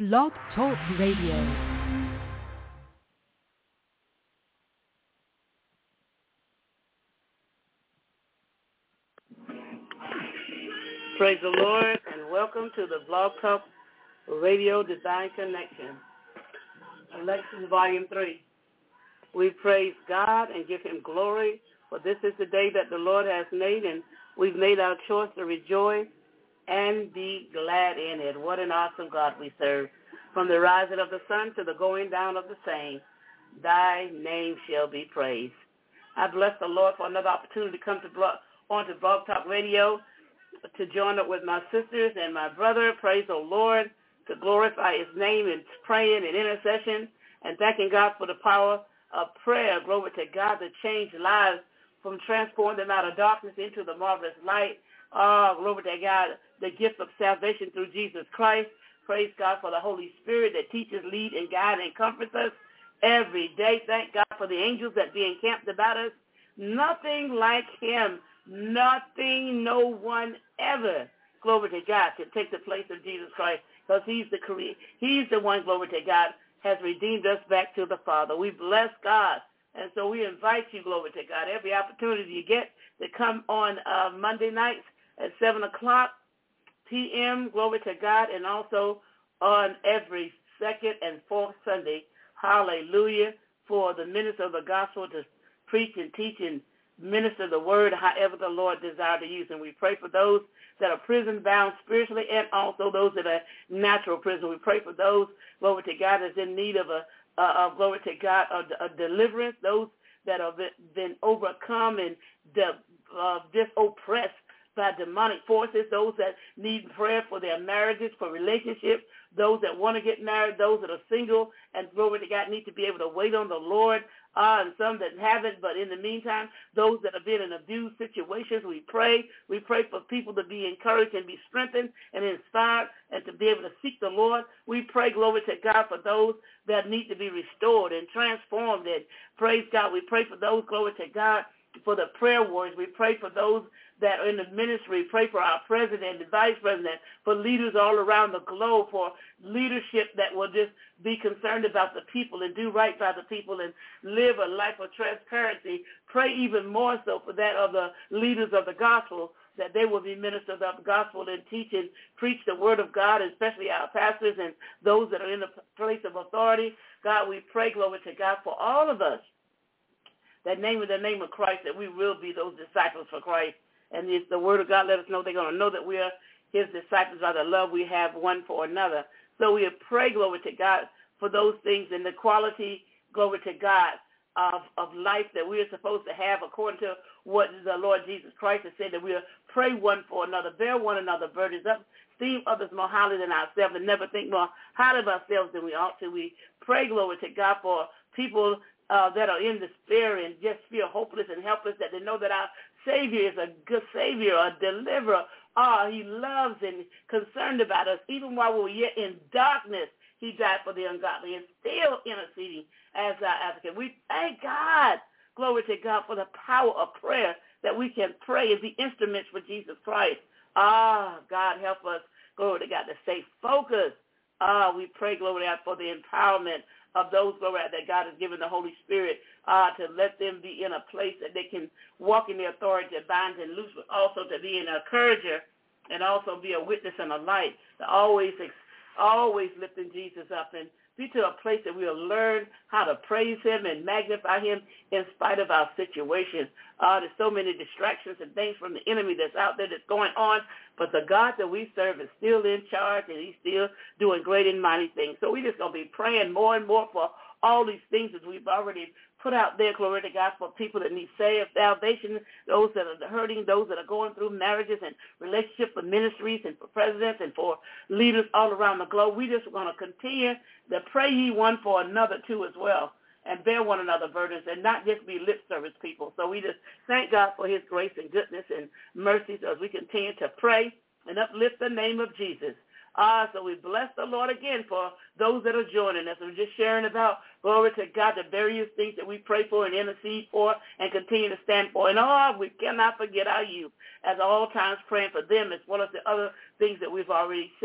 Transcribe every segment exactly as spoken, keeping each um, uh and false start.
Blog Talk Radio. Praise the Lord, and welcome to the Blog Talk Radio Divine Connection, Elections Volume three. We praise God and give him glory, for this is the day that the Lord has made, and we've made our choice to rejoice and be glad in it. What an awesome God we serve. From the rising of the sun to the going down of the same, thy name shall be praised. I bless the Lord for another opportunity to come to blog, on to Blog Talk Radio, to join up with my sisters and my brother, praise the Lord, to glorify his name and praying and intercession and thanking God for the power of prayer. Glory to God, to change lives, from transforming them out of darkness into the marvelous light. Oh, glory to God, the gift of salvation through Jesus Christ. Praise God for the Holy Spirit that teaches, lead, and guide and comforts us every day. Thank God for the angels that be encamped about us. Nothing like him. Nothing, no one ever, glory to God, can take the place of Jesus Christ, because he's the he's the one, glory to God, has redeemed us back to the Father. We bless God, and so we invite you, glory to God, every opportunity you get to come on uh, Monday nights at seven o'clock p.m., glory to God, and also on every second and fourth Sunday, hallelujah, for the minister of the gospel to preach and teach and minister the word however the Lord desires to use. And we pray for those that are prison bound spiritually, and also those that are natural prison. We pray for those, glory to God, that's in need of a, uh, of, glory to God, a, a deliverance, those that have been overcome and de, uh, just oppressed by demonic forces, those that need prayer for their marriages, for relationships, those that want to get married, those that are single, and glory to God, need to be able to wait on the Lord, uh, and some that haven't, but in the meantime, those that have been in abused situations, we pray. We pray for people to be encouraged and be strengthened and inspired and to be able to seek the Lord. We pray, glory to God, for those that need to be restored and transformed, and praise God. We pray for those, glory to God, for the prayer warriors. We pray for those that are in the ministry. Pray for our president and vice president, for leaders all around the globe, for leadership that will just be concerned about the people and do right by the people and live a life of transparency. Pray even more so for that of the leaders of the gospel, that they will be ministers of the gospel and teach and preach the word of God, especially our pastors and those that are in the place of authority. God, we pray, glory to God, for all of us, that name in the name of Christ, that we will be those disciples for Christ. And it's the word of God let us know they're going to know that we are his disciples by the love we have one for another. So we pray, glory to God, for those things and the quality, glory to God, of, of life that we are supposed to have according to what the Lord Jesus Christ has said, that we are pray one for another, bear one another burdens up, esteem others more highly than ourselves, and never think more highly of ourselves than we ought to. We pray, glory to God, for people Uh, that are in despair and just feel hopeless and helpless, that they know that our Savior is a good Savior, a deliverer. Ah, he loves and concerned about us. Even while we were yet in darkness, he died for the ungodly and still interceding as our advocate. We thank God, glory to God, for the power of prayer, that we can pray and be instruments for Jesus Christ. Ah, God, help us, glory to God, to stay focused. Ah, we pray, glory to God, for the empowerment of those, glory, that God has given the Holy Spirit, uh, to let them be in a place that they can walk in the authority to bind and loose, but also to be an encourager and also be a witness and a light, to always, always lifting Jesus up and be to a place that we'll learn how to praise him and magnify him in spite of our situations. Uh, there's so many distractions and things from the enemy that's out there that's going on, but the God that we serve is still in charge, and he's still doing great and mighty things. So we're just going to be praying more and more for all these things that we've already put out there, glory to God, for people that need saved, salvation, those that are hurting, those that are going through marriages and relationships, for ministries and for presidents and for leaders all around the globe. We just want to continue to pray ye one for another too as well, and bear one another burdens, and not just be lip service people. So we just thank God for his grace and goodness and mercies as we continue to pray and uplift the name of Jesus. Ah, so we bless the Lord again for those that are joining us. We're just sharing about, glory to God, the various things that we pray for and intercede for and continue to stand for. And oh, we cannot forget our youth as all times praying for them. It's one of the other things that we've already said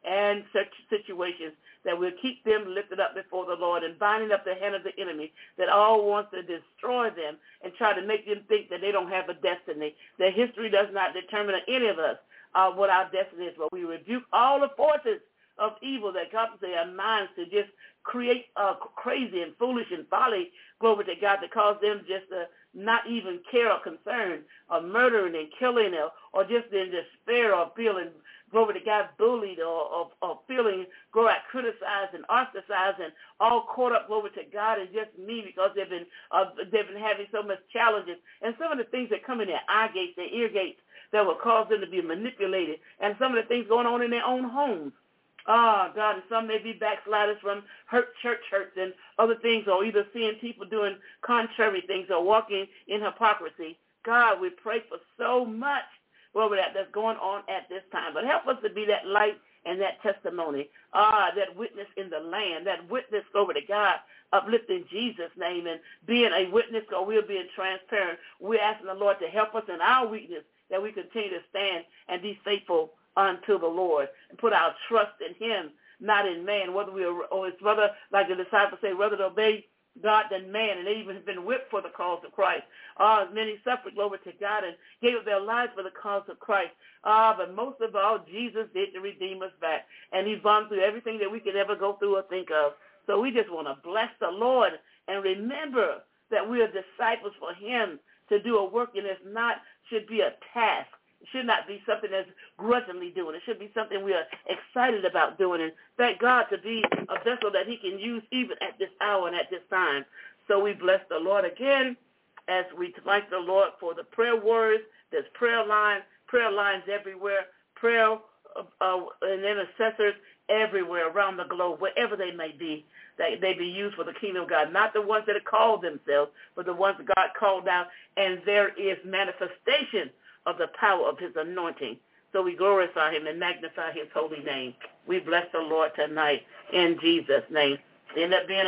and such situations, that we'll keep them lifted up before the Lord and binding up the hand of the enemy that all wants to destroy them and try to make them think that they don't have a destiny, that history does not determine any of us uh, what our destiny is. But we rebuke all the forces of evil that come to their minds to just create uh, crazy and foolish and folly, glory to God, to cause them just to not even care or concern of murdering and killing or, or just in despair or feeling, glory to God, bullied or, or, or feeling, glory, criticized and ostracized and all caught up, glory to God, and just me because they've been uh, they've been having so much challenges. And some of the things that come in their eye gates, their ear gates, that will cause them to be manipulated, and some of the things going on in their own homes. Ah, oh, God, and some may be backsliders from hurt church hurts and other things, or either seeing people doing contrary things or walking in hypocrisy. God, we pray for so much over that that's going on at this time. But help us to be that light and that testimony, ah, that witness in the land, that witness over to God, uplifting Jesus' name and being a witness, or we're being transparent. We're asking the Lord to help us in our weakness, that we continue to stand and be faithful unto the Lord and put our trust in him, not in man, whether we are, or it's rather, like the disciples say, rather to obey God than man, and they even have been whipped for the cause of Christ. Ah, many suffered, glory to God, and gave up their lives for the cause of Christ. Ah, but most of all, Jesus did to redeem us back, and he's gone through everything that we could ever go through or think of. So we just want to bless the Lord and remember that we are disciples for him to do a work, and it's not, should be a task. It should not be something that's grudgingly doing. It should be something we are excited about doing. And thank God to be a vessel that he can use even at this hour and at this time. So we bless the Lord again as we thank the Lord for the prayer words. There's prayer lines, prayer lines everywhere, prayer uh, uh, and intercessors everywhere around the globe, wherever they may be, that they be used for the kingdom of God. Not the ones that have called themselves, but the ones that God called down. And there is manifestation of the power of his anointing. So we glorify him and magnify his holy name. We bless the Lord tonight in Jesus' name. It ended up being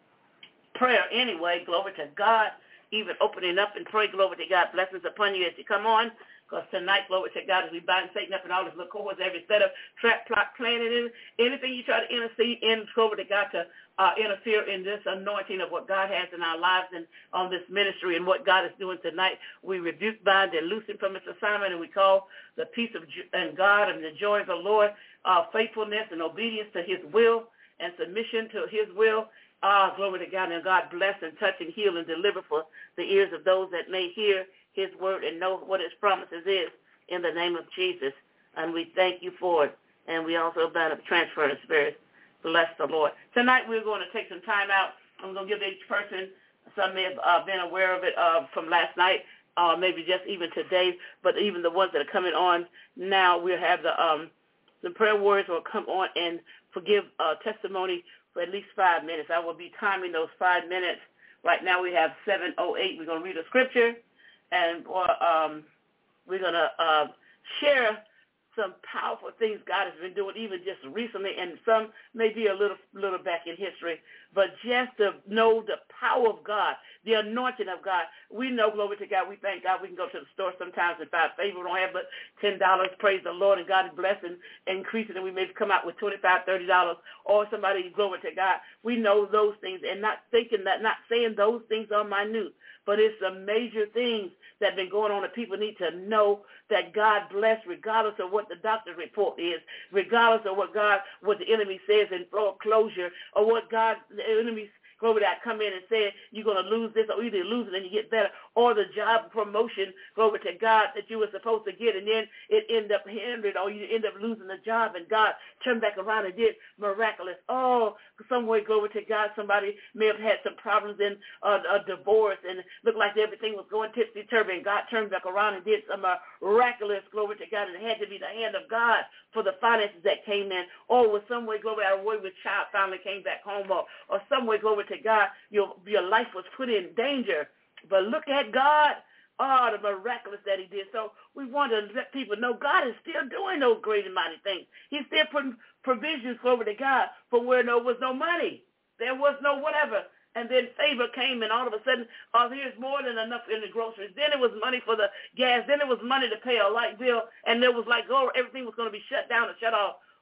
a prayer anyway, glory to God, even opening up and pray, glory to God. Blessings upon you as you come on, because tonight, glory to God, as we bind Satan up and all his little cohorts, every set of trap, plot, plan, and anything you try to intercede in, glory to God, to uh, interfere in this anointing of what God has in our lives and on this ministry and what God is doing tonight, we rebuke, bind, and loose him from his assignment, and we call the peace of and God and the joy of the Lord, uh, faithfulness and obedience to his will and submission to his will. Ah, glory to God, and God bless and touch and heal and deliver for the ears of those that may hear his word and know what his promises is in the name of Jesus. And we thank you for it. And we also bind up transferring spirits. Bless the Lord. Tonight we're going to take some time out. I'm going to give each person, some may have uh, been aware of it uh, from last night, uh, maybe just even today, but even the ones that are coming on now, we'll have the, um, the prayer words will come on and forgive uh, testimony for at least five minutes. I will be timing those five minutes. Right now we have seven oh eight. We're going to read a scripture, and or, um, we're going to uh, share some powerful things God has been doing even just recently, and some may be a little little back in history, but just to know the power of God, the anointing of God. We know, glory to God, we thank God we can go to the store sometimes and find favor. We don't have but ten dollars, praise the Lord, and God is blessing, increasing, and we may come out with twenty-five dollars, thirty dollars, or somebody, glory to God. We know those things, and not thinking that, not saying those things are minute, but it's the major things that have been going on that people need to know that God bless regardless of what the doctor's report is, regardless of what God, what the enemy says in foreclosure, or what God, the enemy's glory that come in and say you're going to lose this, or either lose it and you get better, or the job promotion, glory to God, that you were supposed to get, and then it end up hindered, or you end up losing the job, and God turned back around and did miraculous. Oh, some way, glory to God, somebody may have had some problems in uh, a divorce, and it looked like everything was going tipsy-turvy, and God turned back around and did some miraculous, glory to God, and it had to be the hand of God for the finances that came in, or with some way, glory, our way with child finally came back home, or, or some way, glory to God, your, your life was put in danger. But look at God, oh, the miraculous that he did. So we want to let people know God is still doing those great and mighty things. He's still putting provisions, glory to God, for where there was no money. There was no whatever. And then favor came, and all of a sudden, oh, here's more than enough in the groceries. Then it was money for the gas. Then it was money to pay a light bill. And there was like, oh, everything was going to be shut down and shut off.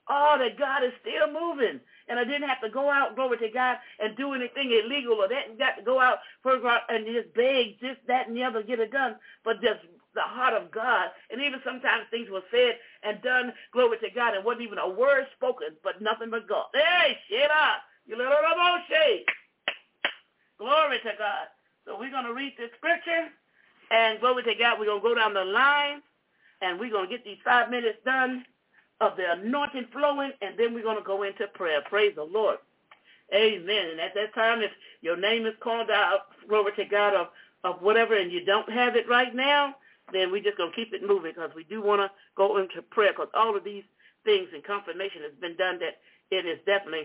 oh, that God is still moving. And I didn't have to go out, glory to God, and do anything illegal, or that got to go out first and just beg this, that, and the other, get it done, but just the heart of God. And even sometimes things were said and done, glory to God, and wasn't even a word spoken, but nothing but God. Hey, shit up. You little Moshe. Glory to God. So we're going to read this scripture, and glory to God, we're going to go down the line, and we're going to get these five minutes done of the anointing flowing, and then we're going to go into prayer. Praise the Lord. Amen. And at that time, if your name is called out, glory to God, of, of whatever, and you don't have it right now, then we're just going to keep it moving, because we do want to go into prayer, because all of these things and confirmation has been done that it is definitely,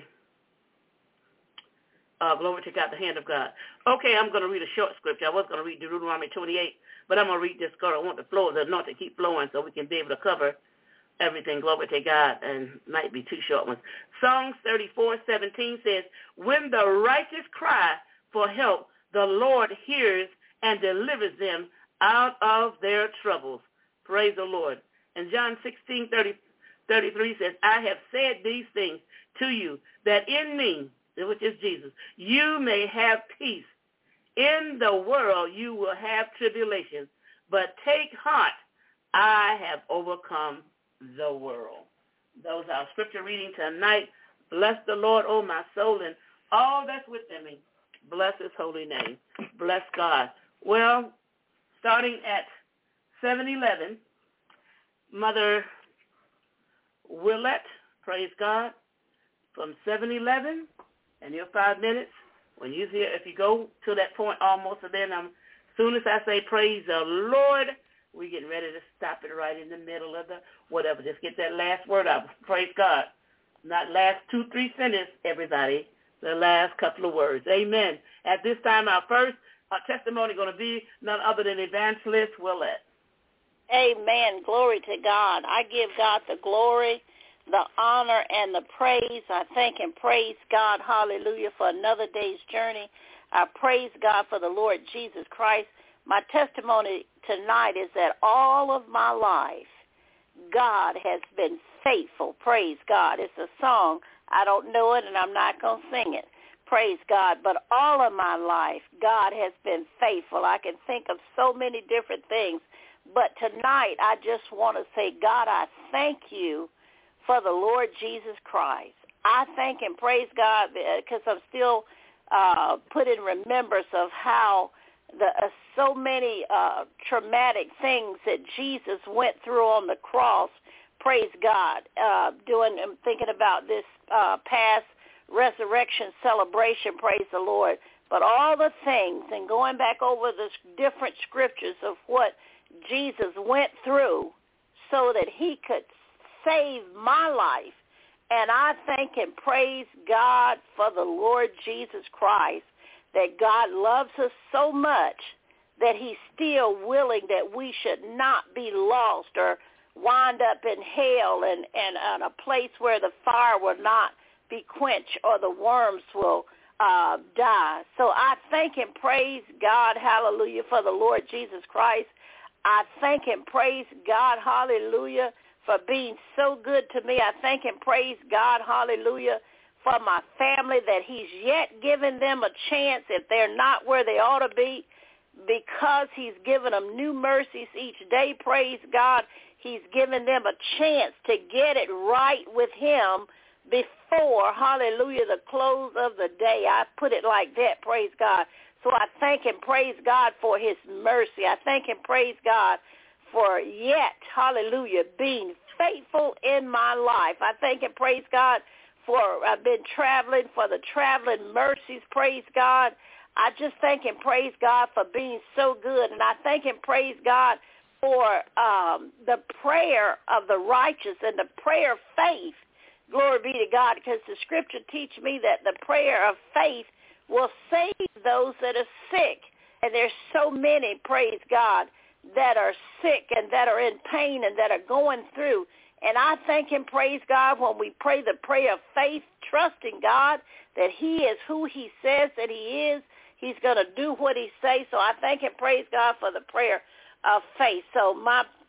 uh, glory to God, the hand of God. Okay, I'm going to read a short scripture. I was going to read Deuteronomy twenty-eight, but I'm going to read this because I want the flow of the anointing to keep flowing so we can be able to cover everything, glory to God, and might be two short ones. Psalms thirty-four seventeen says, when the righteous cry for help, the Lord hears and delivers them out of their troubles. Praise the Lord. And John sixteen thirty-three says, I have said these things to you, that in me, which is Jesus, you may have peace. In the world you will have tribulations, but take heart, I have overcome the world. Those are our scripture reading tonight. Bless the Lord, oh my soul, and all that's within me. Bless his holy name. Bless God. Well, starting at seven eleven, Mother Willette, praise God, from seven eleven, and your five minutes, when you hear, if you go to that point almost, and then um, as soon as I say praise the Lord, we're getting ready to stop it right in the middle of the whatever. Just get that last word out. Praise God. Not last two, three sentences, everybody. The last couple of words. Amen. At this time, our first our testimony going to be none other than Evangelist Willette. Amen. Glory to God. I give God the glory, the honor, and the praise. I thank and praise God, hallelujah, for another day's journey. I praise God for the Lord Jesus Christ. My testimony tonight is that all of my life, God has been faithful. Praise God. It's a song. I don't know it, and I'm not going to sing it. Praise God. But all of my life, God has been faithful. I can think of so many different things. But tonight, I just want to say, God, I thank you for the Lord Jesus Christ. I thank and praise God because I'm still uh, put in remembrance of how the uh, so many uh, traumatic things that Jesus went through on the cross. Praise God. Uh, doing, I'm thinking about this uh, past resurrection celebration. Praise the Lord. But all the things and going back over the different scriptures of what Jesus went through so that he could save my life. And I thank and praise God for the Lord Jesus Christ, that God loves us so much that he's still willing that we should not be lost or wind up in hell and, and, and a place where the fire will not be quenched or the worms will uh, die. So I thank and praise God, hallelujah, for the Lord Jesus Christ. I thank and praise God, hallelujah, for being so good to me. I thank and praise God, hallelujah, for my family, that he's yet given them a chance if they're not where they ought to be, because he's given them new mercies each day. Praise God. He's given them a chance to get it right with him before, hallelujah, the close of the day. I put it like that, praise God. So I thank and praise God for his mercy. I thank and praise God for yet, hallelujah, being faithful in my life. I thank and praise God for I've been traveling, for the traveling mercies, praise God. I just thank and praise God for being so good. And I thank and praise God for um, the prayer of the righteous and the prayer of faith. Glory be to God, because the scripture teach me that the prayer of faith will save those that are sick. And there's so many, praise God, that are sick and that are in pain and that are going through. And I thank and praise God when we pray the prayer of faith, trusting God that he is who he says that he is. He's going to do what he says. So I thank and praise God for the prayer of faith. So my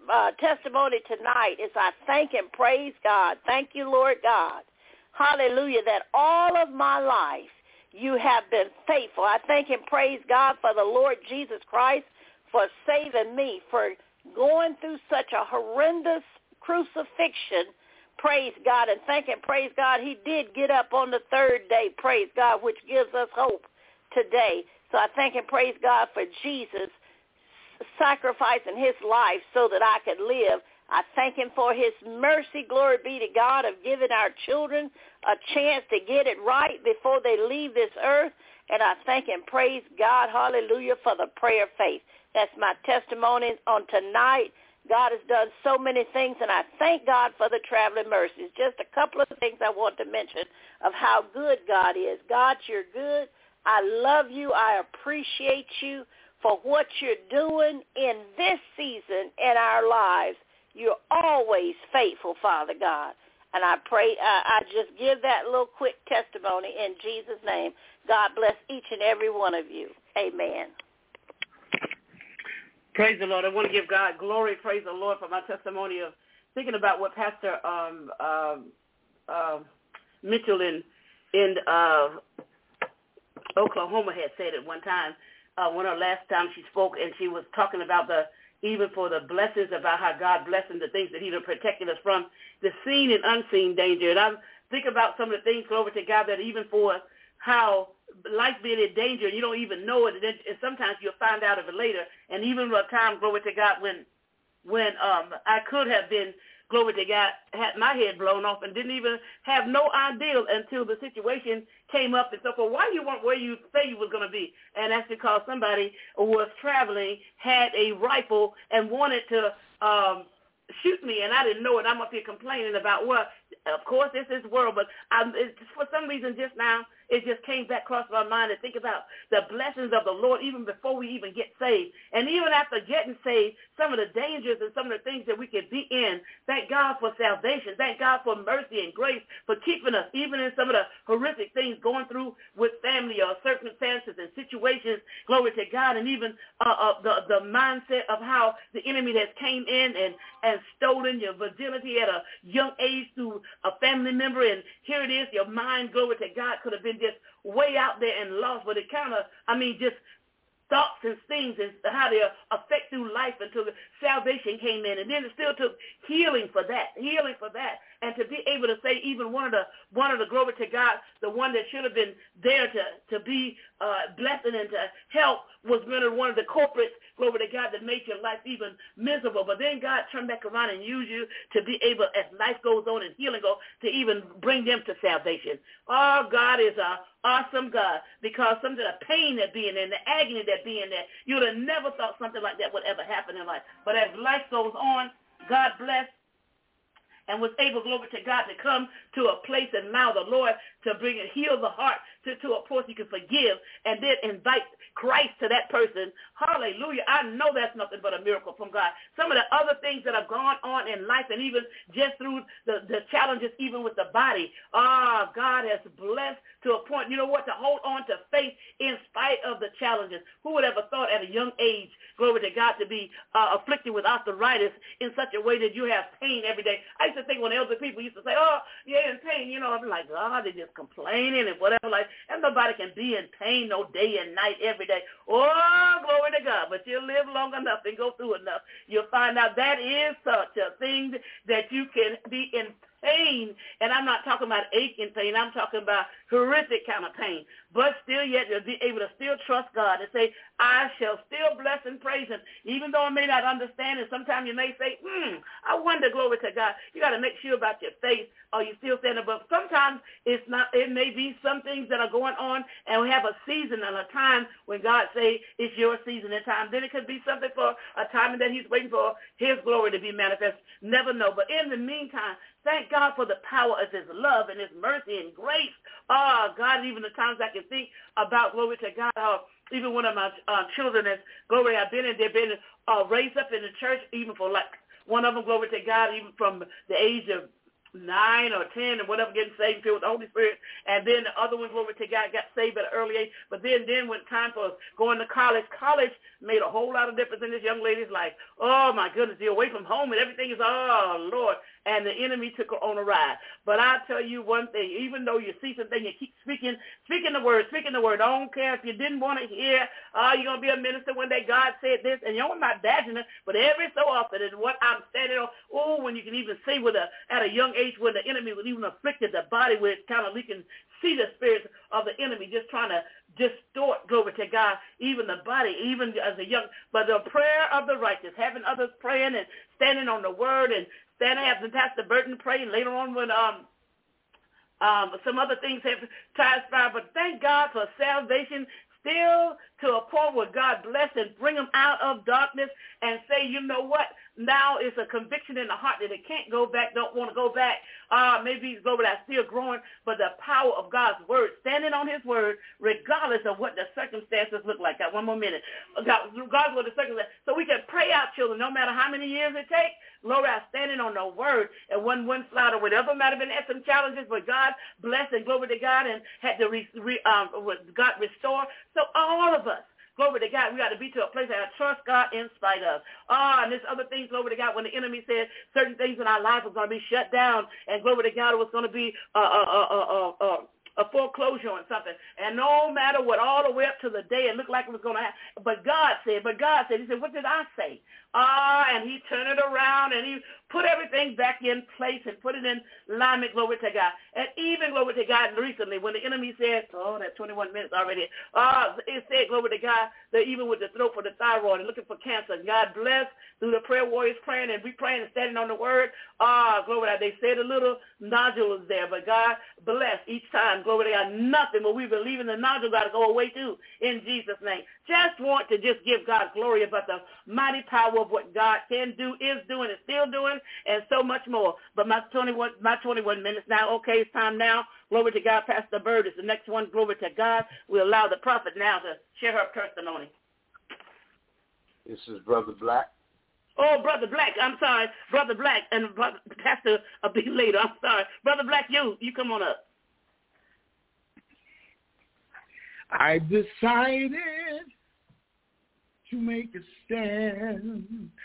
uh, testimony tonight is I thank and praise God. Thank you, Lord God. Hallelujah, that all of my life you have been faithful. I thank and praise God for the Lord Jesus Christ for saving me, for going through such a horrendous crucifixion. Praise God, and thank and praise God he did get up on the third day, praise God, which gives us hope today. So I thank and praise God for Jesus sacrificing his life so that I could live. I thank him for his mercy, glory be to God, of giving our children a chance to get it right before they leave this earth. And I thank and praise God, hallelujah, for the prayer of faith. That's my testimony on tonight. God has done so many things, and I thank God for the traveling mercies. Just a couple of things I want to mention of how good God is. God, you're good. I love you. I appreciate you for what you're doing in this season in our lives. You're always faithful, Father God. And I pray, I, I just give that little quick testimony in Jesus' name. God bless each and every one of you. Amen. Praise the Lord. I want to give God glory. Praise the Lord for my testimony of thinking about what Pastor um, um, uh, Mitchell in, in uh, Oklahoma had said at one time, uh, when her last time she spoke, and she was talking about the even for the blessings, about how God blessing the things that he has protected us from, the seen and unseen danger. And I think about some of the things, glory to God, that even for how life being in danger, you don't even know it, and, then, and sometimes you'll find out of it later. And even a time, glory to God, when when um, I could have been, glory to God, had my head blown off and didn't even have no idea until the situation came up and so forth. Why you weren't where you say you was going to be? And that's because somebody was traveling, had a rifle, and wanted to um, shoot me, and I didn't know it. I'm up here complaining about what, of course, this is world, but I'm, it's, for some reason just now, it just came back across my mind to think about the blessings of the Lord even before we even get saved. And even after getting saved, some of the dangers and some of the things that we could be in, thank God for salvation. Thank God for mercy and grace for keeping us, even in some of the horrific things going through with family or circumstances and situations, glory to God, and even uh, uh, the, the mindset of how the enemy has came in and, and stolen your virginity at a young age through a family member. And here it is, your mind, glory to God, could have been just way out there and lost, but it kind of, I mean, just thoughts and things and how they affect through life until the salvation came in. And then it still took healing for that, healing for that. And to be able to say even one of the, one of the glory to God, the one that should have been there to, to be uh, blessing and to help was really one of the culprits, glory to God, that made your life even miserable. But then God turned back around and used you to be able, as life goes on and healing goes, to even bring them to salvation. Oh, God is a awesome God, because some of the pain that being there, the agony that being there, you would have never thought something like that would ever happen in life. But as life goes on, God bless, and was able, glory to God, to come to a place and allow the Lord to bring and heal the heart to, to a point you can forgive, and then invite Christ to that person. Hallelujah. I know that's nothing but a miracle from God. Some of the other things that have gone on in life, and even just through the, the challenges, even with the body, ah, oh, God has blessed to a point, you know what, to hold on to faith in spite of the challenges. Who would ever thought at a young age, glory to God, to be uh, afflicted with arthritis in such a way that you have pain every day? I used to think when elder people used to say, oh, you're in pain, you know, I'm like, oh, they're just complaining and whatever, like, and nobody can be in pain no day and night every day. Oh, glory to God, but you live long enough and go through enough, you'll find out that is such a thing that you can be in pain, and I'm not talking about aching pain. I'm talking about horrific kind of pain. But still yet you'll be able to still trust God and say, I shall still bless and praise him, even though I may not understand it. Sometimes you may say, hmm, I wonder, glory to God. You got to make sure about your faith, or you still standing. But sometimes it's not. It may be some things that are going on, and we have a season and a time when God say it's your season and time. Then it could be something for a time that he's waiting for his glory to be manifest. Never know. But in the meantime, thank God for the power of his love and his mercy and grace. Oh, God, even the times I can think about, glory to God, how even one of my uh, children has, glory, I've been in, they've been uh, raised up in the church, even for like one of them, glory to God, even from the age of nine or ten or whatever, getting saved, filled with the Holy Spirit. And then the other one, glory to God, got saved at an early age. But then, then when time for going to college, college made a whole lot of difference in this young lady's life. Oh, my goodness, you're away from home and everything is, oh, Lord. And the enemy took her on a ride. But I tell you one thing, even though you see something, you keep speaking, speaking the word, speaking the word. I don't care if you didn't want to hear, oh, you're going to be a minister one day, God said this, and you're not bashing it, but every so often, and what I'm standing on, oh, when you can even see with a, at a young age when the enemy was even afflicted the body with kind of, we can see the spirits of the enemy just trying to distort, glory to God, even the body, even as a young, but the prayer of the righteous, having others praying and standing on the word and standing after Pastor Burton praying later on when um um some other things have transpired, but thank God for salvation still to a point where God bless and bring them out of darkness and say, you know what, now it's a conviction in the heart that it can't go back, don't want to go back. Uh, maybe he's over there still growing, but the power of God's word, standing on his word, regardless of what the circumstances look like. Got one more minute. Regardless of what the circumstances. So we can pray out, children, no matter how many years it takes. Lord, I'm standing on the word, and one one slide or whatever might have been at some challenges, but God blessed and glory to God and had to re, re, um, God restore. So all of us, glory to God, we got to be to a place that I trust God in spite of. Ah, and there's other things, glory to God, when the enemy said certain things in our life was going to be shut down, and glory to God, it was going to be a, a, a, a, a, a foreclosure on something. And no matter what, all the way up to the day, it looked like it was going to happen. But God said, but God said, he said, what did I say? Ah, and he turned it around, and he put everything back in place and put it in alignment, glory to God. And even, glory to God, recently, when the enemy said, oh, that's twenty-one minutes already, ah, it said, glory to God, that even with the throat for the thyroid and looking for cancer, God bless through the prayer warriors praying, and we praying and standing on the word, ah, glory to God, they said a little nodule is there, but God bless each time, glory to God, nothing, but we believe in the nodule got to go away too, in Jesus' name. Just want to just give God glory about the mighty power of what God can do, is doing, and still doing, and so much more. But my twenty-one, my twenty-one minutes now, okay, it's time now. Glory to God. Pastor Bird is the next one. Glory to God. We allow the prophet now to share her testimony. This is Brother Black. Oh, Brother Black. I'm sorry. Brother Black and Brother Pastor will be later. I'm sorry. Brother Black, you, you come on up. I decided to make a stand,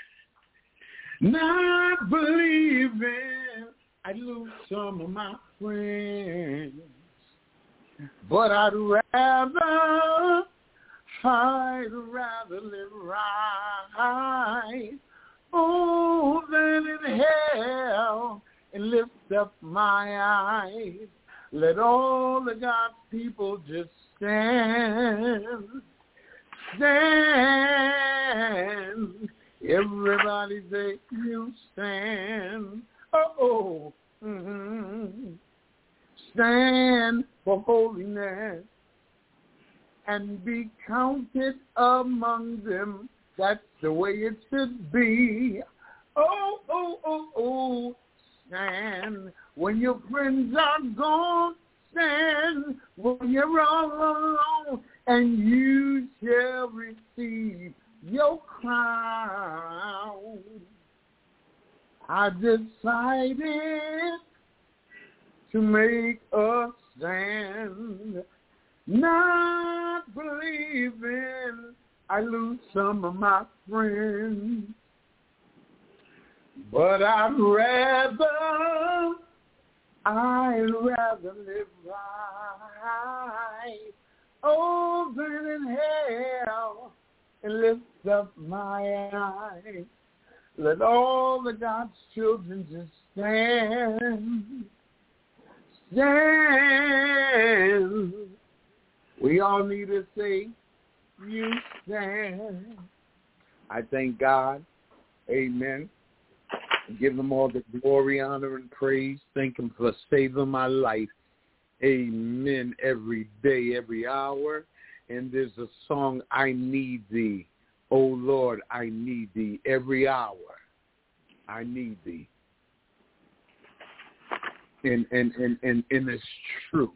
not believing I'd lose some of my friends, but I'd rather, I'd rather live right, oh, than in hell, and lift up my eyes. Let all the God's people just stand, stand. Everybody say, you stand. Oh, mm-hmm. Stand for holiness and be counted among them. That's the way it should be. Oh, oh, oh, oh. Stand when your friends are gone. Stand when you're all alone, and you shall receive your crown. I decided to make a stand, not believing I lose some of my friends, but I'd rather, I'd rather live right, oh, than in hell, and lift up my eyes. Let all the God's children just stand, stand. We all need to say, you stand. I thank God. Amen. Give him all the glory, honor, and praise. Thank him for saving my life. Amen. Every day, every hour. And there's a song, I Need Thee. Oh, Lord, I need thee every hour. I need thee. And, and, and, and, and it's true.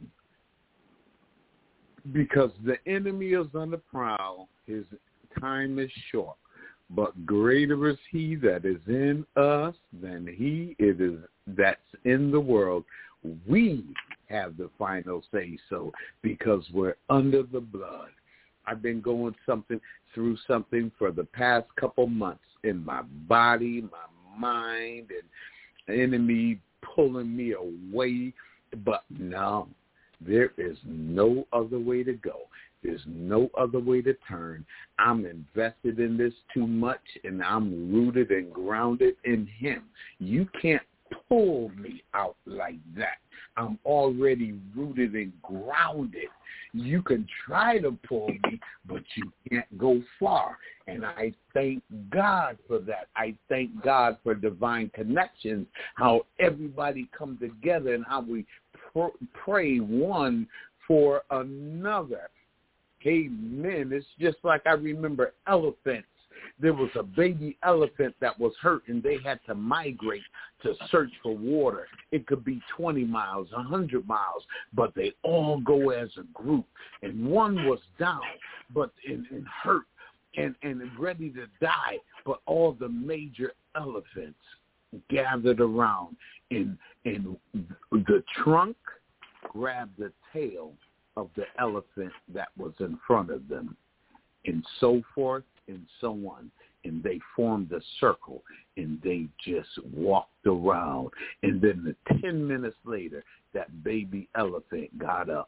Because the enemy is on the prowl. His time is short. But greater is he that is in us than he it is that's in the world. We have the final say-so because we're under the blood. I've been going something through something for the past couple months in my body, my mind, and enemy pulling me away. But no, there is no other way to go. There's no other way to turn. I'm invested in this too much, and I'm rooted and grounded in him. You can't pull me out like that. I'm already rooted and grounded. You can try to pull me, but you can't go far. And I thank God for that. I thank God for divine connections, how everybody come together and how we pr- pray one for another. Amen. It's just like I remember elephants. There was a baby elephant that was hurt, and they had to migrate to search for water. It could be twenty miles, one hundred miles, but they all go as a group. And one was down but and, and hurt and, and ready to die, but all the major elephants gathered around, and, and the trunk grabbed the tail of the elephant that was in front of them, and so forth and so on. And they formed a circle, and they just walked around. And then the ten minutes later, that baby elephant got up.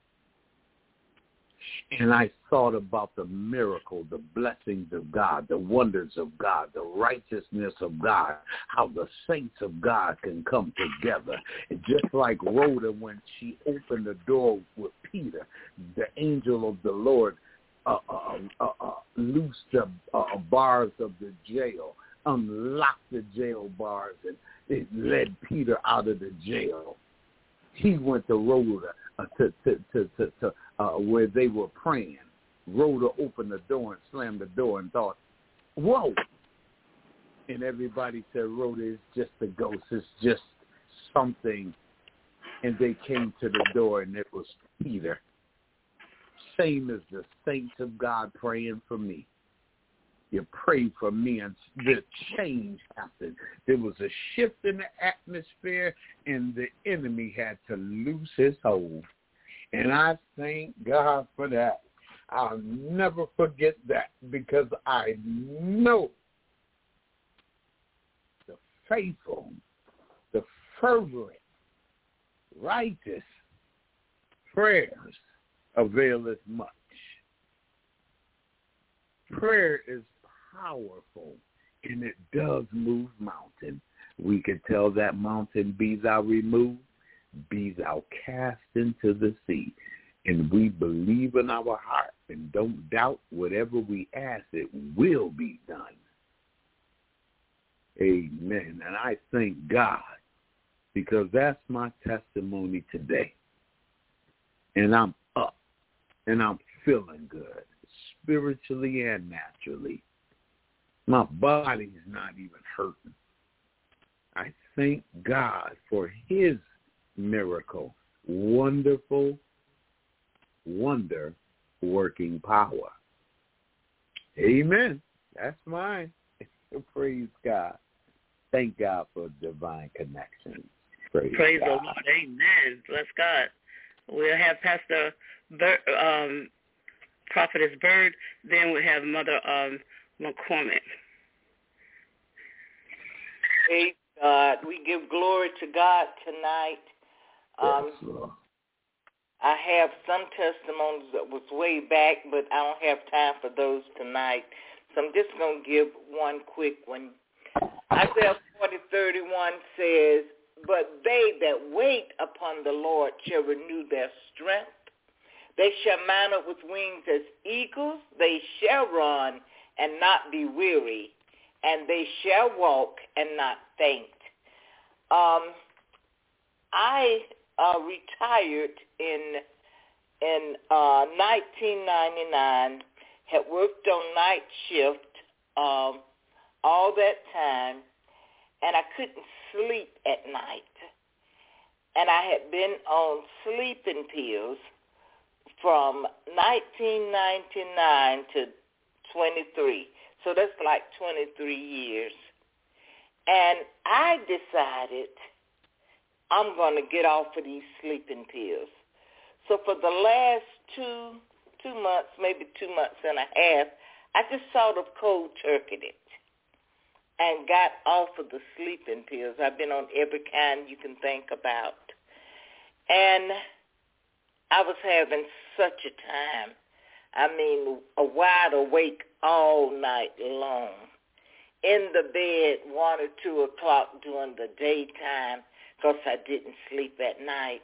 And I thought about the miracle, the blessings of God, the wonders of God, the righteousness of God, how the saints of God can come together. And just like Rhoda, when she opened the door with Peter, the angel of the Lord uh, uh, uh, uh, loosed the uh, bars of the jail, unlocked the jail bars, and it led Peter out of the jail. He went to Rhoda uh, to, to, to, to, to uh, where they were praying. Rhoda opened the door and slammed the door and thought, whoa. And everybody said, Rhoda is just a ghost. It's just something. And they came to the door, and it was Peter. Same as the saints of God praying for me. You prayed for me, and the change happened. There was a shift in the atmosphere, and the enemy had to loose his hold. And I thank God for that. I'll never forget that, because I know the faithful, the fervent, righteous prayers availeth much. Prayer is powerful, and it does move mountains. We could tell that mountain, be thou removed, be thou cast into the sea. And we believe in our heart and don't doubt whatever we ask, it will be done. Amen. And I thank God, because that's my testimony today. And I'm up, and I'm feeling good, spiritually and naturally. My body's not even hurting. I thank God for his miracle, wonderful, wonder-working power. Amen. That's mine. Praise God. Thank God for divine connection. Praise, Praise God. the Lord. Amen. Bless God. We'll have Pastor Bird, um, Prophetess Bird. Then we'll have Mother um, McCormick. Praise God. We give glory to God tonight. Um, Yes, Lord. I have some testimonies that was way back, but I don't have time for those tonight. So I'm just going to give one quick one. Isaiah forty thirty-one says, but they that wait upon the Lord shall renew their strength. They shall mount up with wings as eagles. They shall run and not be weary, and they shall walk and not faint. Um, I uh, retired in in uh, nineteen ninety-nine. Had worked on night shift um, all that time, and I couldn't sleep at night. And I had been on sleeping pills from nineteen ninety-nine to twenty-three. So that's like twenty-three years. And I decided I'm going to get off of these sleeping pills. So for the last two two months, maybe two months and a half, I just sort of cold turkeyed it and got off of the sleeping pills. I've been on every kind you can think about. And I was having such a time. I mean, a wide awake all night long. In the bed one or two o'clock during the daytime because I didn't sleep at night.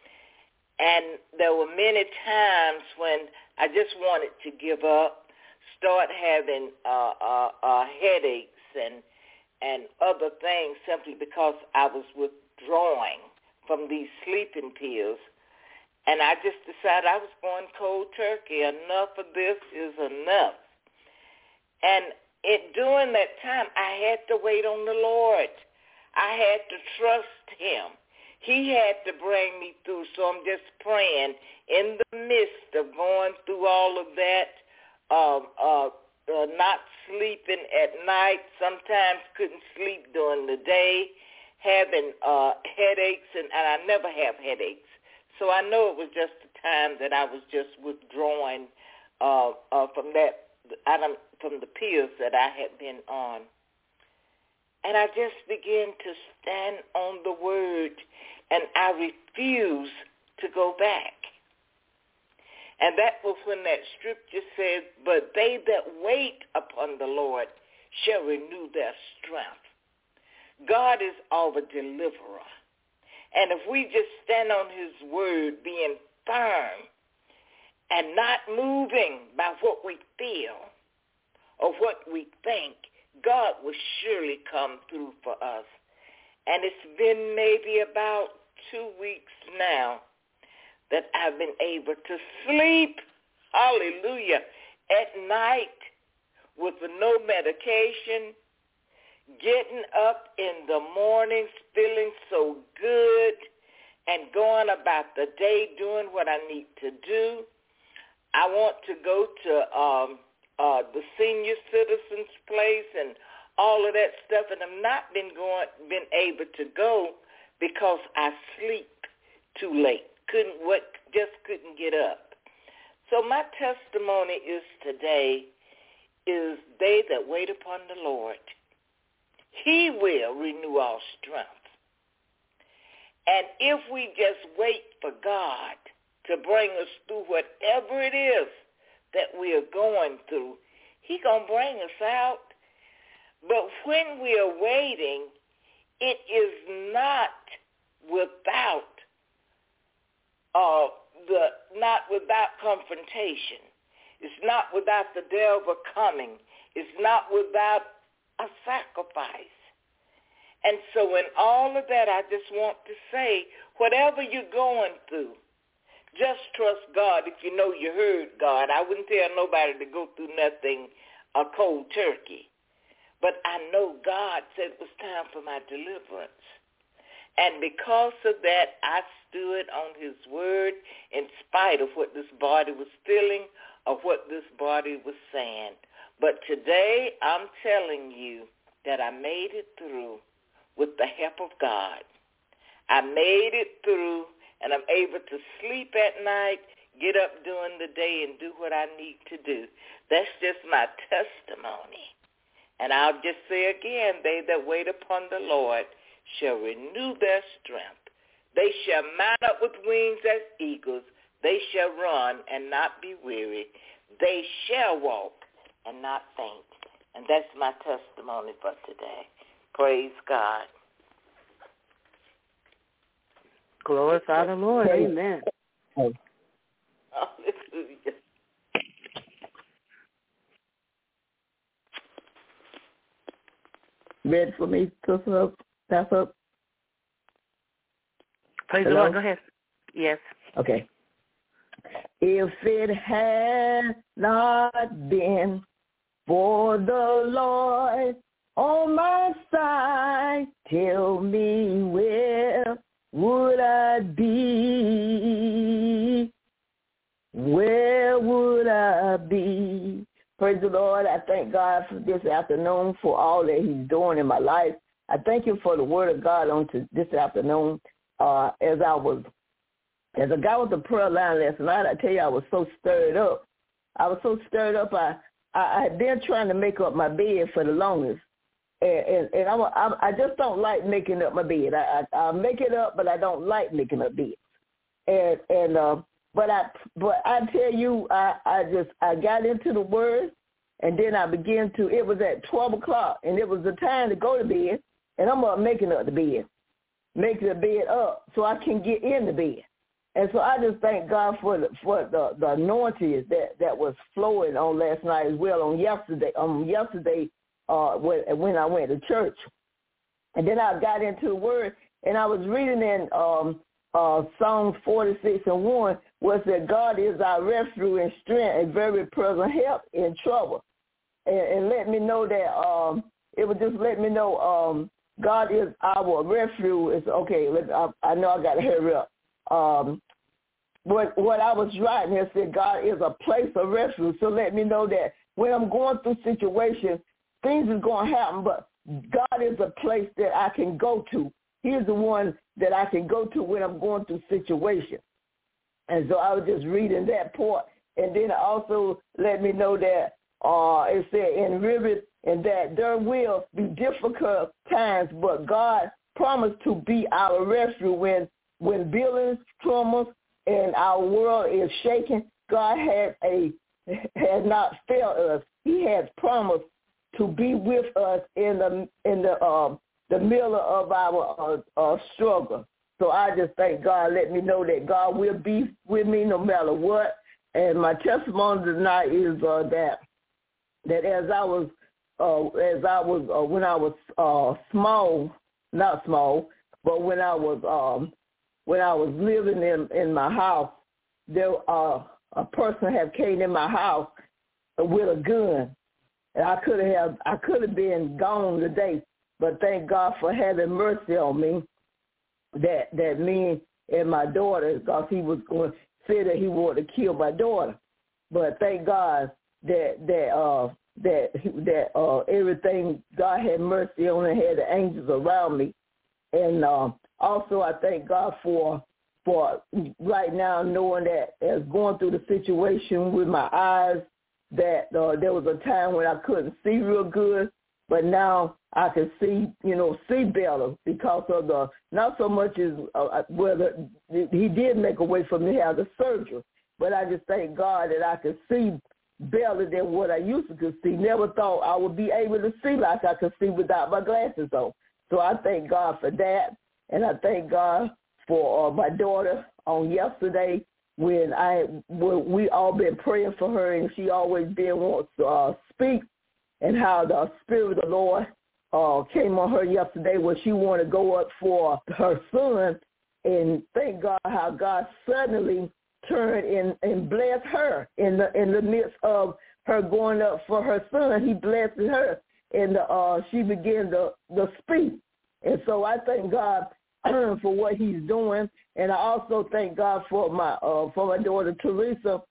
And there were many times when I just wanted to give up, start having uh, uh, uh, headaches and and other things simply because I was withdrawing from these sleeping pills. And I just decided I was going cold turkey. Enough of this is enough. And it, during that time, I had to wait on the Lord. I had to trust him. He had to bring me through. So I'm just praying in the midst of going through all of that, uh, uh, uh, not sleeping at night, sometimes couldn't sleep during the day, having uh, headaches, and, and I never have headaches. So I know it was just the time that I was just withdrawing uh, uh, from that, I don't, from the pills that I had been on. And I just began to stand on the word, and I refuse to go back. And that was when that scripture says, but they that wait upon the Lord shall renew their strength. God is our deliverer. And if we just stand on his word, being firm and not moving by what we feel or what we think, God will surely come through for us. And it's been maybe about two weeks now that I've been able to sleep, hallelujah, at night with no medication, getting up in the mornings feeling so good and going about the day doing what I need to do. I want to go to um, uh, the senior citizens place and all of that stuff, and I've not been going, been able to go because I sleep too late. Couldn't what just couldn't get up. So my testimony is today is they that wait upon the Lord, he will renew our strength. And if we just wait for God to bring us through whatever it is that we are going through, he going to bring us out. But when we are waiting, it is not without uh, the not without confrontation. It's not without the devil coming. It's not without a sacrifice. And so in all of that, I just want to say, whatever you're going through, just trust God. If you know you heard God, I wouldn't tell nobody to go through nothing a cold turkey. But I know God said it was time for my deliverance. And because of that, I stood on his word in spite of what this body was feeling or what this body was saying. But today, I'm telling you that I made it through with the help of God. I made it through, and I'm able to sleep at night, get up during the day, and do what I need to do. That's just my testimony. And I'll just say again, they that wait upon the Lord shall renew their strength. They shall mount up with wings as eagles. They shall run and not be weary. They shall walk and not faint. And that's my testimony for today. Praise God. Glorify the Lord. Amen. Hallelujah. Ready for me to pass up? Praise Hello? the Lord. Go ahead. Yes. Okay. If it had not been for the Lord on my side, tell me where would I be? Where would I be? Praise the Lord. I thank God for this afternoon, for all that he's doing in my life. I thank you for the word of God on to this afternoon. Uh, as I was, as I got with the prayer line last night, I tell you, I was so stirred up. I was so stirred up. I, I, I had been trying to make up my bed for the longest. And, and, and I'm a, I'm, I just don't like making up my bed. I, I, I make it up, but I don't like making up beds. And, and, uh, But I, but I tell you, I, I just, I got into the word, and then I began to, it was at twelve o'clock, and it was the time to go to bed, and I'm up making up the bed, making the bed up so I can get in the bed. And so I just thank God for the, for the, the anointing that, that was flowing on last night as well, on yesterday, um, yesterday uh, when, when I went to church. And then I got into the word, and I was reading in um, uh, Psalms forty-six and one, was that God is our refuge and strength and very present help in trouble. And, and let me know that, um, it would just let me know um, God is our refuge. It's okay, let, I, I know I got to hurry up. Um, what, what I was writing here said God is a place of refuge. So let me know that when I'm going through situations, things is going to happen, but God is a place that I can go to. He's the one that I can go to when I'm going through situations. And so I was just reading that part. And then it also let me know that uh, it said in rivers and that there will be difficult times, but God promised to be our refuge when, when buildings trembles and our world is shaking. God has a has not failed us. He has promised to be with us in the in the um, the middle of our uh, uh, struggle. So I just thank God, let me know that God will be with me no matter what. And my testimony tonight is uh, that that as I was uh, as I was uh, when I was uh, small, not small, but when I was um, when I was living in, in my house, there uh, a person had came in my house with a gun, and I could have I could have been gone today, but thank God for having mercy on me. That that me and my daughter, because he was going to say that he wanted to kill my daughter, but thank God that that uh that that uh everything God had mercy on and had the angels around me, and uh, also I thank God for for right now knowing that as going through the situation with my eyes, that uh, there was a time when I couldn't see real good. But now I can see, you know, see better because of the, not so much as uh, whether he did make a way for me to have the surgery, but I just thank God that I can see better than what I used to see. Never thought I would be able to see like I could see without my glasses on. So I thank God for that, and I thank God for uh, my daughter on yesterday when I when we all been praying for her, and she always been wants to uh, speak. And how the Spirit of the Lord uh, came on her yesterday when she wanted to go up for her son. And thank God how God suddenly turned and, and blessed her in the in the midst of her going up for her son. He blessed her, and uh, she began to, to speak. And so I thank God for what he's doing. And I also thank God for my uh, for my daughter Teresa,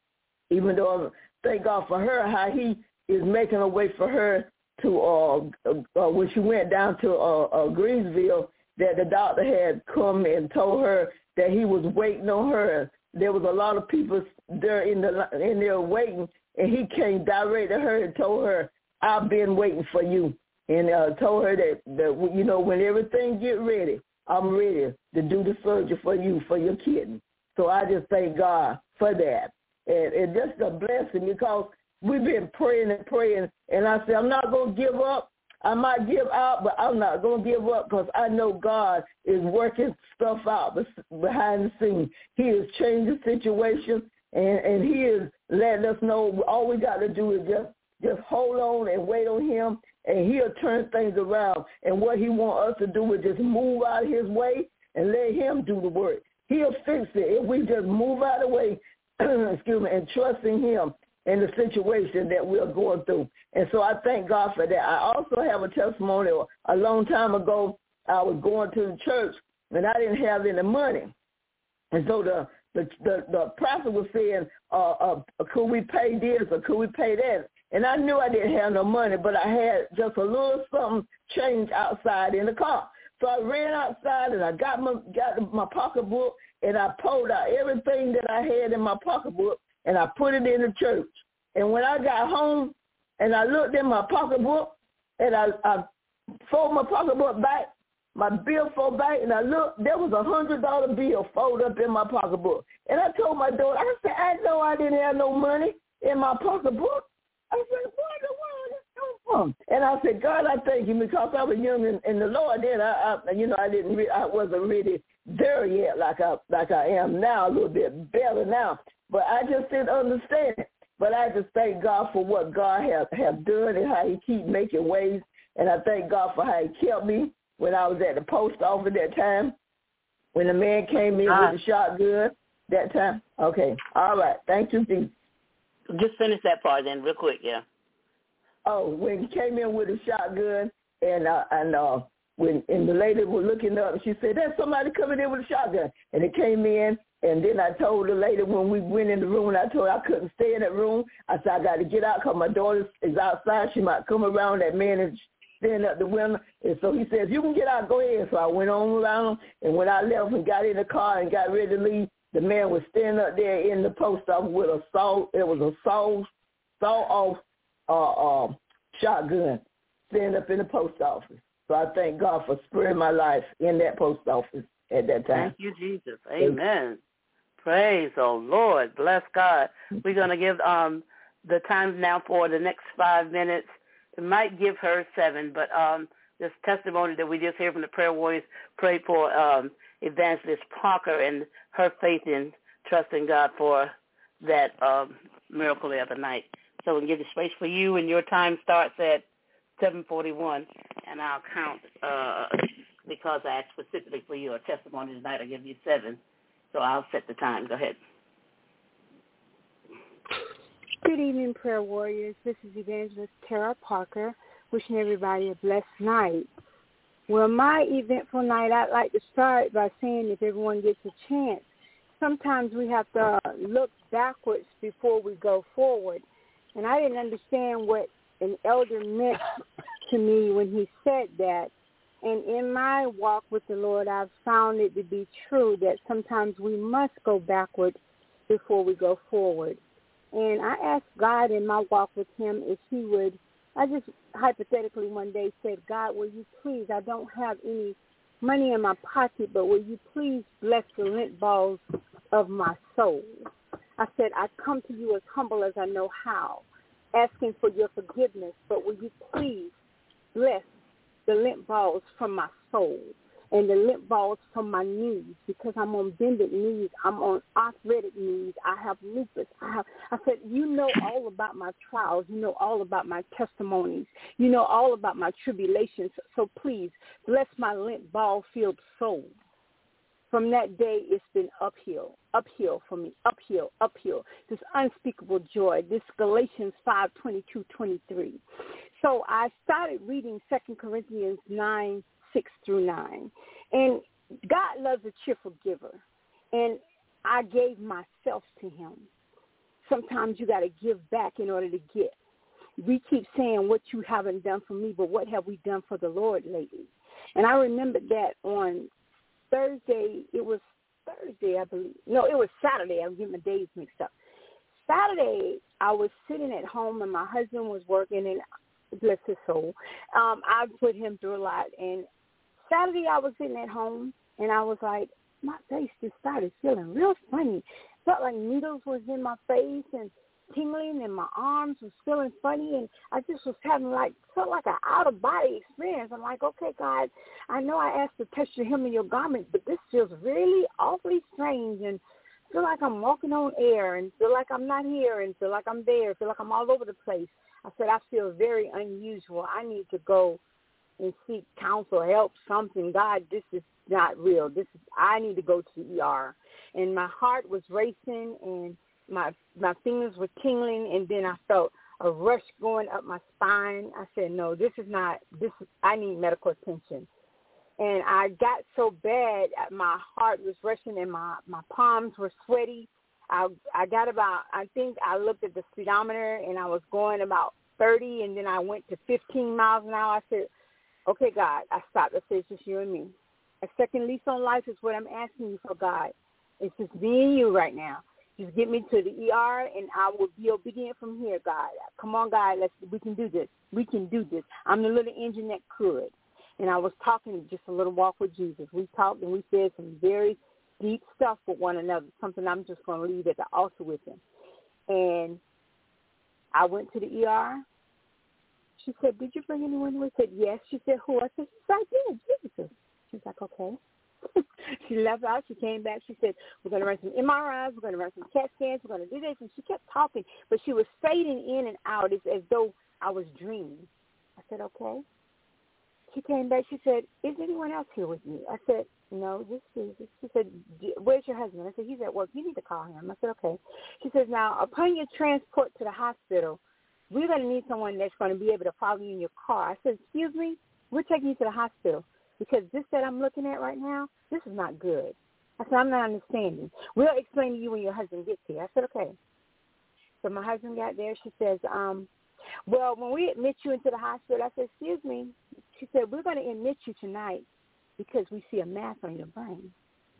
even though I thank God for her, how he is making a way for her to, uh, uh, when she went down to uh, uh, Greensville, that the doctor had come and told her that he was waiting on her. There was a lot of people there in the in there waiting, and he came direct to her and told her, "I've been waiting for you," and uh, told her that, that, you know, when everything get ready, I'm ready to do the surgery for you, for your kidney. So I just thank God for that. And, and just a blessing because we've been praying and praying, and I said, I'm not going to give up. I might give out, but I'm not going to give up because I know God is working stuff out behind the scenes. He is changing situations, and, and he is letting us know all we got to do is just, just hold on and wait on him, and he'll turn things around. And what he wants us to do is just move out of his way and let him do the work. He'll fix it if we just move out of the way, excuse me, and trust in him in the situation that we're going through. And so I thank God for that. I also have a testimony. A long time ago, I was going to the church, and I didn't have any money. And so the the, the, the pastor was saying, uh, uh, could we pay this or could we pay that? And I knew I didn't have no money, but I had just a little something change outside in the car. So I ran outside and I got my got my pocketbook and I pulled out everything that I had in my pocketbook and I put it in the church. And when I got home and I looked in my pocketbook and I, I folded my pocketbook back, my bill folded back, and I looked, there was a one hundred dollar bill folded up in my pocketbook. And I told my daughter, I said, I know I didn't have no money in my pocketbook. I said, where in the world did this come from? And I said, God, I thank you because I was young in, in the Lord then. I, I, you know, I didn't, re- I wasn't really there yet like I like I am now, a little bit better now. But I just didn't understand it. But I just thank God for what God has have done and how he keep making ways. And I thank God for how he kept me when I was at the post office that time, when the man came in with the shotgun that time. Okay. All right. Thank you, Jesus. Just finish that part then real quick, yeah. Oh, when he came in with a shotgun and uh, and uh, when and the lady was looking up, she said, there's somebody coming in with a shotgun. And it came in, and then I told the lady when we went in the room, I told her I couldn't stay in that room. I said, I got to get out because my daughter is outside. She might come around. That man is standing at the window. And so he says, you can get out, go ahead. So I went on around, and when I left and got in the car and got ready to leave, the man was standing up there in the post office with a saw. It was a saw, saw-off uh, uh, shotgun standing up in the post office. So I thank God for sparing my life in that post office at that time. Thank you, Jesus. Amen. Praise the Lord. Bless God. We're going to give um, the time now for the next five minutes. We might give her seven, but um, this testimony that we just heard from the prayer warriors, pray for um, Evangelist Parker and her faith in trusting God for that um, miracle the other night. So we can give the space for you, and your time starts at seven forty-one, and I'll count uh, because I asked specifically for your testimony tonight. I'll give you seven, so I'll set the time. Go ahead. Good evening, prayer warriors. This is Evangelist Tara Parker, wishing everybody a blessed night. Well, my eventful night, I'd like to start by saying if everyone gets a chance, sometimes we have to look backwards before we go forward. And I didn't understand what an elder meant to me when he said that. And in my walk with the Lord, I've found it to be true that sometimes we must go backwards before we go forward. And I asked God in my walk with him if he would, I just hypothetically one day said, God, will you please, I don't have any money in my pocket, but will you please bless the lint balls of my soul? I said, I come to you as humble as I know how, asking for your forgiveness, but will you please bless the lint balls from my soul and the lint balls from my knees, because I'm on bended knees, I'm on arthritic knees, I have lupus. I have. I said, you know all about my trials, you know all about my testimonies, you know all about my tribulations, so please bless my lint ball-filled soul. From that day, it's been uphill, uphill for me, uphill, uphill. This unspeakable joy, this Galatians five twenty-two, twenty-three. So I started reading Second Corinthians nine, six through nine. And God loves a cheerful giver. And I gave myself to him. Sometimes you got to give back in order to get. We keep saying what you haven't done for me, but what have we done for the Lord lately? And I remembered that on Thursday, it was Thursday, I believe. No, it was Saturday. I'm getting my days mixed up. Saturday, I was sitting at home, and my husband was working, and bless his soul, um, I put him through a lot. And Saturday, I was sitting at home, and I was like, my face just started feeling real funny. Felt like needles was in my face and tingling, and my arms was feeling funny, and I just was having like, felt like an out-of-body experience. I'm like, okay, God, I know I asked to touch the hem of your garment, but this feels really awfully strange, and feel like I'm walking on air, and feel like I'm not here, and feel like I'm there, feel like I'm all over the place. I said, I feel very unusual. I need to go and seek counsel, help, something. God, this is not real. This is, I need to go to the E R. And my heart was racing, and my my fingers were tingling, and then I felt a rush going up my spine. I said, no, this is not, this is, I need medical attention. And I got so bad, my heart was rushing, and my, my palms were sweaty. I I got about, I think I looked at the speedometer, and I was going about thirty, and then I went to fifteen miles an hour. I said, okay, God. I stopped. I said, it's just you and me. A second lease on life is what I'm asking you for, God. It's just me and you right now. Just get me to the E R, and I will be obedient from here, God. Come on, God. Let's. We can do this. We can do this. I'm the little engine that could. And I was talking just a little walk with Jesus. We talked, and we said some very deep stuff with one another, something I'm just going to leave at the altar with him. And I went to the E R. She said, did you bring anyone with? I said, yes. She said, who? I said, I did, Jesus. She's like, okay. She left out. She came back. She said, we're going to run some M R Is. We're going to run some C A T scans. We're going to do this. And she kept talking, but she was fading in and out. It's as though I was dreaming. I said, okay. She came back. She said, is anyone else here with me? I said, no, just Jesus. She said, where's your husband? I said, he's at work. You need to call him. I said, okay. She says, now, upon your transport to the hospital, we're going to need someone that's going to be able to follow you in your car. I said, excuse me? We're taking you to the hospital because this that I'm looking at right now, this is not good. I said, I'm not understanding. We'll explain to you when your husband gets here. I said, okay. So my husband got there. She says, um, well, when we admit you into the hospital, I said, excuse me. She said, we're going to admit you tonight because we see a mass on your brain.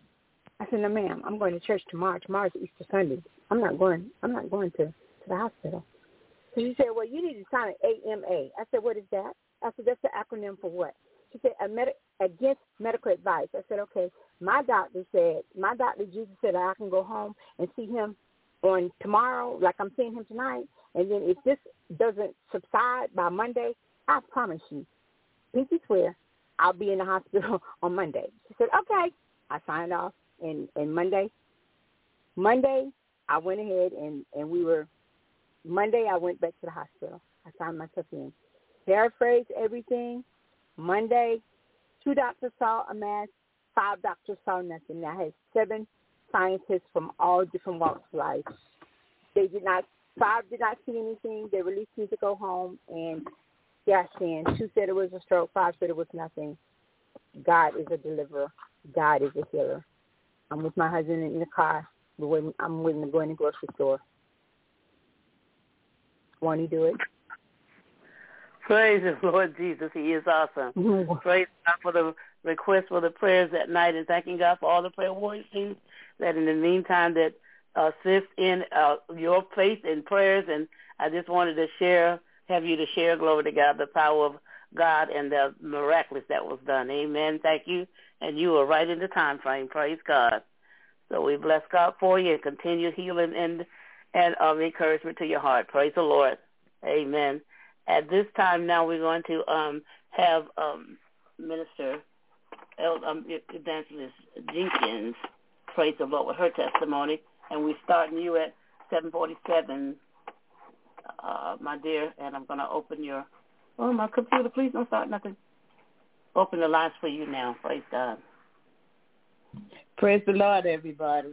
I said, no, ma'am, I'm going to church tomorrow. Tomorrow's Easter Sunday. I'm not going I'm not going to, to the hospital. So she said, well, you need to sign an A M A. I said, what is that? I said, that's the acronym for what? She said, a med- against medical advice. I said, okay. My doctor said, my doctor, Jesus said I can go home and see him on tomorrow, like I'm seeing him tonight. And then if this doesn't subside by Monday, I promise you, pinky swear, I'll be in the hospital on Monday. She said, okay. I signed off. And, and Monday, Monday, I went ahead and, and we were, Monday I went back to the hospital. I signed myself in. Paraphrase everything. Monday, two doctors saw a mass, five doctors saw nothing. I had seven scientists from all different walks of life. They did not, five did not see anything. They released me to go home and gashed in. Two said it was a stroke. Five said it was nothing. God is a deliverer. God is a healer. I'm with my husband in the car. We're waiting, I'm waiting to go in the grocery store. Won't he do it? Praise the Lord Jesus. He is awesome. Mm-hmm. Praise God for the request for the prayers that night, and thanking God for all the prayer warriors teams that in the meantime that assist in uh, your faith and prayers. And I just wanted to share, have you to share, glory to God, the power of God and the miraculous that was done. Amen. Thank you. And you are right in the time frame. Praise God. So we bless God for you and continue healing and, and um, encouragement to your heart. Praise the Lord. Amen. At this time now we're going to um, have um, Minister El, um, Evangelist Jenkins, praise the Lord, with her testimony. And we're starting you at seven forty-seven, uh, my dear. And I'm going to open your, oh, my computer, please don't start nothing. Open the lines for you now. Praise God. Praise the Lord, everybody.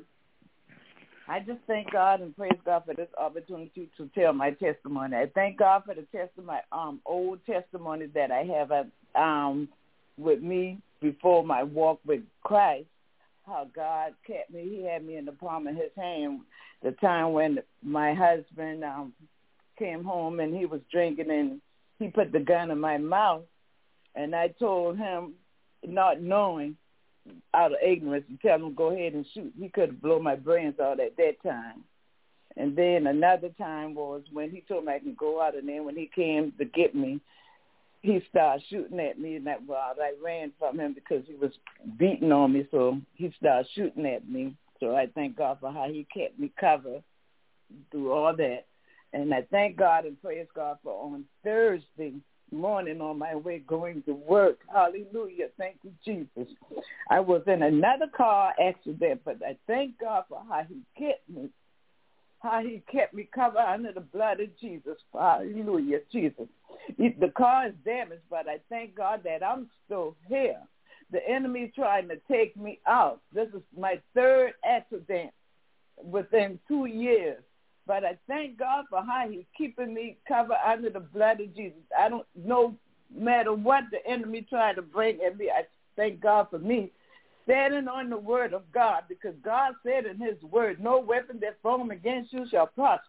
I just thank God and praise God for this opportunity to tell my testimony. I thank God for the testimony, um, old testimony that I have um, with me before my walk with Christ, how God kept me. He had me in the palm of his hand the time when my husband um, came home and he was drinking and he put the gun in my mouth. And I told him, not knowing, out of ignorance, to tell him go ahead and shoot. He could have blown my brains out at that time. And then another time was when he told me I can go out, and then when he came to get me, he started shooting at me, and that, well, I ran from him because he was beating on me, so he started shooting at me. So I thank God for how he kept me covered through all that. And I thank God and praise God for on Thursday morning on my way going to work. Hallelujah. Thank you, Jesus. I was in another car accident, but I thank God for how he kept me, how he kept me covered under the blood of Jesus. Hallelujah, Jesus. The car is damaged, but I thank God that I'm still here. The enemy is trying to take me out. This is my third accident within two years. But I thank God for how he's keeping me covered under the blood of Jesus. I don't know, no matter what the enemy tried to bring at me, I thank God for me standing on the word of God, because God said in his word, no weapon that formed against you shall prosper.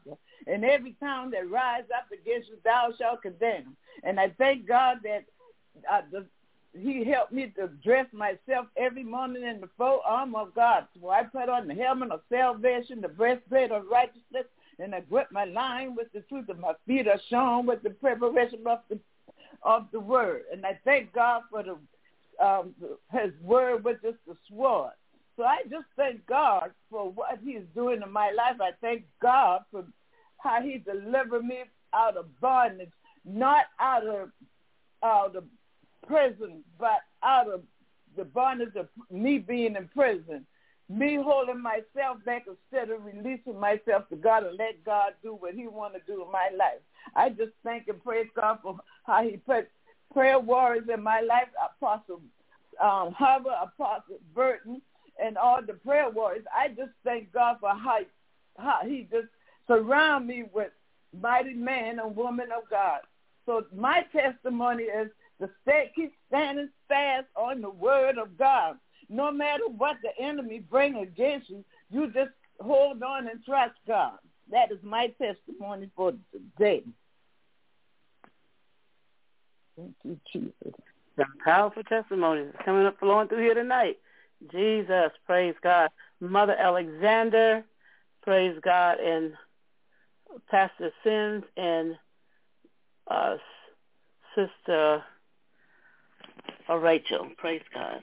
And every tongue that rises up against you, thou shalt condemn. And I thank God that uh, the, he helped me to dress myself every morning in the full armor of God. So I put on the helmet of salvation, the breastplate of righteousness, and I grip my line with the truth of my feet are shown with the preparation of the of the word. And I thank God for the um, his word, which is the sword. So I just thank God for what he's doing in my life. I thank God for how he delivered me out of bondage, not out of, out of prison, but out of the bondage of me being in prison, me holding myself back instead of releasing myself to God and let God do what he want to do in my life. I just thank and praise God for how he put prayer warriors in my life, Apostle um, Hubbard, Apostle Burton, and all the prayer warriors. I just thank God for how, how he just surround me with mighty man and woman of God. So my testimony is to stay, keep standing fast on the word of God. No matter what the enemy bring against you, you just hold on and trust God. That is my testimony for today. Thank you, Jesus. Some powerful testimonies coming up flowing through here tonight. Jesus, praise God. Mother Alexander, praise God, and Pastor Sims and uh, Sister uh, Rachel, praise God.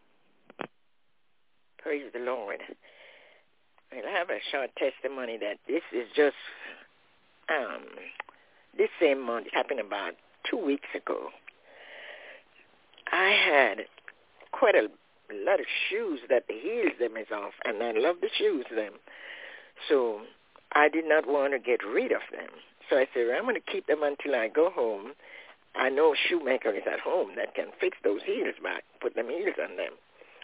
Praise the Lord. Well, I have a short testimony that this is just, um, this same month, it happened about two weeks ago. I had quite a lot of shoes that the heels them is off, and I love the shoes them. So I did not want to get rid of them. So I said, well, I'm going to keep them until I go home. I know a shoemaker is at home that can fix those heels back, put them heels on them.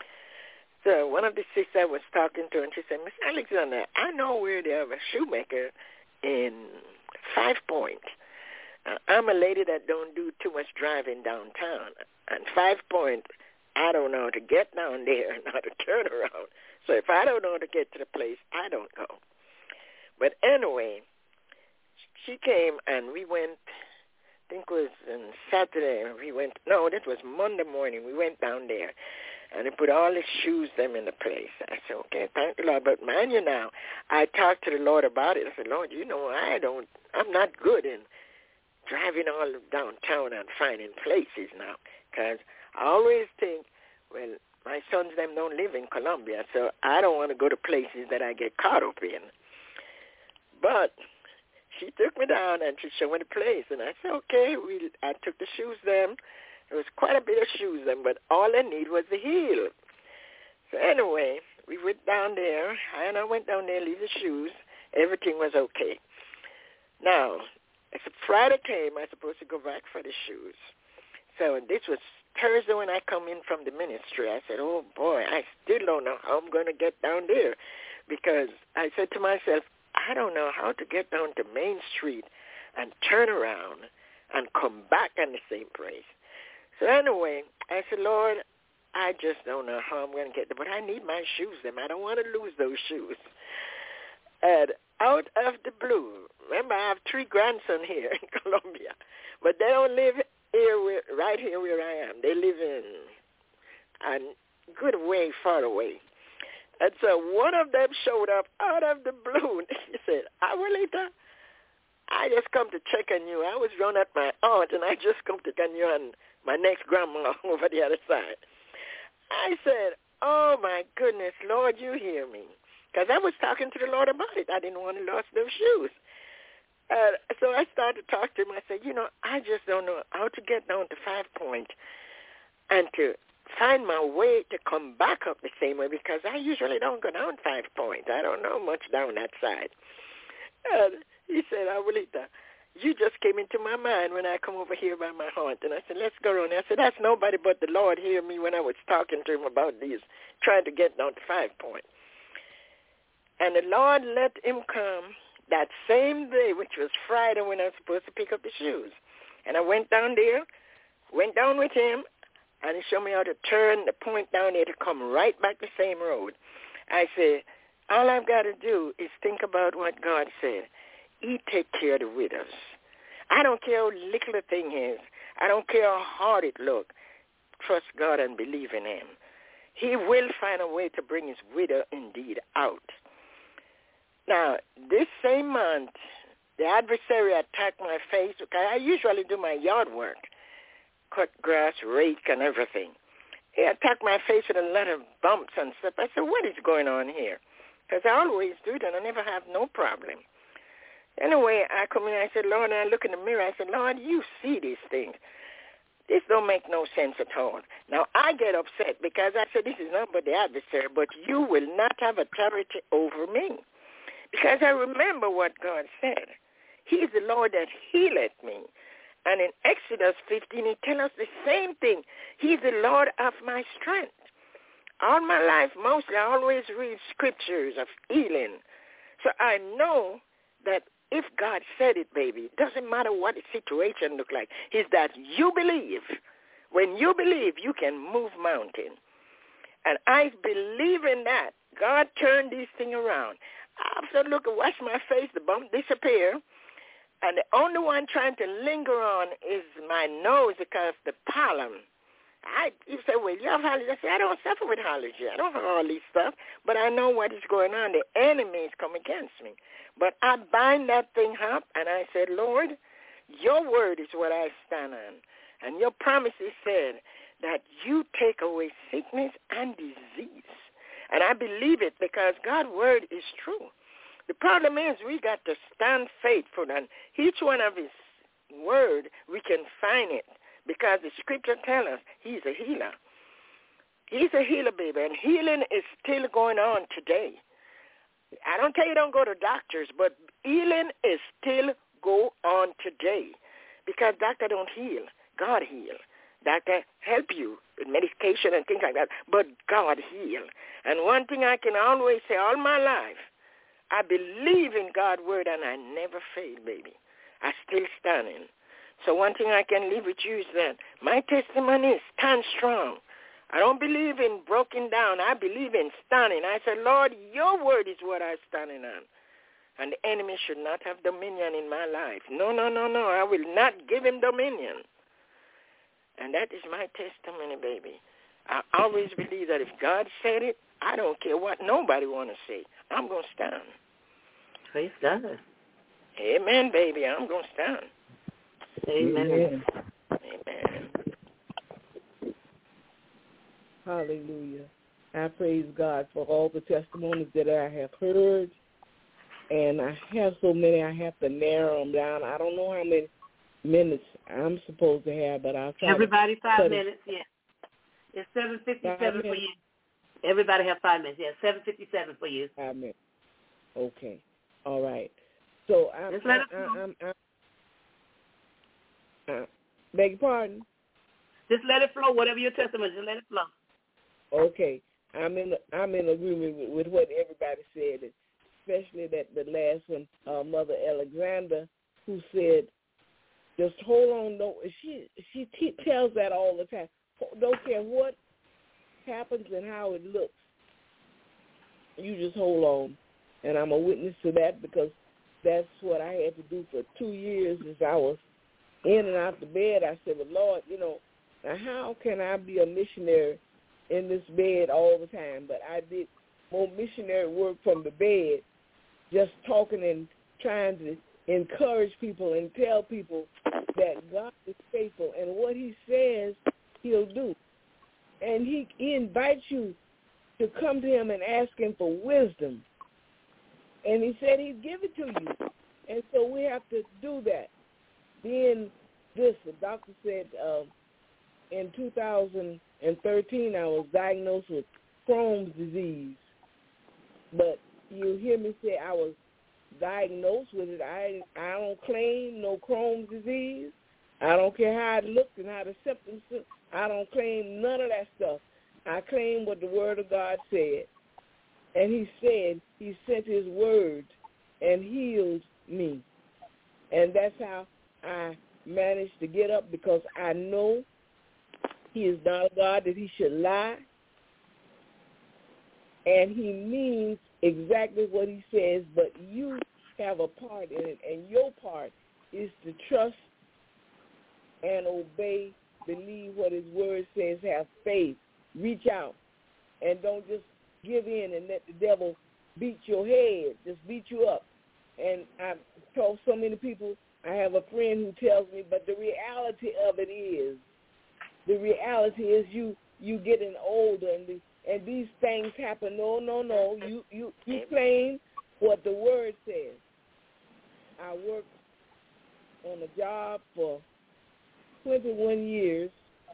So one of the sisters I was talking to, and she said, Miss Alexander, I know where they have a shoemaker in Five Point. Uh, I'm a lady that don't do too much driving downtown. And Five Point, I don't know how to get down there and how to turn around. So if I don't know how to get to the place, I don't go. But anyway, she came and we went, I think it was on Saturday, we went, no, that was Monday morning, we went down there. And they put all the shoes them in the place. I said, okay, thank the Lord. But mind you now, I talked to the Lord about it. I said, Lord, you know, I don't, I'm not good in driving all downtown and finding places now. Because I always think, well, my sons, them don't live in Columbia, so I don't want to go to places that I get caught up in. But she took me down and she showed me the place. And I said, okay, we, I took the shoes them. There was quite a bit of shoes then, but all I need was the heel. So anyway, we went down there. I and I went down there, leave the shoes. Everything was okay. Now, as Friday came, I was supposed to go back for the shoes. So this was Thursday when I come in from the ministry. I said, oh, boy, I still don't know how I'm going to get down there. Because I said to myself, I don't know how to get down to Main Street and turn around and come back in the same place. So anyway, I said, Lord, I just don't know how I'm going to get there, but I need my shoes them. I don't want to lose those shoes. And out of the blue, remember I have three grandsons here in Columbia, but they don't live here, where, right here where I am. They live in a good way far away. And so one of them showed up out of the blue. He said, Abuelita, I just come to check on you. I was running at my aunt, and I just come to check on you and my next grandma over the other side. I said, oh, my goodness, Lord, you hear me. Because I was talking to the Lord about it. I didn't want to lose those shoes. Uh, so I started to talk to him. I said, you know, I just don't know how to get down to Five Point and to find my way to come back up the same way because I usually don't go down Five Point. I don't know much down that side. And he said, Abuelita, you just came into my mind when I come over here by my aunt. And I said, let's go around. I said, that's nobody but the Lord hear me when I was talking to him about these, trying to get down to Five Point. And the Lord let him come that same day, which was Friday when I was supposed to pick up the shoes. And I went down there, went down with him, and he showed me how to turn the point down there to come right back the same road. I said, all I've got to do is think about what God said. he take care of the widows. I don't care how little the thing is. I don't care how hard it look. Trust God and believe in him. He will find a way to bring his widow indeed out. Now, this same month, the adversary attacked my face because I usually do my yard work, cut grass, rake, and everything. He attacked my face with a lot of bumps and stuff. I said, what is going on here? Because I always do it, and I never have no problem. Anyway, I come in, I said, Lord, and I look in the mirror, I said, Lord, you see these things. This don't make no sense at all. Now, I get upset because I said, this is not but the adversary, but you will not have authority over me. Because I remember what God said. He is the Lord that healeth me. And in Exodus fifteen, he tells us the same thing. He's the Lord of my strength. All my life, mostly, I always read scriptures of healing. So I know that if God said it, baby, it doesn't matter what the situation look like. It's that you believe. When you believe, you can move mountain. And I believe in that. God turned this thing around. After look, wash my face, the bump disappear. And the only one trying to linger on is my nose because the pollen. I, you say, well, you have allergy. I say, I don't suffer with allergy. I don't have all this stuff, but I know what is going on. The enemies come against me. But I bind that thing up, and I said, Lord, your word is what I stand on. And your promises said that you take away sickness and disease. And I believe it because God's word is true. The problem is we got to stand faithful, and each one of his word, we can find it because the scripture tells us he's a healer. He's a healer, baby, and healing is still going on today. I don't tell you don't go to doctors, but healing is still go on today because doctor don't heal. God heal. Doctor help you with medication and things like that, but God heal. And one thing I can always say all my life, I believe in God's word and I never fail, baby. I still standing. So one thing I can leave with you is that my testimony is stand strong. I don't believe in broken down. I believe in standing. I said, Lord, your word is what I'm standing on. And the enemy should not have dominion in my life. No, no, no, no. I will not give him dominion. And that is my testimony, baby. I always believe that if God said it, I don't care what nobody want to say. I'm going to stand. Praise God. Amen, baby. I'm going to stand. Amen. Amen. Hallelujah. I praise God for all the testimonies that I have heard. And I have so many, I have to narrow them down. I don't know how many minutes I'm supposed to have, but I'll try Everybody to five cut minutes, it. yeah. It's seven fifty-seven for you. Everybody have five minutes, yeah. seven fifty-seven for you. Five minutes. Okay. All right. So I'm, Just let I, us I, know. I'm, I'm, I'm, uh, beg your pardon? Just let it flow, whatever your testimony, just let it flow. Okay. I'm in I'm in agreement with, with what everybody said, especially that the last one, uh, Mother Alexander, who said, just hold on. Don't, she she t- tells that all the time. Don't care what happens and how it looks. You just hold on. And I'm a witness to that because that's what I had to do for two years as I was in and out the bed. I said, well, Lord, you know, now how can I be a missionary in this bed all the time? But I did more missionary work from the bed, just talking and trying to encourage people and tell people that God is faithful and what he says he'll do. And he, he invites you to come to him and ask him for wisdom. And he said he'd give it to you. And so we have to do that. Then this, the doctor said uh, in two thousand thirteen I was diagnosed with Crohn's disease. But you hear me say I was diagnosed with it. I I don't claim no Crohn's disease. I don't care how it looked and how the symptoms look. I don't claim none of that stuff. I claim what the Word of God said. And he said he sent his word and healed me. And that's how I managed to get up, because I know he is not a God that he should lie. And he means exactly what he says, but you have a part in it, and your part is to trust and obey, believe what his word says, have faith, reach out, and don't just give in and let the devil beat your head, just beat you up. And I've told so many people, I have a friend who tells me, but the reality of it is, the reality is you you getting older, and the, and these things happen. No, no, no. You you you claim what the word says. I worked on a job for twenty-one years,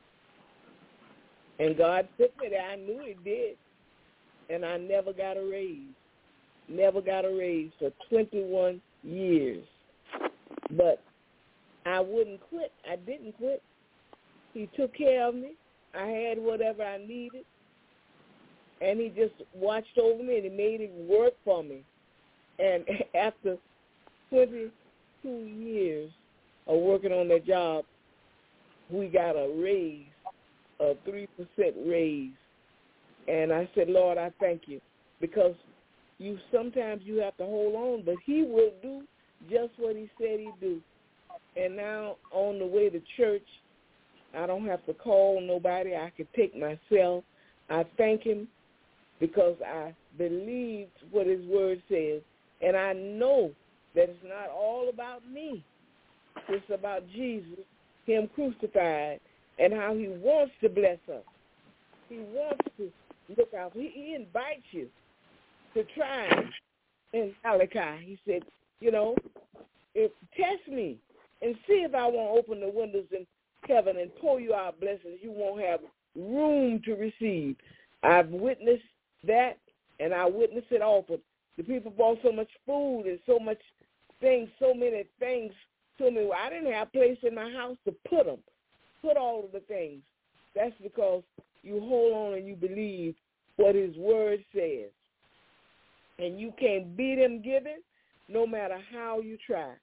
and God put me there. I knew He did, and I never got a raise. Never got a raise for twenty-one years. But I wouldn't quit. I didn't quit. He took care of me. I had whatever I needed, and He just watched over me, and He made it work for me. And after twenty-two years of working on that job, we got a raise, a three percent raise. And I said, Lord, I thank you, because you sometimes you have to hold on, but He will do just what He said He'd do. And now on the way to church, I don't have to call nobody. I can take myself. I thank Him because I believed what His word says. And I know that it's not all about me. It's about Jesus, Him crucified, and how He wants to bless us. He wants to look out. He, he invites you to try Him. In Malachi, He said, you know, if, test me and see if I won't open the windows in heaven and pour you out blessings you won't have room to receive. I've witnessed that, and I witnessed it often. The people bought so much food and so much things, so many things to me. I didn't have a place in my house to put them, put all of the things. That's because you hold on and you believe what His word says. And you can't beat Him giving no matter how you try.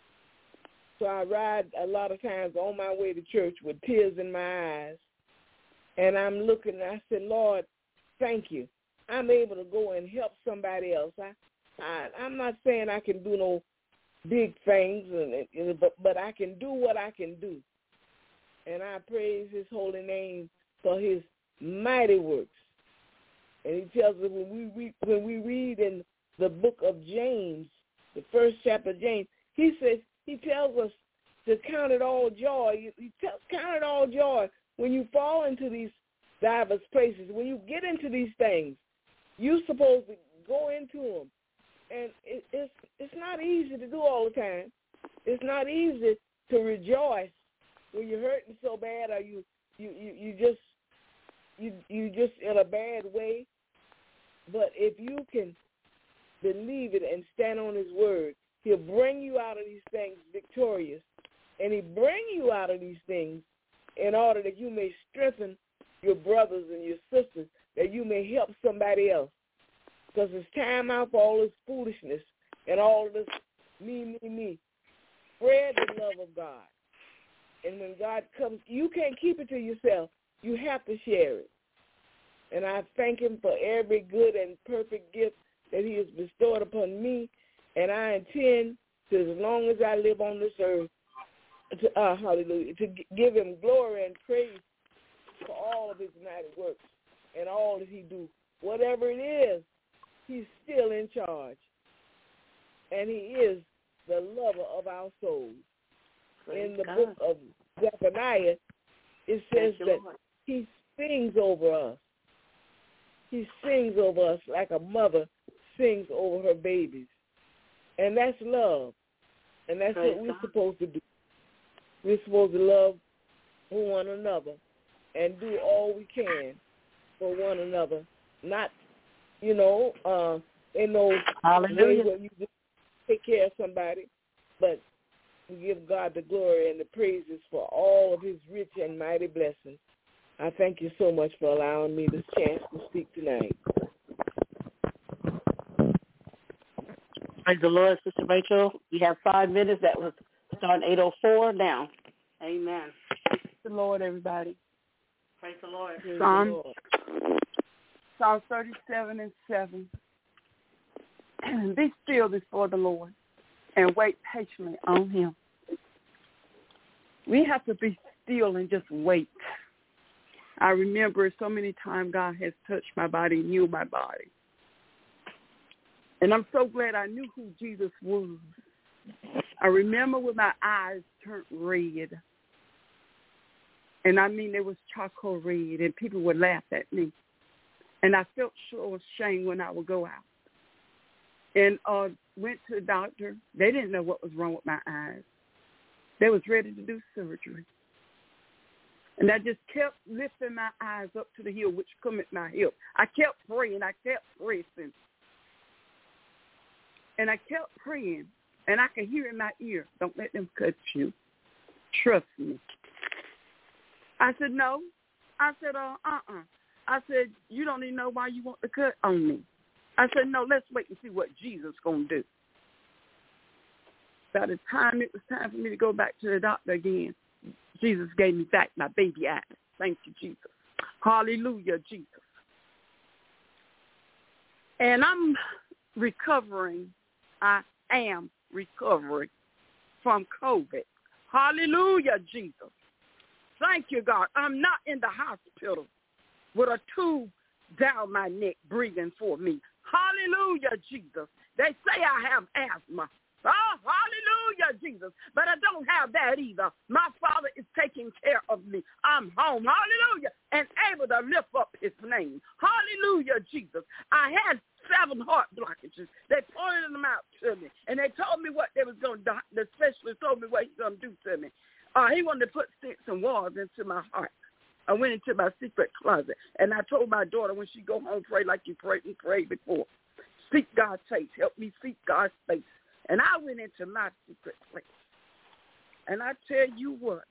So I ride a lot of times on my way to church with tears in my eyes. And I'm looking and I said, Lord, thank you. I'm able to go and help somebody else. I, I, I'm not saying I can do no big things, and, and, but, but I can do what I can do. And I praise His holy name for His mighty works. And He tells us when we read, when we read in the book of James, the first chapter of James, He says, He tells us to count it all joy. He tells count it all joy when you fall into these diverse places. When you get into these things, you're supposed to go into them. And it, it's it's not easy to do all the time. It's not easy to rejoice when you're hurting so bad, or you you, you, you just you you just in a bad way. But if you can believe it and stand on His word, He'll bring you out of these things victorious. And He bring you out of these things in order that you may strengthen your brothers and your sisters, that you may help somebody else. Because it's time out for all this foolishness and all this me, me, me. Spread the love of God. And when God comes, you can't keep it to yourself. You have to share it. And I thank Him for every good and perfect gift that He has bestowed upon me. And I intend to, as long as I live on this earth, to, uh, hallelujah, to g- give Him glory and praise for all of His mighty works and all that He do. Whatever it is, He's still in charge. And He is the lover of our souls. Praise in the God. book of Zephaniah, it says you, that Lord. He sings over us. He sings over us like a mother sings over her babies. And that's love. And that's Praise what we're God. supposed to do. We're supposed to love one another and do all we can for one another. Not, you know, uh, in those Hallelujah. ways where you just take care of somebody, but we give God the glory and the praises for all of His rich and mighty blessings. I thank you so much for allowing me this chance to speak tonight. Praise the Lord, Sister Rachel. We have five minutes. That was starting eight oh four now. Amen. Praise the Lord, everybody. Praise the Lord. Praise the Psalm, Lord. Psalm thirty-seven and seven. Be still before the Lord and wait patiently on him. We have to be still and just wait. I remember so many times God has touched my body, knew my body. And I'm so glad I knew who Jesus was. I remember when my eyes turned red. And I mean, it was charcoal red, and people would laugh at me. And I felt so ashamed when I would go out. And uh, went to the doctor. They didn't know what was wrong with my eyes. They was ready to do surgery. And I just kept lifting my eyes up to the hill, which come at my hip. I kept praying. I kept pressing. And I kept praying. And I could hear in my ear, don't let them cut you. Trust me. I said, no. I said, uh, uh-uh. I said, you don't even know why you want to cut on me. I said, no, let's wait and see what Jesus is going to do. By the time it was time for me to go back to the doctor again, Jesus gave me back my baby eyes. Thank you, Jesus. Hallelujah, Jesus. And I'm recovering. I am recovering from COVID. Hallelujah, Jesus. Thank you, God. I'm not in the hospital with a tube down my neck breathing for me. Hallelujah, Jesus. They say I have asthma. Oh, hallelujah, Jesus. But I don't have that either. My Father is taking care of me. I'm home. Hallelujah. And able to lift up his name. Hallelujah, Jesus. I had seven heart blockages. They pointed them out to me. And they told me what they was going to do. The specialist told me what he was going to do to me. Uh, he wanted to put sticks and walls into my heart. I went into my secret closet. And I told my daughter when she go home, pray like you prayed and prayed before. Seek God's face. Help me seek God's face. And I went into my secret place. And I tell you what,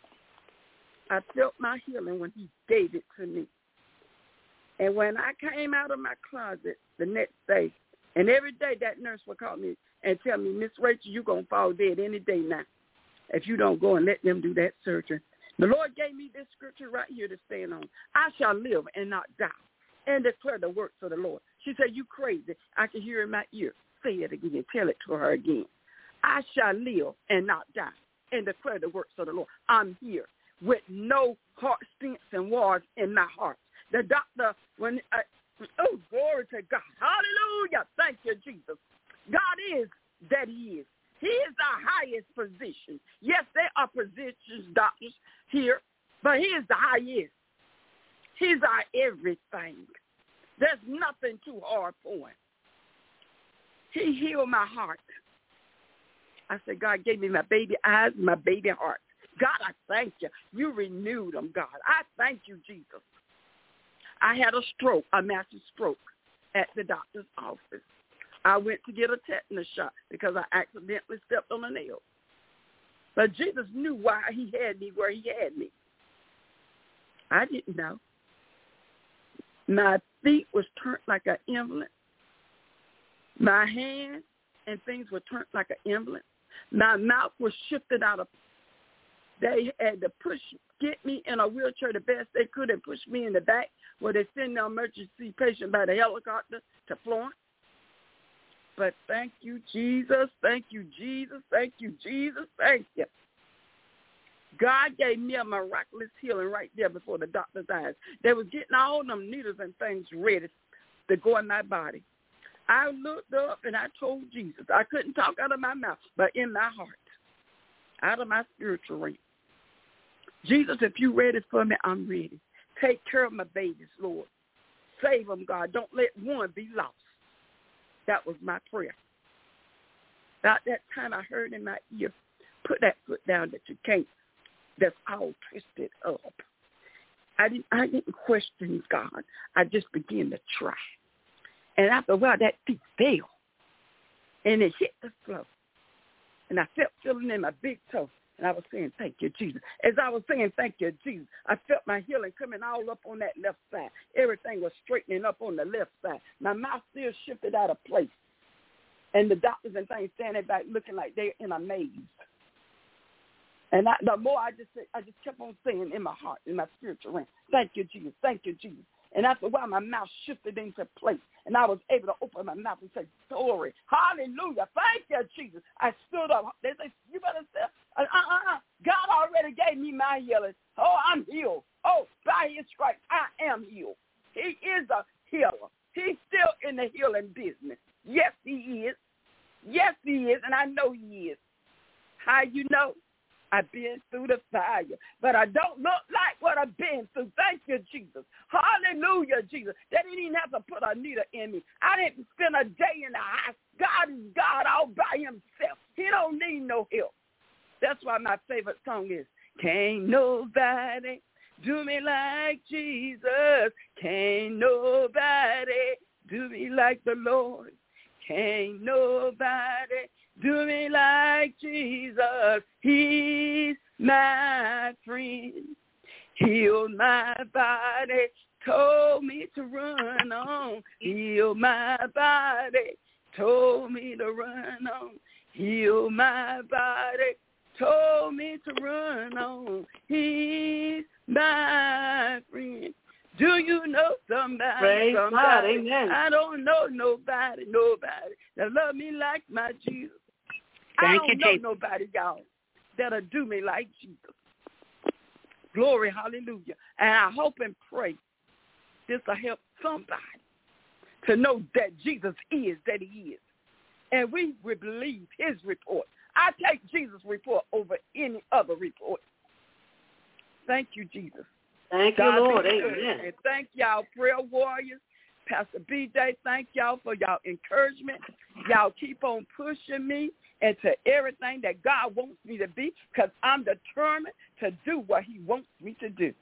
I felt my healing when he gave it to me. And when I came out of my closet the next day, and every day that nurse would call me and tell me, Miss Rachel, you're going to fall dead any day now if you don't go and let them do that surgery. The Lord gave me this scripture right here to stand on. I shall live and not die and declare the works of the Lord. She said, you crazy. I can hear in my ear. Say it again. Tell it to her again. I shall live and not die and declare the works of the Lord. I'm here with no heart stents and wars in my heart. The doctor, when, uh, oh, glory to God. Hallelujah. Thank you, Jesus. God is that he is. He is our highest position. Yes, there are positions, doctors here, but he is the highest. He's our everything. There's nothing too hard for him. He healed my heart. I said, God gave me my baby eyes and my baby heart. God, I thank you. You renewed them, God. I thank you, Jesus. I had a stroke, a massive stroke at the doctor's office. I went to get a tetanus shot because I accidentally stepped on a nail. But Jesus knew why he had me where he had me. I didn't know. My feet was turned like an invalid. My hands and things were turned like an invalid. My mouth was shifted out of. They had to push, get me in a wheelchair the best they could and push me in the back where they send the emergency patient by the helicopter to Florence. But thank you, Jesus. Thank you, Jesus. Thank you, Jesus. Thank you. God gave me a miraculous healing right there before the doctor's eyes. They was getting all them needles and things ready to go in my body. I looked up and I told Jesus. I couldn't talk out of my mouth, but in my heart, out of my spiritual realm. Jesus, if you're ready for me, I'm ready. Take care of my babies, Lord. Save them, God. Don't let one be lost. That was my prayer. About that time I heard in my ear, put that foot down that you can't. That's all twisted up. I didn't, I didn't question God. I just began to try. And after a while, that feet fell. And it hit the floor. And I felt feeling in my big toe. And I was saying, thank you, Jesus. As I was saying, thank you, Jesus, I felt my healing coming all up on that left side. Everything was straightening up on the left side. My mouth still shifted out of place. And the doctors and things standing back looking like they're in a maze. And I, the more I just said, I just kept on saying in my heart, in my spiritual realm, thank you, Jesus, thank you, Jesus. And after a while, my mouth shifted into place, and I was able to open my mouth and say, glory, hallelujah, thank you, Jesus. I stood up. They say, you better say, uh-uh-uh. God already gave me my healing. Oh, I'm healed. Oh, by his stripes, I am healed. He is a healer. He's still in the healing business. Yes, he is. Yes, he is, and I know he is. How you know? I've been through the fire, but I don't look like what I've been through. Thank you, Jesus. Hallelujah, Jesus. They didn't even have to put a needle in me. I didn't spend a day in the house. God is God all by himself. He don't need no help. That's why my favorite song is, can't nobody do me like Jesus. Can't nobody do me like the Lord. Can't nobody do me like Jesus. He's my friend. Healed my body. Told me to run on. Healed my body. Told me to run on. Healed my body. Told me to run on. He's my friend. Do you know somebody? Praise somebody? God, amen. I don't know nobody, nobody that love me like my Jesus. Thank I you, don't know Jesus. nobody, y'all, that'll do me like Jesus. Glory, hallelujah. And I hope and pray this will help somebody to know that Jesus is, that he is. And we will believe his report. I take Jesus' report over any other report. Thank you, Jesus. Thank God you, Lord. Amen. And thank y'all, prayer warriors. Pastor B J, thank y'all for y'all encouragement. Y'all keep on pushing me into everything that God wants me to be, because I'm determined to do what he wants me to do.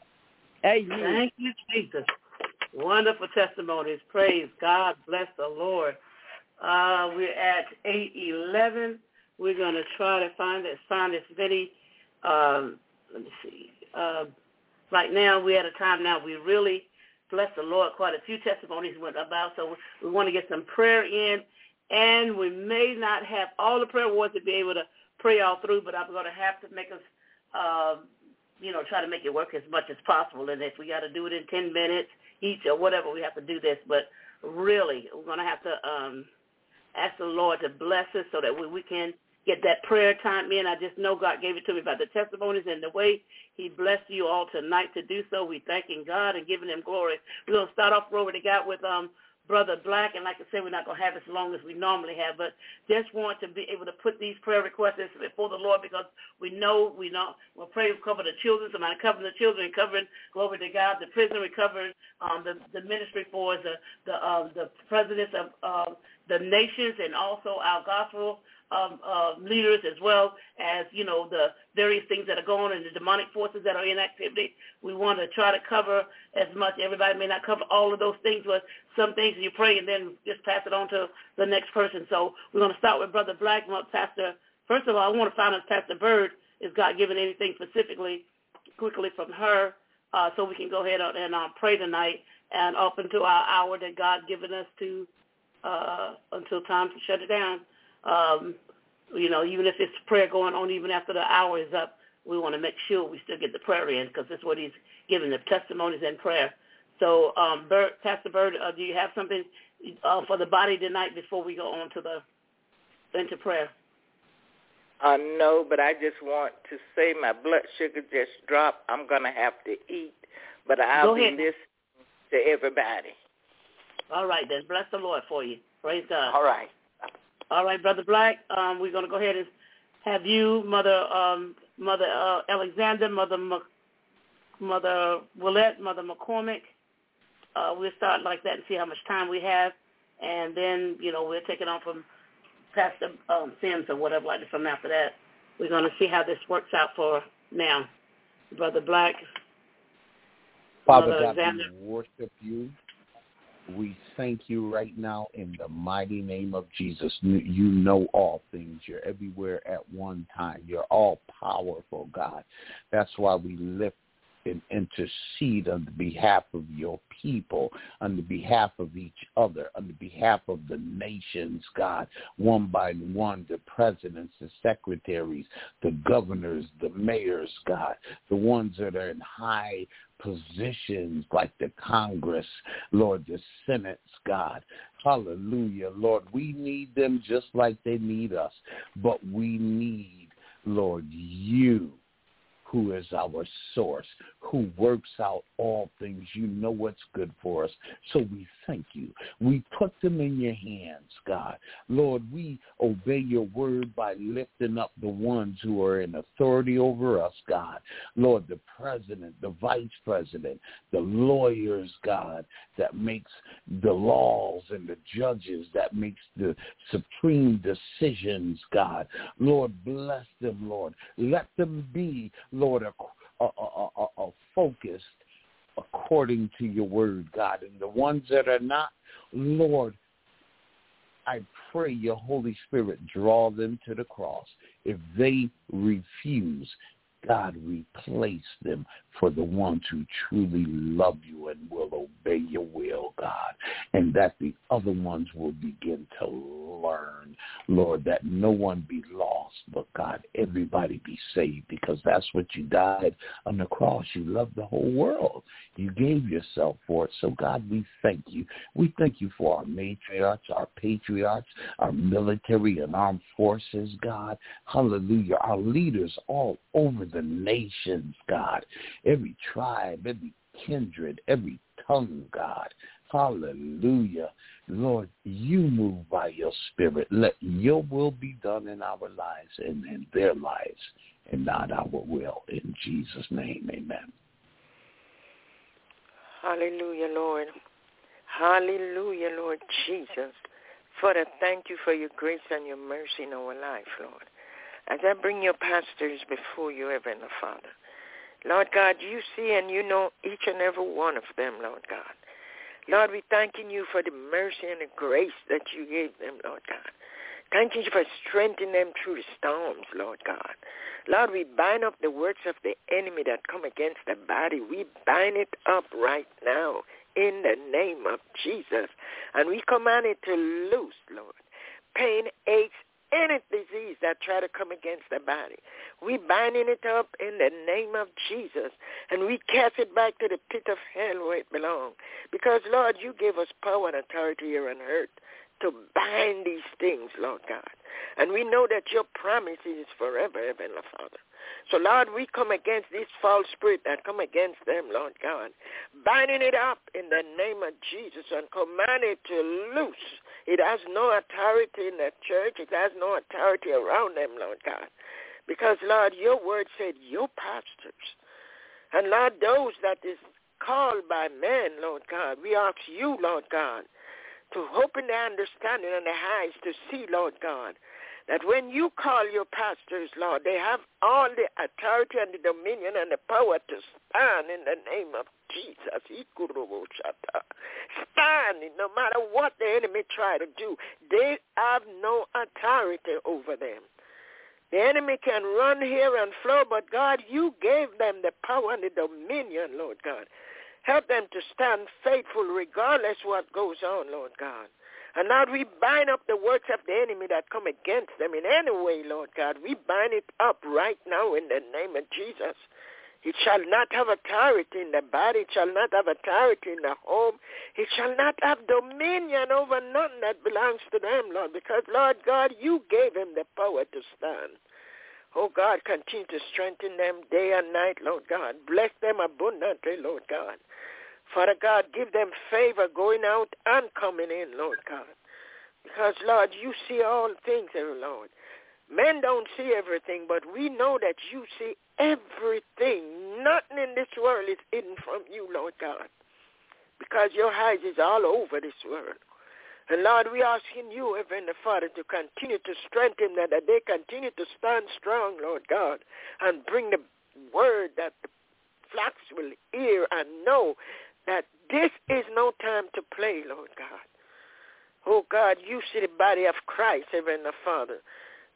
Amen. Thank you, Jesus. Wonderful testimonies. Praise God. Bless the Lord. Uh, we're at eight eleven. We're going to try to find this, find this very, um, let me see. Uh, right now, we're at a time now we really, bless the Lord, quite a few testimonies went about, so we want to get some prayer in, and we may not have all the prayer warriors to be able to pray all through, but I'm going to have to make us, uh, you know, try to make it work as much as possible, and if we got to do it in ten minutes each or whatever, we have to do this, but really, we're going to have to um, ask the Lord to bless us so that we, we can get that prayer time in. I just know God gave it to me about the testimonies and the way he blessed you all tonight to do so. We thanking God and giving him glory. We're going to start off over to God with um, Brother Black, and like I said, we're not going to have as long as we normally have, but just want to be able to put these prayer requests before the Lord, because we know, we know, we'll pray to cover the children, somebody covering the children, covering, glory to God, the prison, recovering um, the, the ministry for the, the, uh, the presidents of uh, the nations, and also our gospel Um, uh, leaders, as well as, you know, the various things that are going on and the demonic forces that are in activity. We want to try to cover as much. Everybody may not cover all of those things, but some things you pray and then just pass it on to the next person. So we're going to start with Brother Black. Pastor, first of all, I want to find out if Pastor Bird is God given anything specifically, quickly from her, uh, so we can go ahead and uh, pray tonight and up into our hour that God given us to uh, until time to shut it down. Um, you know, even if it's prayer going on, even after the hour is up, we want to make sure we still get the prayer in, because that's what he's giving, the testimonies and prayer. So, um, Bird, Pastor Bird, uh, do you have something uh, for the body tonight before we go on to the into prayer? Uh, no, but I just want to say my blood sugar just dropped. I'm going to have to eat, but I'll be listening to everybody. All right, then. Bless the Lord for you. Praise God. All right. All right, Brother Black, um, we're going to go ahead and have you, Mother um, Mother uh, Alexander, Mother M- Mother Willette, Mother McCormick. Uh, we'll start like that and see how much time we have, and then, you know, we'll take it on from Pastor um, Sims or whatever like that. From after that, we're going to see how this works out for now. Brother Black, Father Mother God, Alexander. we worship you. We thank you right now in the mighty name of Jesus. You know all things. You're everywhere at one time. You're all powerful, God. That's why we lift and intercede on the behalf of your people, on the behalf of each other, on the behalf of the nations, God, one by one, the presidents, the secretaries, the governors, the mayors, God, the ones that are in high positions like the Congress, Lord, the Senates, God. Hallelujah, Lord. We need them just like they need us, but we need, Lord, you, who is our source, who works out all things. You know what's good for us. So we thank you. We put them in your hands, God. Lord, we obey your word by lifting up the ones who are in authority over us, God. Lord, the president, the vice president, the lawyers, God, that makes the laws, and the judges that makes the supreme decisions, God. Lord, bless them, Lord. Let them be, Lord, a, a, a, a, a focused according to your word, God. And the ones that are not, Lord, I pray your Holy Spirit draw them to the cross. If they refuse, God, replace them for the ones who truly love you and will obey your will, God, and that the other ones will begin to learn, Lord, that no one be lost, but, God, everybody be saved, because that's what you died on the cross. You loved the whole world. You gave yourself for it. So, God, we thank you. We thank you for our matriarchs, our patriarchs, our military and armed forces, God. Hallelujah. Our leaders all over the nations, God. Every tribe, every kindred, every tongue, God. Hallelujah. Lord, you move by your spirit. Let your will be done in our lives and in their lives, and not our will. In Jesus' name, amen. Hallelujah, Lord. Hallelujah, Lord Jesus. Father, thank you for your grace and your mercy in our life, Lord. As I bring your pastors before you, Heavenly Father, Lord God, you see and you know each and every one of them, Lord God. Lord, we thanking you for the mercy and the grace that you gave them, Lord God. Thank you for strengthening them through the storms, Lord God. Lord, we bind up the works of the enemy that come against the body. We bind it up right now in the name of Jesus. And we command it to loose, Lord. Pain, aches, any disease that try to come against the body. We binding it up in the name of Jesus, and we cast it back to the pit of hell where it belongs. Because, Lord, you gave us power and authority here on earth to bind these things, Lord God. And we know that your promise is forever, Heavenly Father. So, Lord, we come against this false spirit that come against them, Lord God, binding it up in the name of Jesus and command it to loose. It has no authority in the church. It has no authority around them, Lord God. Because, Lord, your word said your pastors. And, Lord, those that is called by men, Lord God, we ask you, Lord God, to open their understanding and their eyes to see, Lord God, that when you call your pastors, Lord, they have all the authority and the dominion and the power to stand in the name of Jesus. Stand, no matter what the enemy try to do. They have no authority over them. The enemy can run here and flow, but God, you gave them the power and the dominion, Lord God. Help them to stand faithful regardless what goes on, Lord God. And Lord, we bind up the works of the enemy that come against them in any way, Lord God. We bind it up right now in the name of Jesus. It shall not have authority in the body. It shall not have authority in the home. It shall not have dominion over nothing that belongs to them, Lord, because, Lord God, you gave him the power to stand. Oh, God, continue to strengthen them day and night, Lord God. Bless them abundantly, Lord God. Father God, give them favor going out and coming in, Lord God. Because, Lord, you see all things, Lord. Men don't see everything, but we know that you see everything. Nothing in this world is hidden from you, Lord God. Because your eyes is all over this world. And, Lord, we asking you, Heavenly Father, to continue to strengthen them, that they continue to stand strong, Lord God, and bring the word that the flocks will hear and know that this is no time to play, Lord God. Oh, God, you see the body of Christ, Heavenly Father.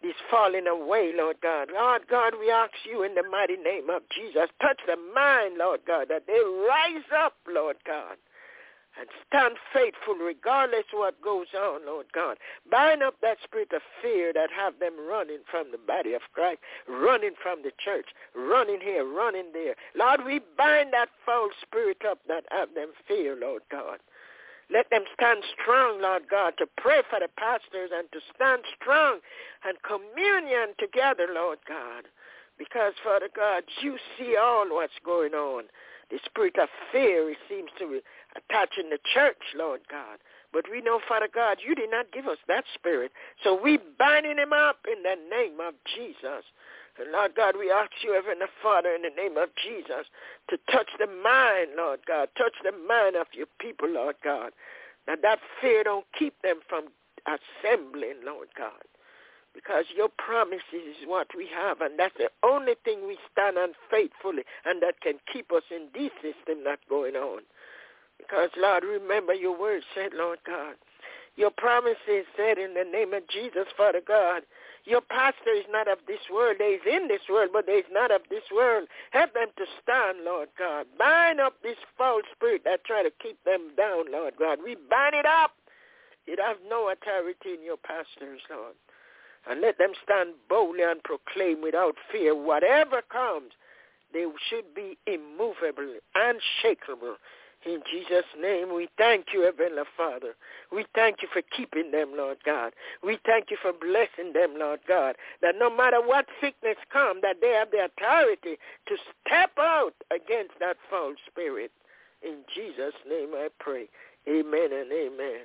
this falling away, Lord God. Lord God, we ask you in the mighty name of Jesus, touch the mind, Lord God, that they rise up, Lord God, and stand faithful regardless of what goes on, Lord God. Bind up that spirit of fear that have them running from the body of Christ, running from the church, running here, running there. Lord, we bind that foul spirit up that have them fear, Lord God. Let them stand strong, Lord God, to pray for the pastors and to stand strong and communion together, Lord God. Because, Father God, you see all what's going on. The spirit of fear, it seems to be attaching the church, Lord God. But we know, Father God, you did not give us that spirit. So we binding him up in the name of Jesus. And Lord God, we ask you, Heavenly Father, in the name of Jesus, to touch the mind, Lord God. Touch the mind of your people, Lord God. That that fear don't keep them from assembling, Lord God. Because your promises is what we have, and that's the only thing we stand on faithfully, and that can keep us in this system not going on. Because, Lord, remember your word said, Lord God. Your promises said in the name of Jesus, Father God, your pastor is not of this world. They is in this world, but they is not of this world. Help them to stand, Lord God. Bind up this foul spirit that try to keep them down, Lord God. We bind it up. It has no authority in your pastors, Lord. And let them stand boldly and proclaim without fear whatever comes. They should be immovable, unshakable. In Jesus' name, we thank you, Heavenly Father. We thank you for keeping them, Lord God. We thank you for blessing them, Lord God, that no matter what sickness comes, that they have the authority to step out against that foul spirit. In Jesus' name I pray. Amen and amen.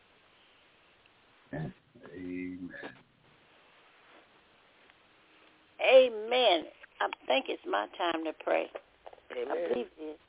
Amen. Amen. I think it's my time to pray. Amen. I believe it is.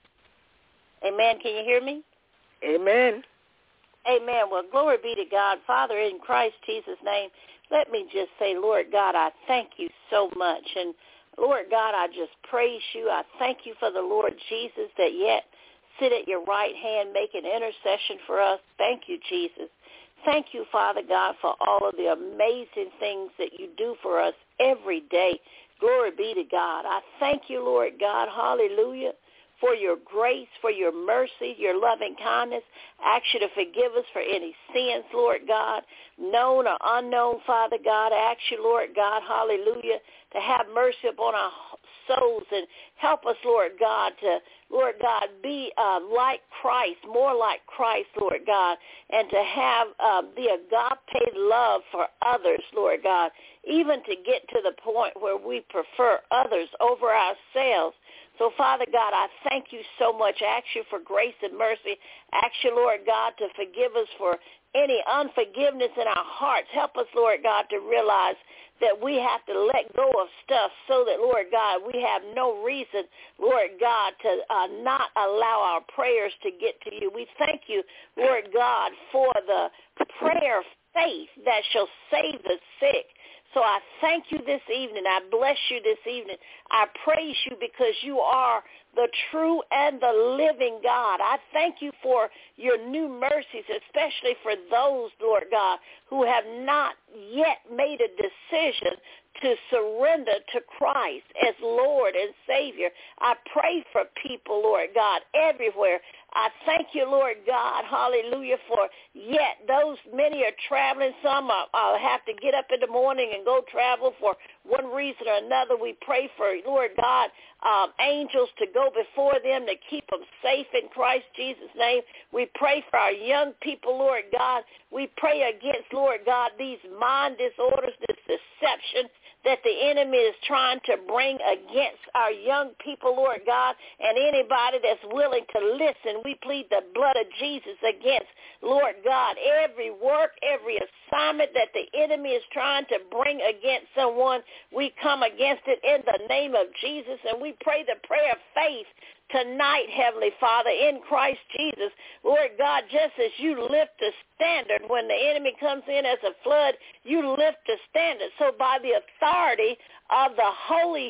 Amen. Can you hear me? Amen. Amen. Well, glory be to God. Father, in Christ Jesus' name, let me just say, Lord God, I thank you so much. And, Lord God, I just praise you. I thank you for the Lord Jesus that yet sit at your right hand making intercession for us. Thank you, Jesus. Thank you, Father God, for all of the amazing things that you do for us every day. Glory be to God. I thank you, Lord God. Hallelujah. For your grace, for your mercy, your loving kindness. I ask you to forgive us for any sins, Lord God, known or unknown, Father God. I ask you, Lord God, hallelujah, to have mercy upon our souls and help us, Lord God, to, Lord God, be uh, like Christ, more like Christ, Lord God, and to have uh, the agape love for others, Lord God, even to get to the point where we prefer others over ourselves. So, Father God, I thank you so much. I ask you for grace and mercy. I ask you, Lord God, to forgive us for any unforgiveness in our hearts. Help us, Lord God, to realize that we have to let go of stuff so that, Lord God, we have no reason, Lord God, to uh, not allow our prayers to get to you. We thank you, Lord God, for the prayer faith that shall save the sick. So I thank you this evening. I bless you this evening. I praise you because you are the true and the living God. I thank you for your new mercies, especially for those, Lord God, who have not yet made a decision to surrender to Christ as Lord and Savior. I pray for people, Lord God, everywhere. I thank you, Lord God, hallelujah, for yet those many are traveling. Some are, uh, have to get up in the morning and go travel for one reason or another. We pray for, Lord God, um, angels to go before them to keep them safe in Christ Jesus' name. We pray for our young people, Lord God. We pray against, Lord God, these mind disorders, this deception that the enemy is trying to bring against our young people, Lord God, and anybody that's willing to listen. We plead the blood of Jesus against, Lord God, every work, every assignment that the enemy is trying to bring against someone. We come against it in the name of Jesus, and we pray the prayer of faith tonight, Heavenly Father, in Christ Jesus. Lord God, just as you lift the standard when the enemy comes in as a flood, you lift the standard. So by the authority of the Holy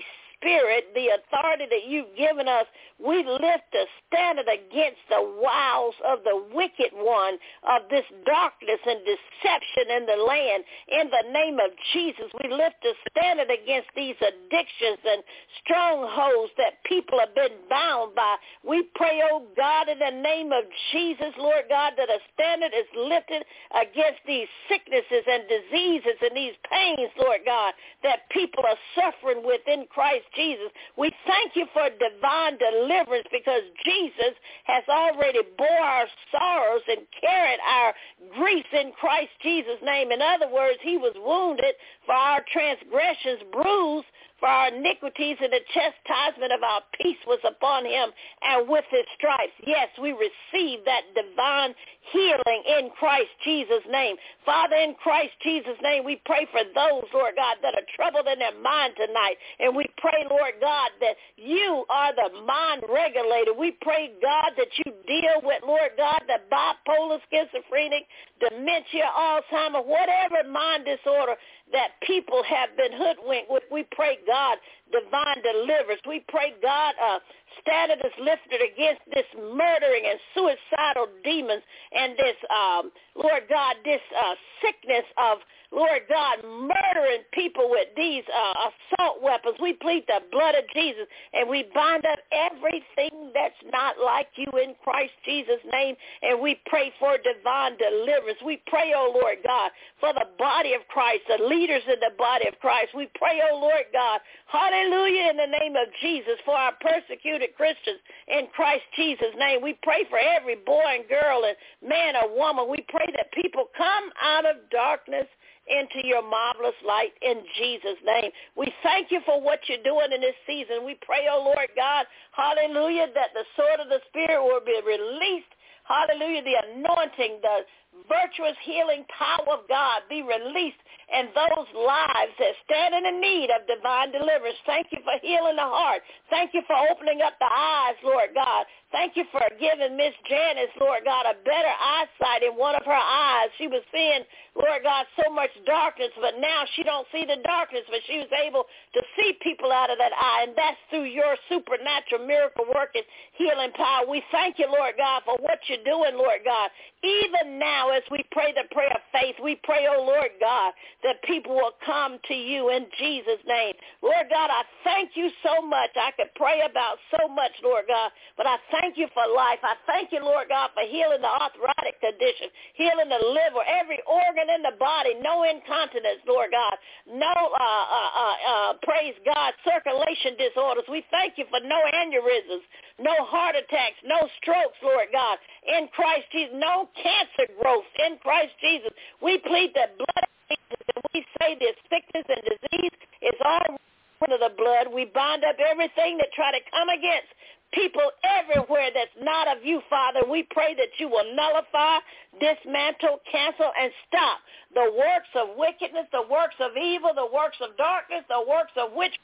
Spirit, the authority that you've given us, we lift a standard against the wiles of the wicked one of this darkness and deception in the land. In the name of Jesus, we lift a standard against these addictions and strongholds that people have been bound by. We pray, oh God, in the name of Jesus, Lord God, that a standard is lifted against these sicknesses and diseases and these pains, Lord God, that people are suffering with in Christ Jesus. We thank you for divine deliverance because Jesus has already bore our sorrows and carried our griefs in Christ Jesus' name. In other words, he was wounded for our transgressions, bruised for our iniquities, and the chastisement of our peace was upon him, and with his stripes, yes, we receive that divine healing in Christ Jesus' name. Father, in Christ Jesus' name, we pray for those, Lord God, that are troubled in their mind tonight, and we pray, Lord God, that you are the mind regulator. We pray, God, that you deal with, Lord God, the bipolar, schizophrenic, dementia, Alzheimer's, whatever mind disorder that people have been hoodwinked with. We pray, God, divine deliverance. We pray, God, uh, standard is lifted against this murdering and suicidal demons and this, um, Lord God, this uh, sickness of, Lord God, murdering people with these uh, assault weapons. We plead the blood of Jesus, and we bind up everything that's not like you in Christ Jesus' name, and we pray for divine deliverance. We pray, oh Lord God, for the body of Christ, the leaders in the body of Christ. We pray, oh Lord God, hallelujah, in the name of Jesus, for our persecuted Christians in Christ Jesus' name. We pray for every boy and girl and man or woman. We pray that people come out of darkness into your marvelous light in Jesus' name. We thank you for what you're doing in this season. We pray, oh Lord God, hallelujah, that the sword of the Spirit will be released. Hallelujah, the anointing, the virtuous healing power of God be released and those lives that stand in the need of divine deliverance. Thank you for healing the heart. Thank you for opening up the eyes, Lord God. Thank you for giving Miss Janice, Lord God, a better eyesight in one of her eyes. She was seeing, Lord God, so much darkness, but now she don't see the darkness, but she was able to see people out of that eye, and that's through your supernatural miracle-working healing power. We thank you, Lord God, for what you're doing, Lord God. Even now, as we pray the prayer of faith, we pray, oh Lord God, that people will come to you in Jesus' name. Lord God, I thank you so much. I could pray about so much, Lord God, but I thank you for life. I thank you, Lord God, for healing the arthritic condition, healing the liver, every organ in the body, no incontinence, Lord God, no, uh, uh, uh, uh, praise God, circulation disorders. We thank you for no aneurysms, no heart attacks, no strokes, Lord God, in Christ Jesus, no cancer growth in Christ Jesus. We plead the blood of Jesus, and we say this sickness and disease is all under the blood. We bind up everything that try to come against people everywhere that's not of you, Father. We pray that you will nullify, dismantle, cancel, and stop the works of wickedness, the works of evil, the works of darkness, the works of witchcraft.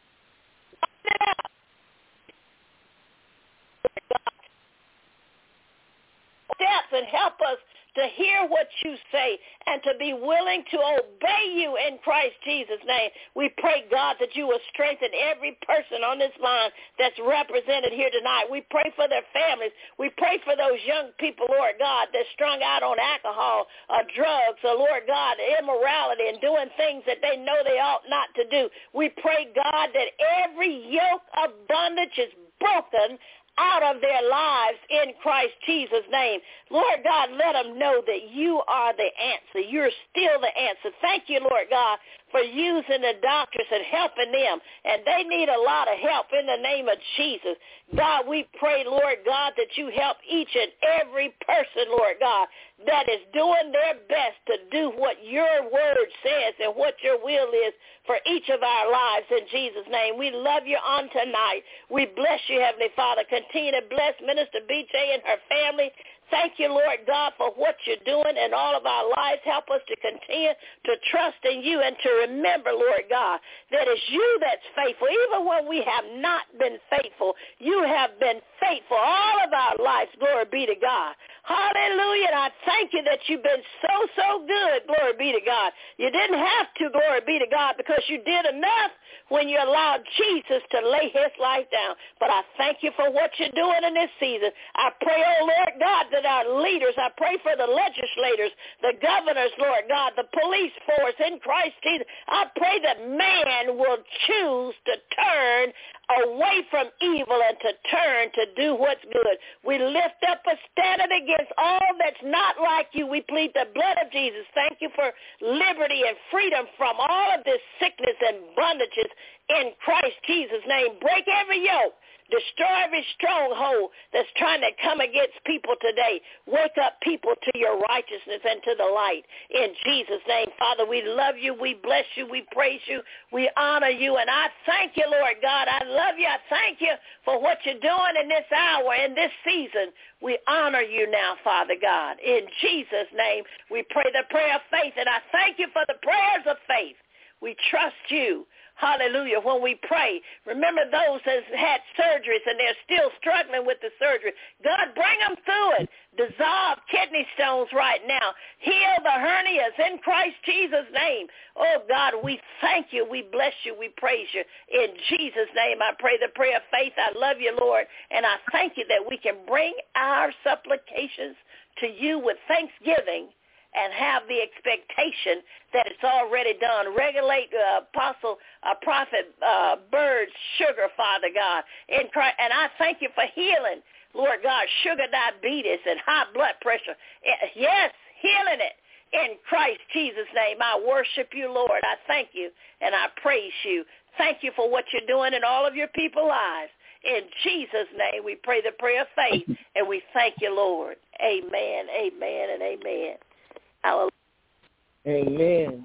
Steps and help us to hear what you say and to be willing to obey you in Christ Jesus' name. We pray, God, that you will strengthen every person on this line that's represented here tonight. We pray for their families. We pray for those young people, Lord God, that's strung out on alcohol or drugs or, Lord God, immorality and doing things that they know they ought not to do. We pray, God, that every yoke of bondage is broken out of their lives in Christ Jesus' name. Lord God, let them know that you are the answer. You're still the answer. Thank you, Lord God, for using the doctors and helping them. And they need a lot of help in the name of Jesus. God, we pray, Lord God, that you help each and every person, Lord God, that is doing their best to do what your word says and what your will is for each of our lives in Jesus' name. We love you on tonight. We bless you, Heavenly Father. Continue to bless Minister B J and her family. thank you, Lord God, for what you're doing in all of our lives. Help us to continue to trust in you and to remember, Lord God, that it's you that's faithful. Even when we have not been faithful, you have been faithful all of our lives. Glory be to God. Hallelujah. And I thank you that you've been so, so good. Glory be to God. You didn't have to, glory be to God, because you did enough when you allowed Jesus to lay his life down. But I thank you for what you're doing in this season. I pray, oh Lord God, that our leaders, I pray for the legislators, the governors, Lord God, the police force in Christ Jesus. I pray that man will choose to turn away from evil and to turn to do what's good. We lift up a standard against all that's not like you. We plead the blood of Jesus. Thank you for liberty and freedom from all of this sickness and bondages in Christ Jesus' name. Break every yoke. Destroy every stronghold that's trying to come against people today. Wake up people to your righteousness and to the light. In Jesus' name, Father, we love you. We bless you. We praise you. We honor you. And I thank you, Lord God. I love you. I thank you for what you're doing in this hour, in this season. We honor you now, Father God. In Jesus' name, we pray the prayer of faith. And I thank you for the prayers of faith. We trust you. Hallelujah. When we pray, remember those that had surgeries and they're still struggling with the surgery. God, bring them through it. Dissolve kidney stones right now. Heal the hernias in Christ Jesus' name. Oh, God, we thank you. We bless you. We praise you. In Jesus' name, I pray the prayer of faith. I love you, Lord, and I thank you that we can bring our supplications to you with thanksgiving and have the expectation that it's already done. Regulate uh, Apostle, uh, Prophet uh, Bird's sugar, Father God. In Christ, and I thank you for healing, Lord God, sugar diabetes and high blood pressure. Yes, healing it. In Christ Jesus' name, I worship you, Lord. I thank you and I praise you. Thank you for what you're doing in all of your people's lives. In Jesus' name, we pray the prayer of faith, and we thank you, Lord. Amen, amen, and amen. Hallelujah. Amen.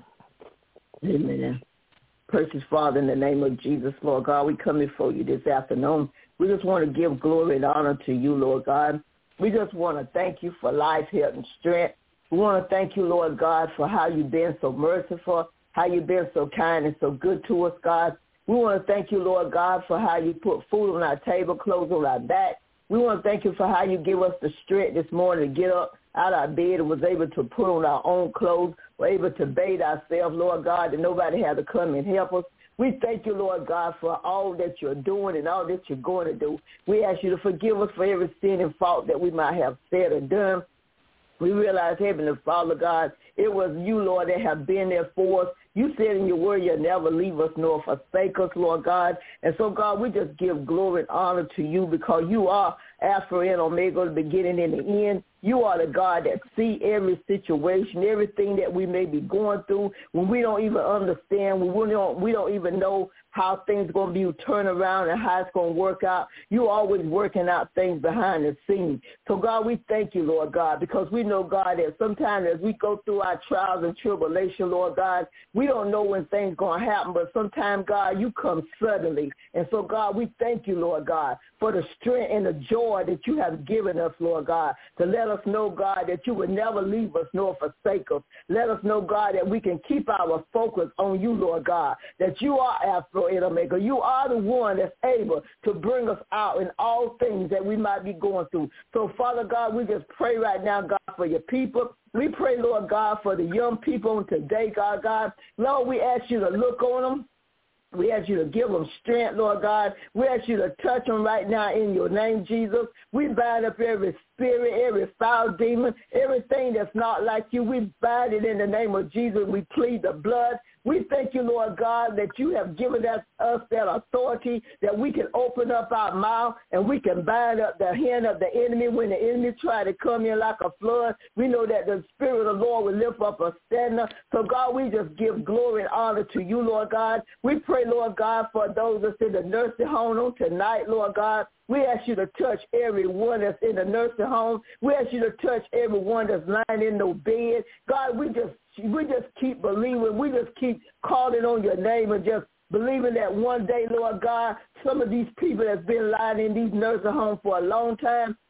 Amen. Precious Father, in the name of Jesus, Lord God, we come before you this afternoon. We just want to give glory and honor to you, Lord God. We just want to thank you for life, health, and strength. We want to thank you, Lord God, for how you've been so merciful, how you've been so kind and so good to us, God. We want to thank you, Lord God, for how you put food on our table, clothes on our back. We want to thank you for how you give us the strength this morning to get up out of our bed and was able to put on our own clothes, were able to bathe ourselves, Lord God, that nobody had to come and help us. We thank you, Lord God, for all that you're doing and all that you're going to do. We ask you to forgive us for every sin and fault that we might have said or done. We realize, Heavenly Father God, it was you, Lord, that have been there for us. You said in your word you'll never leave us nor forsake us, Lord God. And so, God, we just give glory and honor to you because you are Alpha and Omega, the beginning and the end. You are the God that see every situation, everything that we may be going through. When we don't even understand, when we don't, we don't even know how things are going to be turned around and how it's going to work out. You're always working out things behind the scenes. So, God, we thank you, Lord God, because we know, God, that sometimes as we go through our trials and tribulation, Lord God, we don't know when things are going to happen, but sometimes, God, you come suddenly. And so, God, we thank you, Lord God, for the strength and the joy that you have given us, Lord God, to let us know, God, that you would never leave us nor forsake us. Let us know, God, that we can keep our focus on you, Lord God, that you are Alpha and Omega. You are the one that's able to bring us out in all things that we might be going through. So, Father God, we just pray right now, God, for your people. We pray, Lord God, for the young people today, God, God. Lord, we ask you to look on them. We ask you to give them strength, Lord God. We ask you to touch them right now in your name, Jesus. We bind up every spirit, every foul demon, everything that's not like you. We bind it in the name of Jesus. We plead the blood. We thank you, Lord God, that you have given us, us that authority that we can open up our mouth and we can bind up the hand of the enemy when the enemy try to come in like a flood. We know that the Spirit of the Lord will lift up a standard. So, God, we just give glory and honor to you, Lord God. We pray, Lord God, for those that's in the nursing home on tonight, Lord God. We ask you to touch everyone that's in the nursing home. We ask you to touch everyone that's lying in no bed. God, we just we just keep believing. We just keep calling on your name and just believing that one day, Lord God, some of these people that's been lying in these nursing homes for a long time,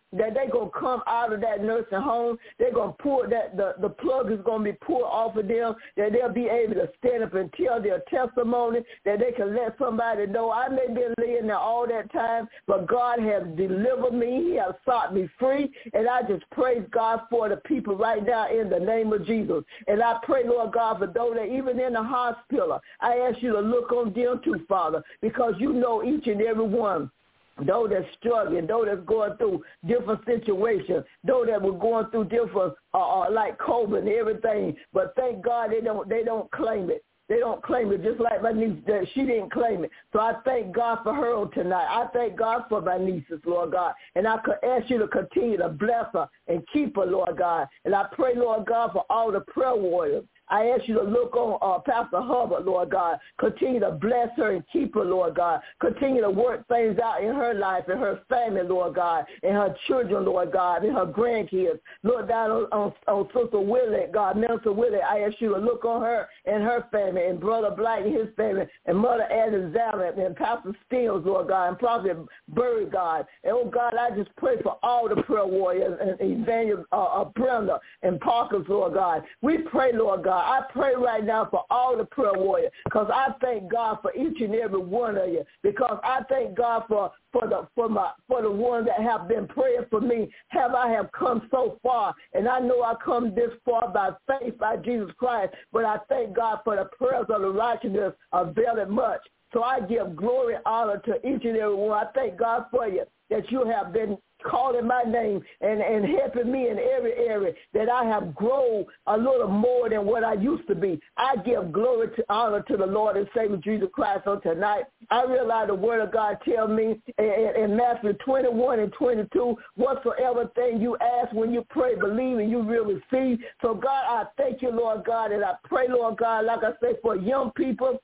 that they're going to come out of that nursing home. They're going to pull that, the, the plug is going to be pulled off of them, that they'll be able to stand up and tell their testimony, that they can let somebody know, I may be laying there all that time, but God has delivered me. He has sought me free, and I just praise God for the people right now in the name of Jesus. And I pray, Lord God, for those that even in the hospital, I ask you to look on them too, Father, because you know each and every one. Those that's struggling, those that's going through different situations, those that were going through different, uh, uh, like COVID and everything. But thank God they don't they don't claim it. They don't claim it, just like my niece, that she didn't claim it. So I thank God for her tonight. I thank God for my nieces, Lord God. And I could ask you to continue to bless her and keep her, Lord God. And I pray, Lord God, for all the prayer warriors. I ask you to look on uh, Pastor Hubbard, Lord God. Continue to bless her and keep her, Lord God. Continue to work things out in her life and her family, Lord God, and her children, Lord God, and her grandkids. Lord God, on, on, on Sister Willie, God, Minister Willie, I ask you to look on her and her family, and Brother Black and his family, and Mother Adams Zalman, and Pastor Stills, Lord God, and Prophet Burry, God. And, oh, God, I just pray for all the prayer warriors and Evangelist uh, uh, Brenda and Parkers, Lord God. We pray, Lord God. I pray right now for all the prayer warriors, because I thank God for each and every one of you, because I thank God for for the for my for the ones that have been praying for me. Have I have come so far, and I know I come this far by faith by Jesus Christ. But I thank God for the prayers of the righteousness avail it much. So I give glory and honor to each and every one. I thank God for you, that you have been calling my name and, and helping me in every area, that I have grown a little more than what I used to be. I give glory to honor to the Lord and Savior Jesus Christ on tonight. I realize the word of God tells me in, in Matthew twenty-one and twenty-two, whatsoever thing you ask when you pray, believe, and you will receive. So God, I thank you, Lord God, and I pray, Lord God, like I say, for young people,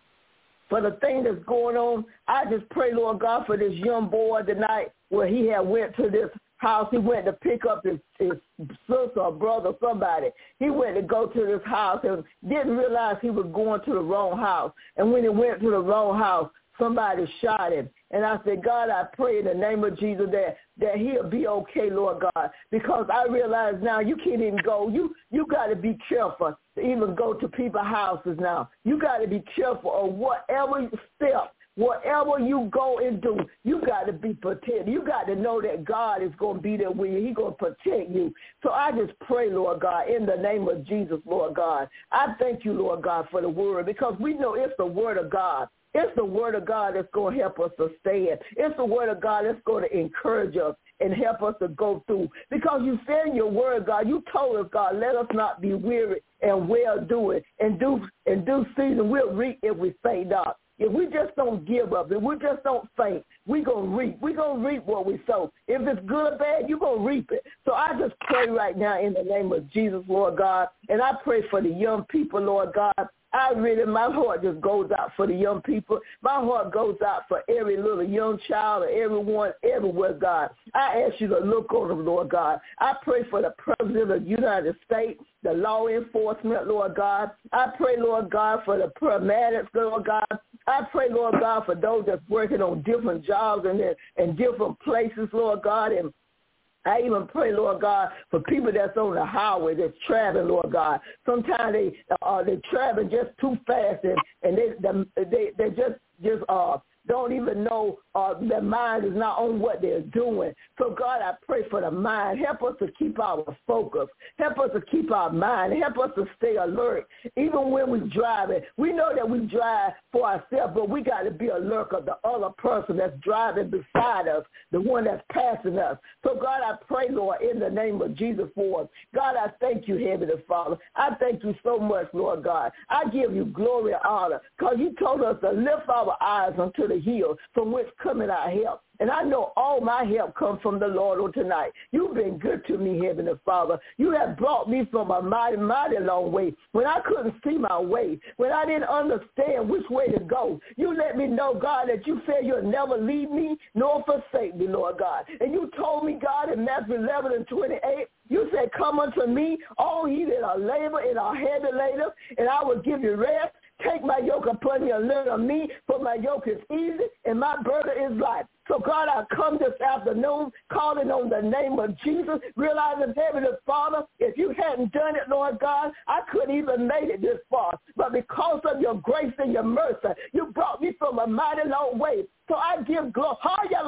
for the thing that's going on. I just pray, Lord God, for this young boy tonight, where he had went to this house. He went to pick up his, his sister or brother or somebody. He went to go to this house and didn't realize he was going to the wrong house. And when he went to the wrong house, somebody shot him. And I said, God, I pray in the name of Jesus that, that he'll be okay, Lord God, because I realize now you can't even go. You you got to be careful to even go to people's houses now. You got to be careful of whatever step, whatever you go and do, you got to be protected. You got to know that God is going to be there with you. He's going to protect you. So I just pray, Lord God, in the name of Jesus, Lord God. I thank you, Lord God, for the word, because we know it's the word of God. It's the word of God that's going to help us to stand. It's the word of God that's going to encourage us and help us to go through. Because you said in your word, God, you told us, God, let us not be weary and well-doing. And do, in due season, we'll reap if we faint not. If we just don't give up, if we just don't faint, we're going to reap. We're going to reap what we sow. If it's good or bad, you're going to reap it. So I just pray right now in the name of Jesus, Lord God, and I pray for the young people, Lord God. I really, my heart just goes out for the young people. My heart goes out for every little young child or everyone, everywhere, God. I ask you to look on them, Lord God. I pray for the President of the United States, the law enforcement, Lord God. I pray, Lord God, for the paramedics, Lord God. I pray, Lord God, for those that's working on different jobs and in, in different places, Lord God, and I even pray, Lord God, for people that's on the highway that's traveling, Lord God. Sometimes they uh, they traveling just too fast, and and they they they just just uh don't even know uh, their mind is not on what they're doing. So, God, I pray for the mind. Help us to keep our focus. Help us to keep our mind. Help us to stay alert. Even when we're driving, we know that we drive for ourselves, but we got to be alert of the other person that's driving beside us, the one that's passing us. So, God, I pray, Lord, in the name of Jesus for us. God, I thank you, Heavenly Father. I thank you so much, Lord God. I give you glory and honor, because you told us to lift our eyes unto the hill from which cometh our help. And I know all my help comes from the Lord on tonight. You've been good to me, Heavenly Father. You have brought me from a mighty, mighty long way. When I couldn't see my way, when I didn't understand which way to go, you let me know, God, that you said you'll never leave me nor forsake me, Lord God. And you told me, God, in Matthew eleven and twenty-eight, you said, come unto me, all ye that are labor and are heavy laden, and I will give you rest. Take my yoke upon you and learn of me, for my yoke is easy and my burden is light. So, God, I come this afternoon calling on the name of Jesus, realizing, Heavenly Father, if you hadn't done it, Lord God, I couldn't even made it this far. But because of your grace and your mercy, you brought me from a mighty long way. So I give glory.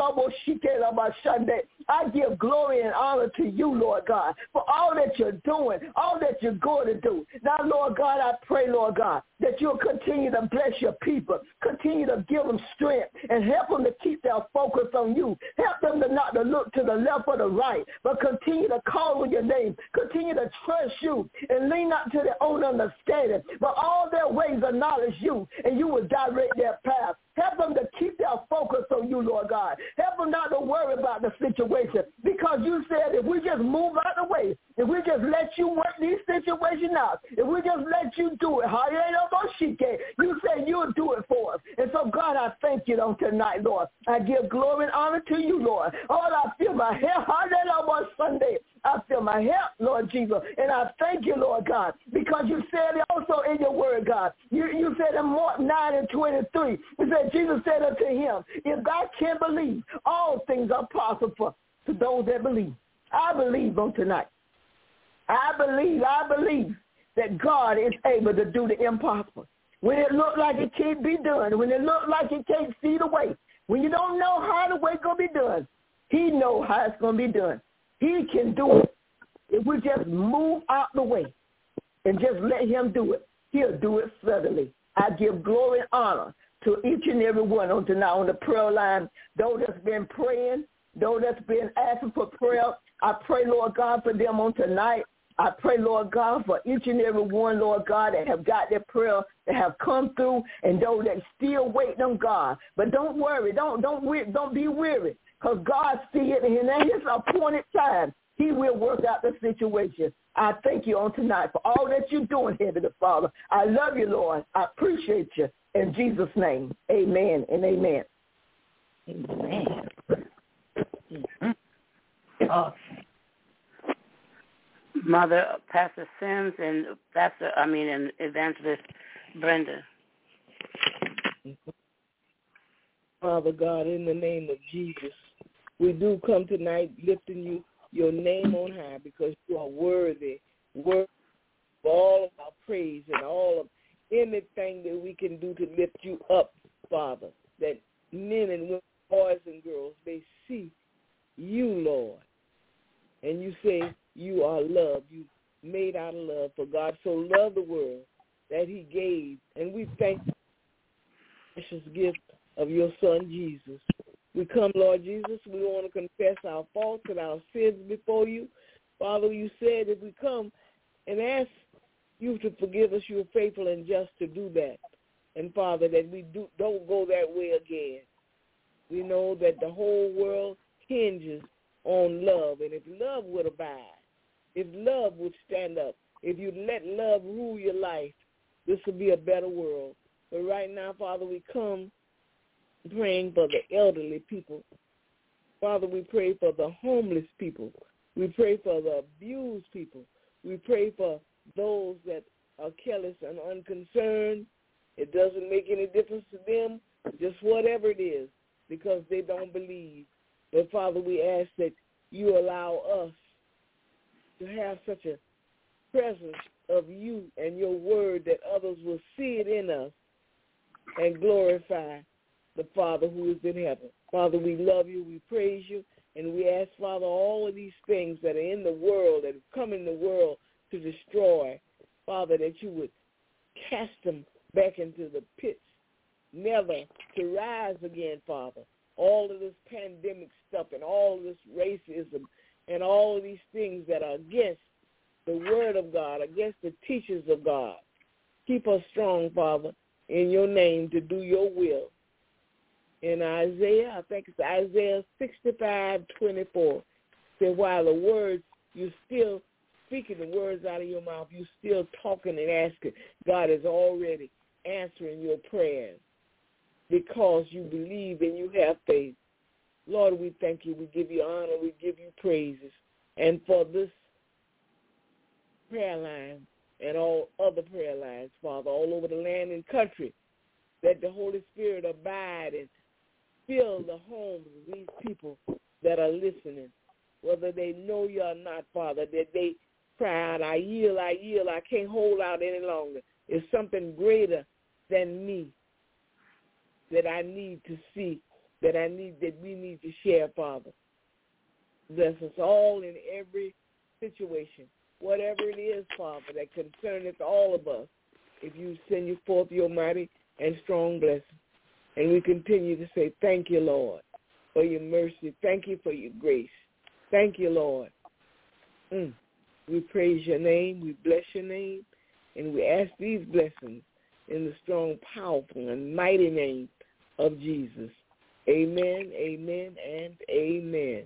I give glory and honor to you, Lord God, for all that you're doing, all that you're going to do. Now, Lord God, I pray, Lord God, that you'll continue to bless your people, continue to give them strength, and help them to keep their focus on you. Help them to not to look to the left or the right, but continue to call on your name, continue to trust you, and lean not to their own understanding, but all their ways acknowledge you, and you will direct their path. Help them to keep their focus on you, Lord God. Help them not to worry about the situation, because you said if we just move out of the way, if we just let you work these situations out, if we just let you do it, you said you'll do it for us. And so, God, I thank you on tonight, Lord. I give glory and honor to you, Lord. Oh, I feel my hair, Sunday. I feel my help, Lord Jesus. And I thank you, Lord God, because you said it also in your word, God. You, you said in Mark nine and twenty-three, you said, Jesus said unto him, if thou can believe, all things are possible to those that believe. I believe on tonight. I believe, I believe that God is able to do the impossible. When it looked like it can't be done, when it looked like it can't see the way, when you don't know how the way going to be done, he knows how it's going to be done. He can do it. If we just move out the way and just let him do it, he'll do it suddenly. I give glory and honor to each and every one on tonight on the prayer line. Those that's been praying, those that's been asking for prayer, I pray, Lord God, for them on tonight. I pray, Lord God, for each and every one, Lord God, that have got their prayer, that have come through, and those that still waiting on God. But don't worry. Don't don't don't be weary, because God sees it, and in his appointed time, he will work out the situation. I thank you on tonight for all that you're doing, Heavenly Father. I love you, Lord. I appreciate you. In Jesus' name, amen and amen. Amen. Uh, Mother, Pastor Sims, and Pastor, I mean, and Evangelist Brenda. Father God, in the name of Jesus, we do come tonight lifting you, your name on high, because you are worthy, worthy of all of our praise and all of anything that we can do to lift you up, Father, that men and women, boys and girls, they see you, Lord. And you say you are love. You made out of love. For God so loved the world that he gave. And we thank you for the precious gift of your son, Jesus. We come, Lord Jesus, we want to confess our faults and our sins before you. Father, you said if we come and ask you to forgive us, you are faithful and just to do that. And, Father, that we do, don't go that way again. We know that the whole world hinges on love. And if love would abide, if love would stand up, if you let love rule your life, this would be a better world. But right now, Father, we come praying for the elderly people. Father, we pray for the homeless people. We pray for the abused people. We pray for those that are careless and unconcerned. It doesn't make any difference to them, just whatever it is, because they don't believe. But, Father, we ask that you allow us to have such a presence of you and your word that others will see it in us and glorify the Father who is in heaven. Father, we love you, we praise you, and we ask, Father, all of these things that are in the world, that have come in the world to destroy, Father, that you would cast them back into the pits, never to rise again, Father. All of this pandemic stuff and all of this racism and all of these things that are against the word of God, against the teachers of God. Keep us strong, Father, in your name to do your will. In Isaiah, I think it's Isaiah sixty-five twenty-four, say while the words, you still speaking the words out of your mouth, you still talking and asking, God is already answering your prayers because you believe and you have faith. Lord, we thank you. We give you honor. We give you praises. And for this prayer line, and all other prayer lines, Father, all over the land and country. Let the Holy Spirit abide and fill the homes of these people that are listening, whether they know you or not, Father, that they cry out, I yield, I yield, I can't hold out any longer. It's something greater than me that I need to see, that I need, that we need to share, Father. Bless us all in every situation, whatever it is, Father, that concerneth all of us, if you send you forth your mighty and strong blessing. And we continue to say, thank you, Lord, for your mercy. Thank you for your grace. Thank you, Lord. Mm. We praise your name. We bless your name. And we ask these blessings in the strong, powerful, and mighty name of Jesus. Amen, amen, and amen.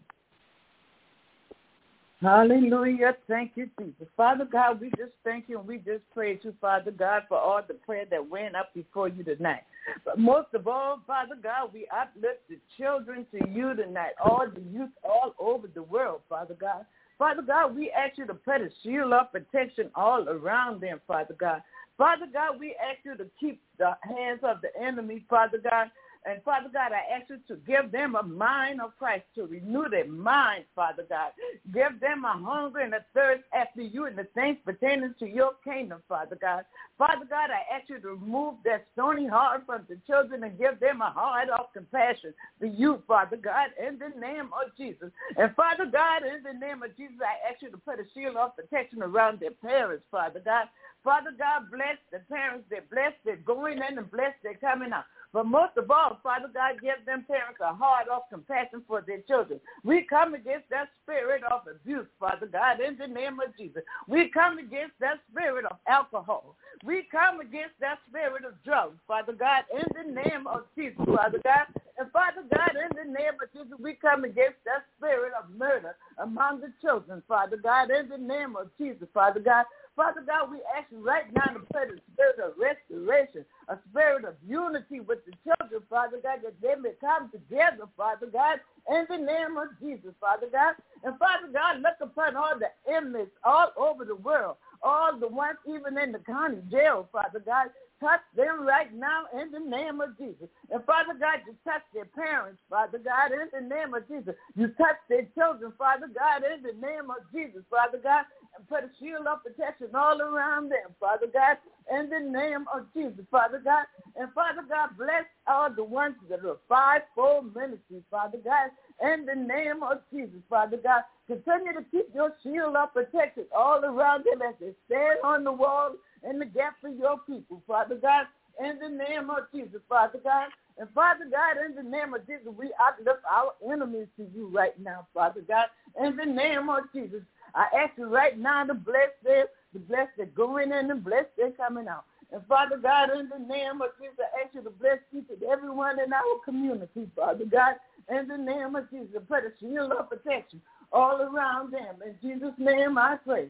Hallelujah. Thank you, Jesus. Father God, we just thank you and we just praise you, Father God, for all the prayer that went up before you tonight. But most of all, Father God, we uplift the children to you tonight, all the youth all over the world, Father God. Father God, we ask you to put a shield of protection all around them, Father God. Father God, we ask you to keep the hands of the enemy, Father God. And, Father God, I ask you to give them a mind of Christ, to renew their mind, Father God. Give them a hunger and a thirst after you and the things pertaining to your kingdom, Father God. Father God, I ask you to remove that stony heart from the children and give them a heart of compassion for you, Father God, in the name of Jesus. And, Father God, in the name of Jesus, I ask you to put a shield of protection around their parents, Father God. Father God, bless the parents. They're blessed. They're going in and blessed. They're coming out. But most of all, Father God, give them parents a heart of compassion for their children. We come against that spirit of abuse, Father God, in the name of Jesus. We come against that spirit of alcohol. We come against that spirit of drugs, Father God, in the name of Jesus, Father God. And Father God, in the name of Jesus, we come against that spirit of murder among the children, Father God, in the name of Jesus, Father God. Father God, we ask you right now to put a spirit of restoration, a spirit of unity with the children, Father God, that they may come together, Father God, in the name of Jesus, Father God. And Father God, look upon all the inmates all over the world, all the ones even in the county jail, Father God. Touch them right now in the name of Jesus. And Father God, you touch their parents, Father God, in the name of Jesus. You touch their children, Father God, in the name of Jesus, Father God, and put a shield of protection all around them, Father God, in the name of Jesus, Father God. And Father God, bless all the ones that are five-fold ministry, Father God, in the name of Jesus, Father God. Continue to keep your shield of protection all around them as they stand on the wall in the gap for your people, Father God, in the name of Jesus, Father God. And Father God, in the name of Jesus, we uplift our enemies to you right now, Father God, in the name of Jesus. I ask you right now to bless them, to bless their going in and bless their coming out. And Father God, in the name of Jesus, I ask you to bless each and everyone in our community, Father God, in the name of Jesus, put a shield of protection all around them. In Jesus' name I pray.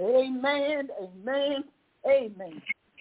Amen, amen, amen.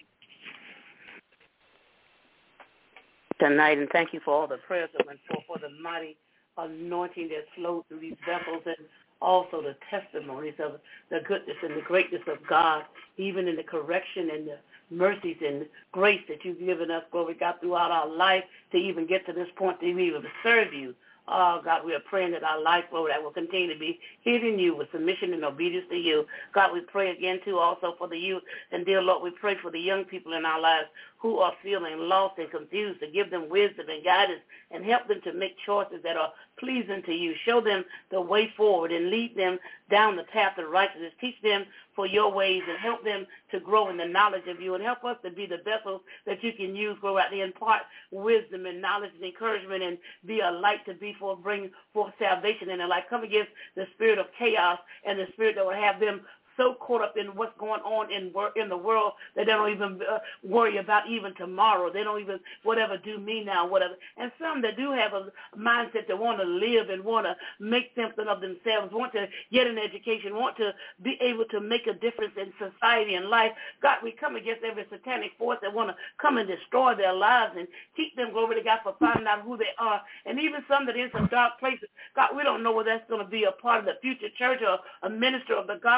Tonight, and thank you for all the prayers that went forth, for the mighty anointing that flowed through these vessels, and also the testimonies of the goodness and the greatness of God, even in the correction and the mercies and grace that you've given us, glory God, throughout our life to even get to this point to be able to serve you. Oh, God, we are praying that our life, Lord, that will continue to be hidden in you with submission and obedience to you. God, we pray again, too, also for the youth. And, dear Lord, we pray for the young people in our lives who are feeling lost and confused, to give them wisdom and guidance and help them to make choices that are pleasing to you. Show them the way forward and lead them down the path of righteousness. Teach them for your ways and help them to grow in the knowledge of you, and help us to be the vessels that you can use, grow out there, impart wisdom and knowledge and encouragement, and be a light to be for, bring forth salvation in their life. Come against the spirit of chaos and the spirit that will have them so caught up in what's going on in in the world that they don't even uh, worry about even tomorrow. They don't even, whatever, do me now, whatever. And some that do have a mindset that want to live and want to make something of themselves, want to get an education, want to be able to make a difference in society and life. God, we come against every satanic force that want to come and destroy their lives and keep them, glory to God, for finding out who they are. And even some that are in some dark places, God, we don't know whether that's going to be a part of the future church or a minister of the gospel or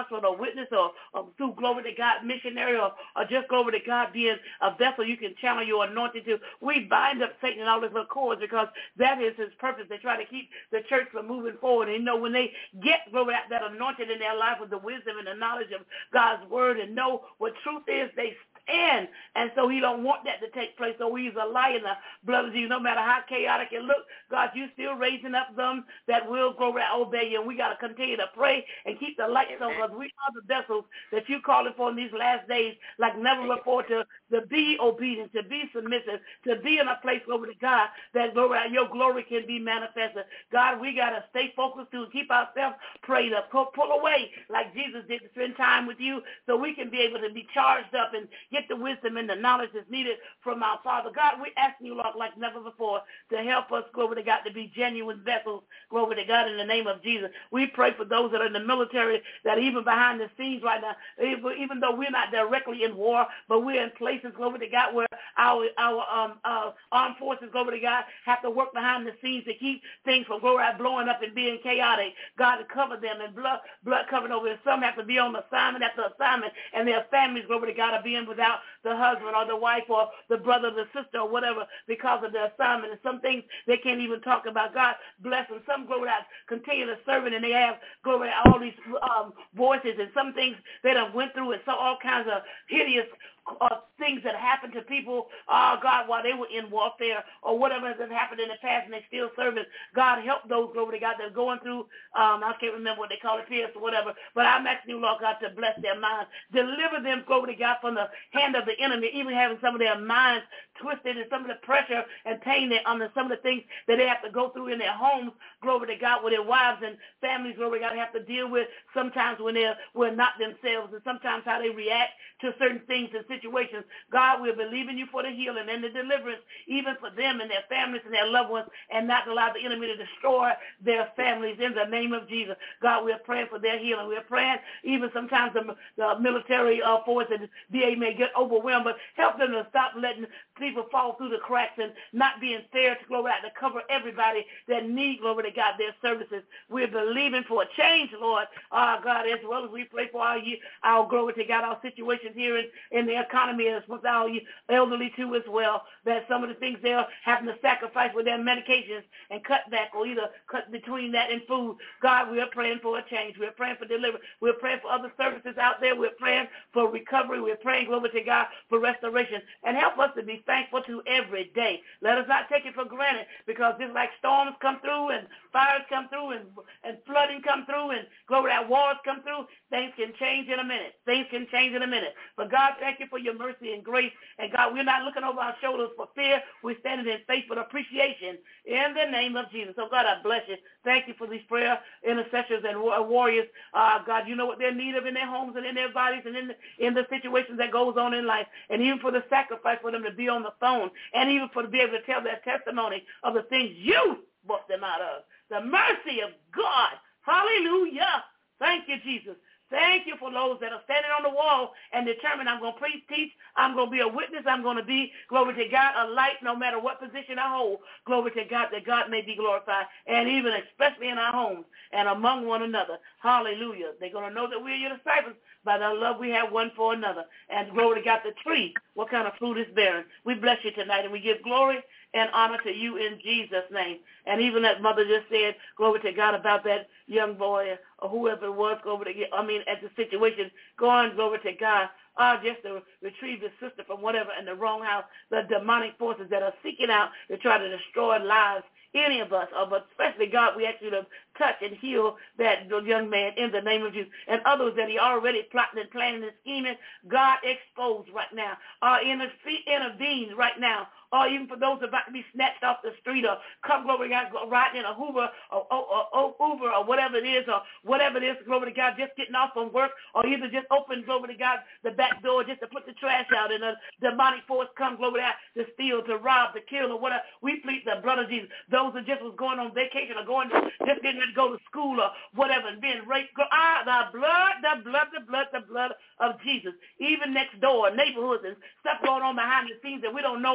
witness or, or through glory to God missionary or, or just glory to God being a vessel you can channel your anointing to. We bind up Satan and all his little cords because that is his purpose. They try to keep the church from moving forward. And you know, when they get glory that, that anointed in their life with the wisdom and the knowledge of God's word and know what truth is, they stand. And so he don't want that to take place. So he's a lie in the blood of Jesus. No matter how chaotic it looks, God, you still raising up them that will glory obey you. And we got to continue to pray and keep the lights on because we are the vessels that you calling for in these last days like never before to, to be obedient, to be submissive, to be in a place, glory to God, that glory, your glory can be manifested. God, we got to stay focused to keep ourselves prayed up, pull, pull away like Jesus did to spend time with you so we can be able to be charged up and get the wisdom and the knowledge that's needed from our Father. God, we ask you, Lord, like never before, to help us, glory to God, to be genuine vessels, glory to God, in the name of Jesus. We pray for those that are in the military that even behind the scenes right now, even though we're not directly in war, but we're in places, glory to God, where our our um, uh, armed forces, glory to God, have to work behind the scenes to keep things from glory to blowing up and being chaotic. God, to cover them and blood blood covering over them. Some have to be on assignment after assignment, and their families, glory to God, are being without the husband or the wife or the brother or the sister or whatever because of the assignment. And some things they can't even talk about. God bless them. Some, glory to God, continue to serve it, and they have, glory to all these um, voices, and some things they done went through, and so all kinds of hideous uh, things that happened to people, oh, God, while they were in warfare or whatever has happened in the past and they still serving. God, help those, glory to God, that are going through, um, I can't remember what they call it, P S or whatever, but I'm asking you, Lord God, to bless their minds. Deliver them, glory to God, from the hand of the enemy, even having some of their minds twisted and some of the pressure and pain they're under, some of the things that they have to go through in their homes, glory to God, with their wives and families, glory to God, have to deal with sometimes when they're, we're not themselves, and sometimes how they react to certain things and situations. God, we're believing you for the healing and the deliverance, even for them and their families and their loved ones, and not allow the enemy to destroy their families in the name of Jesus. God, we're praying for their healing. We're praying even sometimes the, the military uh, force and V A may get overwhelmed, but help them to stop letting people fall through the cracks and not being fair to glory out to cover everybody that need, glory to God, their services. We're believing for a change, Lord, uh, God, as well as we pray for our, our glory to God, our situations here in, in the economy as with our elderly too as well, that some of the things they're having to sacrifice with their medications and cut back or either cut between that and food. God, we're praying for a change. We're praying for deliverance. We're praying for other services out there. We're praying for recovery. We're praying, glory to God, for restoration. And help us to be thankful to every day. Let us not take it for granted because just like storms come through and fires come through and, and flooding come through and glory that wars come through, things can change in a minute. Things can change in a minute. But God, thank you for your mercy and grace. And God, we're not looking over our shoulders for fear. We're standing in faith with appreciation in the name of Jesus. So God, I bless you. Thank you for these prayer intercessors and warriors. Uh, God, you know what they're in need of in their homes and in their bodies and in the, in the situations that goes on in life. And even for the sacrifice for them to be on the phone and even for to be able to tell their testimony of the things you brought them out of. The mercy of God. Hallelujah. Thank you, Jesus. Thank you for those that are standing on the wall and determined I'm going to preach, teach, I'm going to be a witness, I'm going to be, glory to God, a light no matter what position I hold. Glory to God, that God may be glorified, and even especially in our homes and among one another. Hallelujah. They're going to know that we're your disciples by the love we have one for another. And glory to God, the tree, what kind of fruit is bearing. We bless you tonight, and we give glory and honor to you in Jesus' name. And even that mother just said, glory to God, about that young boy or whoever it was, glory to God, I mean, at the situation, going, glory to God, uh, just to retrieve his sister from whatever in the wrong house, the demonic forces that are seeking out to try to destroy lives, any of us, uh, but especially God, we ask you to touch and heal that young man in the name of Jesus. And others that he already plotting and planning and scheming, God expose right now, uh, intervene right now, or even for those about to be snatched off the street or come, glory to God, riding in a Hoover or, or, or, or Uber or whatever it is or whatever it is, glory to God, just getting off from work or either just open, glory to God, the back door just to put the trash out and a demonic force come, glory to God, to steal, to rob, to kill or whatever. We plead the blood of Jesus. Those that just was going on vacation or going to, just getting ready to go to school or whatever and being raped. Ah, the blood, the blood, the blood, the blood of Jesus. Even next door, neighborhoods and stuff going on behind the scenes that we don't know in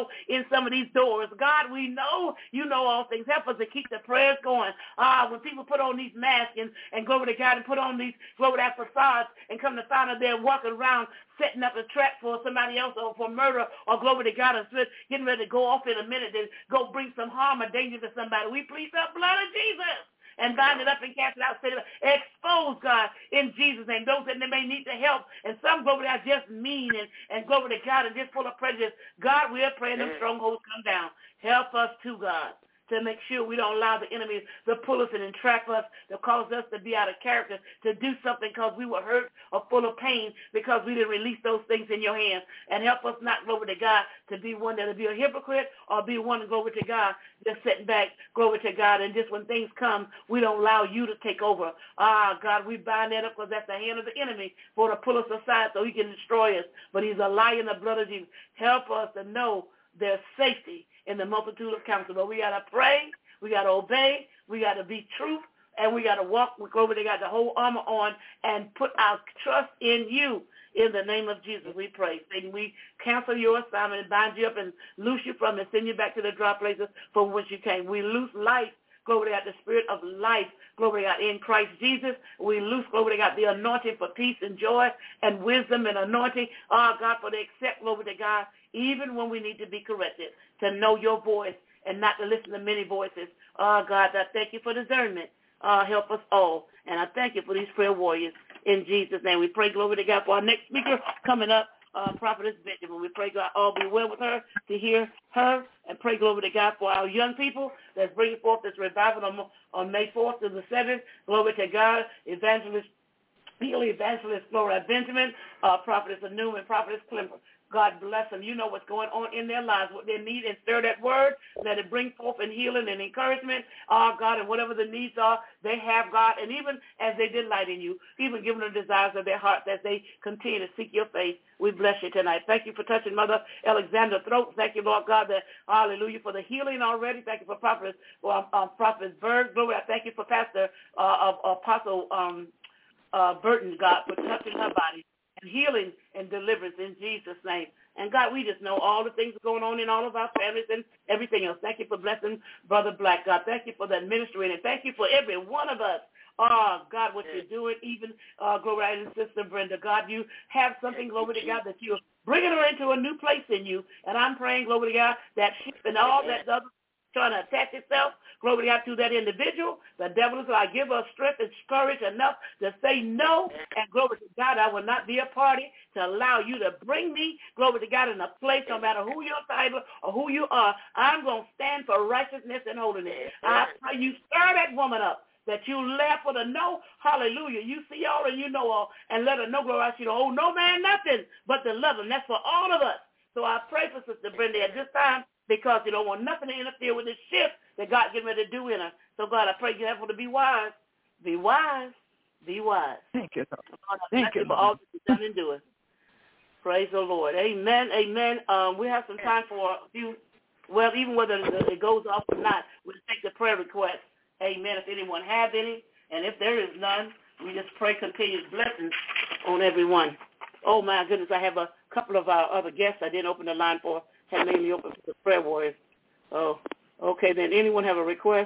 in some of these doors. God, we know you know all things. Help us to keep the prayers going. Ah, when people put on these masks and, and glory to God and put on these glory to God facades and come to find out they're walking around setting up a trap for somebody else or for murder or glory to God and getting ready to go off in a minute and go bring some harm or danger to somebody. We plead the blood of Jesus and bind it up and cast it out. Expose, God, in Jesus' name, those that they may need the help. And some, glory to God, just mean and, and glory to God and just full of prejudice. God, we are praying them strongholds come down. Help us too, God, to make sure we don't allow the enemy to pull us and entrap us, to cause us to be out of character, to do something because we were hurt or full of pain because we didn't release those things in your hands. And help us not, glory to God, to be one that will be a hypocrite or be one, glory to God, just sitting back, glory to God, and just when things come, we don't allow you to take over. Ah, God, we bind that up because that's the hand of the enemy for to pull us aside so he can destroy us. But he's a lie in the blood of Jesus. Help us to know there's safety in the multitude of counsel. But we got to pray, we got to obey, we got to be truth, and we got to walk with glory. They got the whole armor on and put our trust in you. In the name of Jesus, we pray. Satan, we cancel your assignment and bind you up and loose you from and send you back to the dry places from which you came. We loose life. Glory to God, the spirit of life, glory to God, in Christ Jesus. We loose, glory to God, the anointing for peace and joy and wisdom and anointing. Oh, God, for the accept, glory to God, even when we need to be corrected, to know your voice and not to listen to many voices. Oh, God, I thank you for discernment. Uh, help us all. And I thank you for these prayer warriors. In Jesus' name, we pray, glory to God, for our next speaker coming up, uh, Prophetess Benjamin. We pray, God, all be well with her to hear her, and pray, glory to God, for our young people that's bringing forth this revival on, on May fourth to the seventh. Glory to God, Evangelist, Healy Evangelist Flora Benjamin, uh, Prophetess Newman, Prophetess Klimper. God bless them. You know what's going on in their lives, what they need, and stir that word. Let it bring forth in healing and encouragement, oh, God, and whatever the needs are, they have, God. And even as they delight in you, even give them the desires of their hearts as they continue to seek your face. We bless you tonight. Thank you for touching Mother Alexander Throat. Thank you, Lord God, that, hallelujah, for the healing already. Thank you for Prophet, uh, um, Prophet Berg. Glory, I thank you for Pastor uh, uh, Apostle um, uh, Burton, God, for touching her body. Healing and deliverance in Jesus' name. And God, we just know all the things going on in all of our families and everything else. Thank you for blessing Brother Black, God. Thank you for that ministry, and thank you for every one of us. Oh, God, what you're doing, even, uh, glory to Sister Brenda. God, you have something, glory to God, that you're bringing her into a new place in you. And I'm praying, glory to God, that she and all that other trying to attach itself, glory to God, to that individual. The devil is like, give us strength and courage enough to say no, and glory to God, I will not be a party to allow you to bring me, glory to God, in a place, no matter who your title or who you are, I'm going to stand for righteousness and holiness. I pray you stir that woman up, that you laugh for the no, hallelujah. You see all and you know all, and let her know, glory, she don't owe no man nothing but to love him. That's for all of us. So I pray for Sister Brenda at this time, because you don't want nothing to interfere with this shift that God getting ready to do in her. So, God, I pray you have to be wise. Be wise. Be wise. Thank you. God, I thank, thank you you for all that you've done and doing. Praise the Lord. Amen. Amen. Um, we have some time for a few, well, even whether it goes off or not, we'll take the prayer request. Amen. If anyone have any, and if there is none, we just pray continued blessings on everyone. Oh, my goodness, I have a couple of our other guests I didn't open the line for. Had mainly open for the prayer warriors. Oh, okay. Then anyone have a request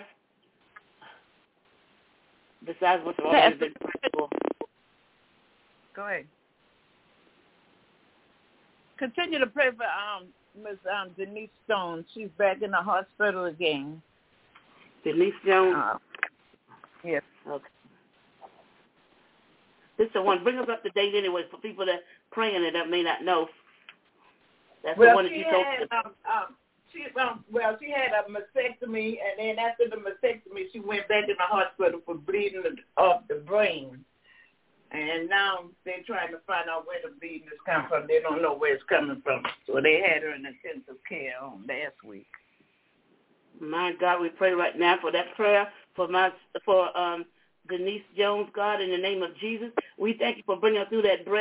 besides what's already been prayed for? Go ahead. Continue to pray for um Miss um, Denise Stone. She's back in the hospital again. Denise Jones. Uh, yes. Okay. This is the one. Bring us up to date anyway for people that praying and that may not know. That's well, the one that she you told had, me. um, um, she, um, well, she had a mastectomy, and then after the mastectomy, she went back in the hospital for bleeding of the brain. And now they're trying to find out where the bleeding is coming from. They don't know where it's coming from. So they had her in intensive care on last week. My God, we pray right now for that prayer for my for um, Denise Jones, God, in the name of Jesus. We thank you for bringing her through that breast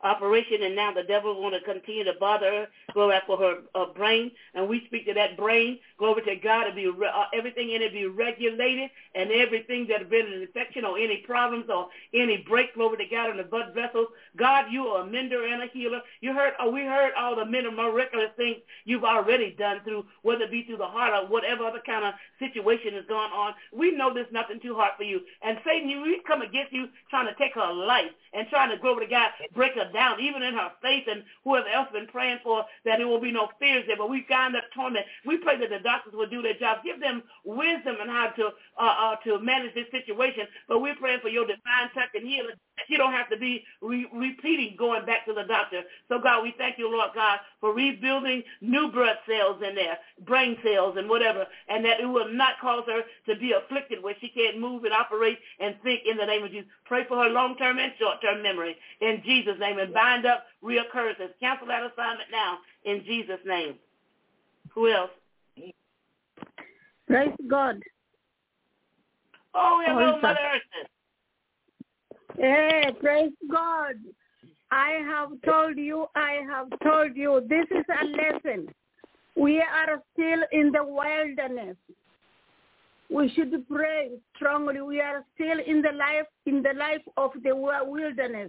operation, and now the devil want to continue to bother her, glory for her uh, brain, and we speak to that brain, glory to God, to be re- uh, everything in it be regulated, and everything that has been an infection or any problems or any break, glory to God, in the blood vessels. God, you are a mender and a healer. You heard, uh, we heard all the many miraculous things you've already done through, whether it be through the heart or whatever other kind of situation is going on. We know there's nothing too hard for you. And Satan, you we come against you trying to take her life and trying to, glory to God, break her down, even in her faith, and whoever else been praying for, that there will be no fears there. But we bind up torment. We pray that the doctors will do their job. Give them wisdom on how to uh, uh, to manage this situation. But we're praying for your divine touch and healing. You don't have to be re- repeating going back to the doctor. So, God, we thank you, Lord God, for rebuilding new blood cells in there, brain cells and whatever, and that it will not cause her to be afflicted where she can't move and operate and think in the name of Jesus. Pray for her long-term and short-term memory in Jesus' name, and bind up reoccurrences. Cancel that assignment now in Jesus' name. Who else? Praise God. Oh, hello, Mother Earth. Hey, praise God. I have told you, I have told you, this is a lesson. We are still in the wilderness. We should pray strongly. We are still in the life, in the life of the wilderness.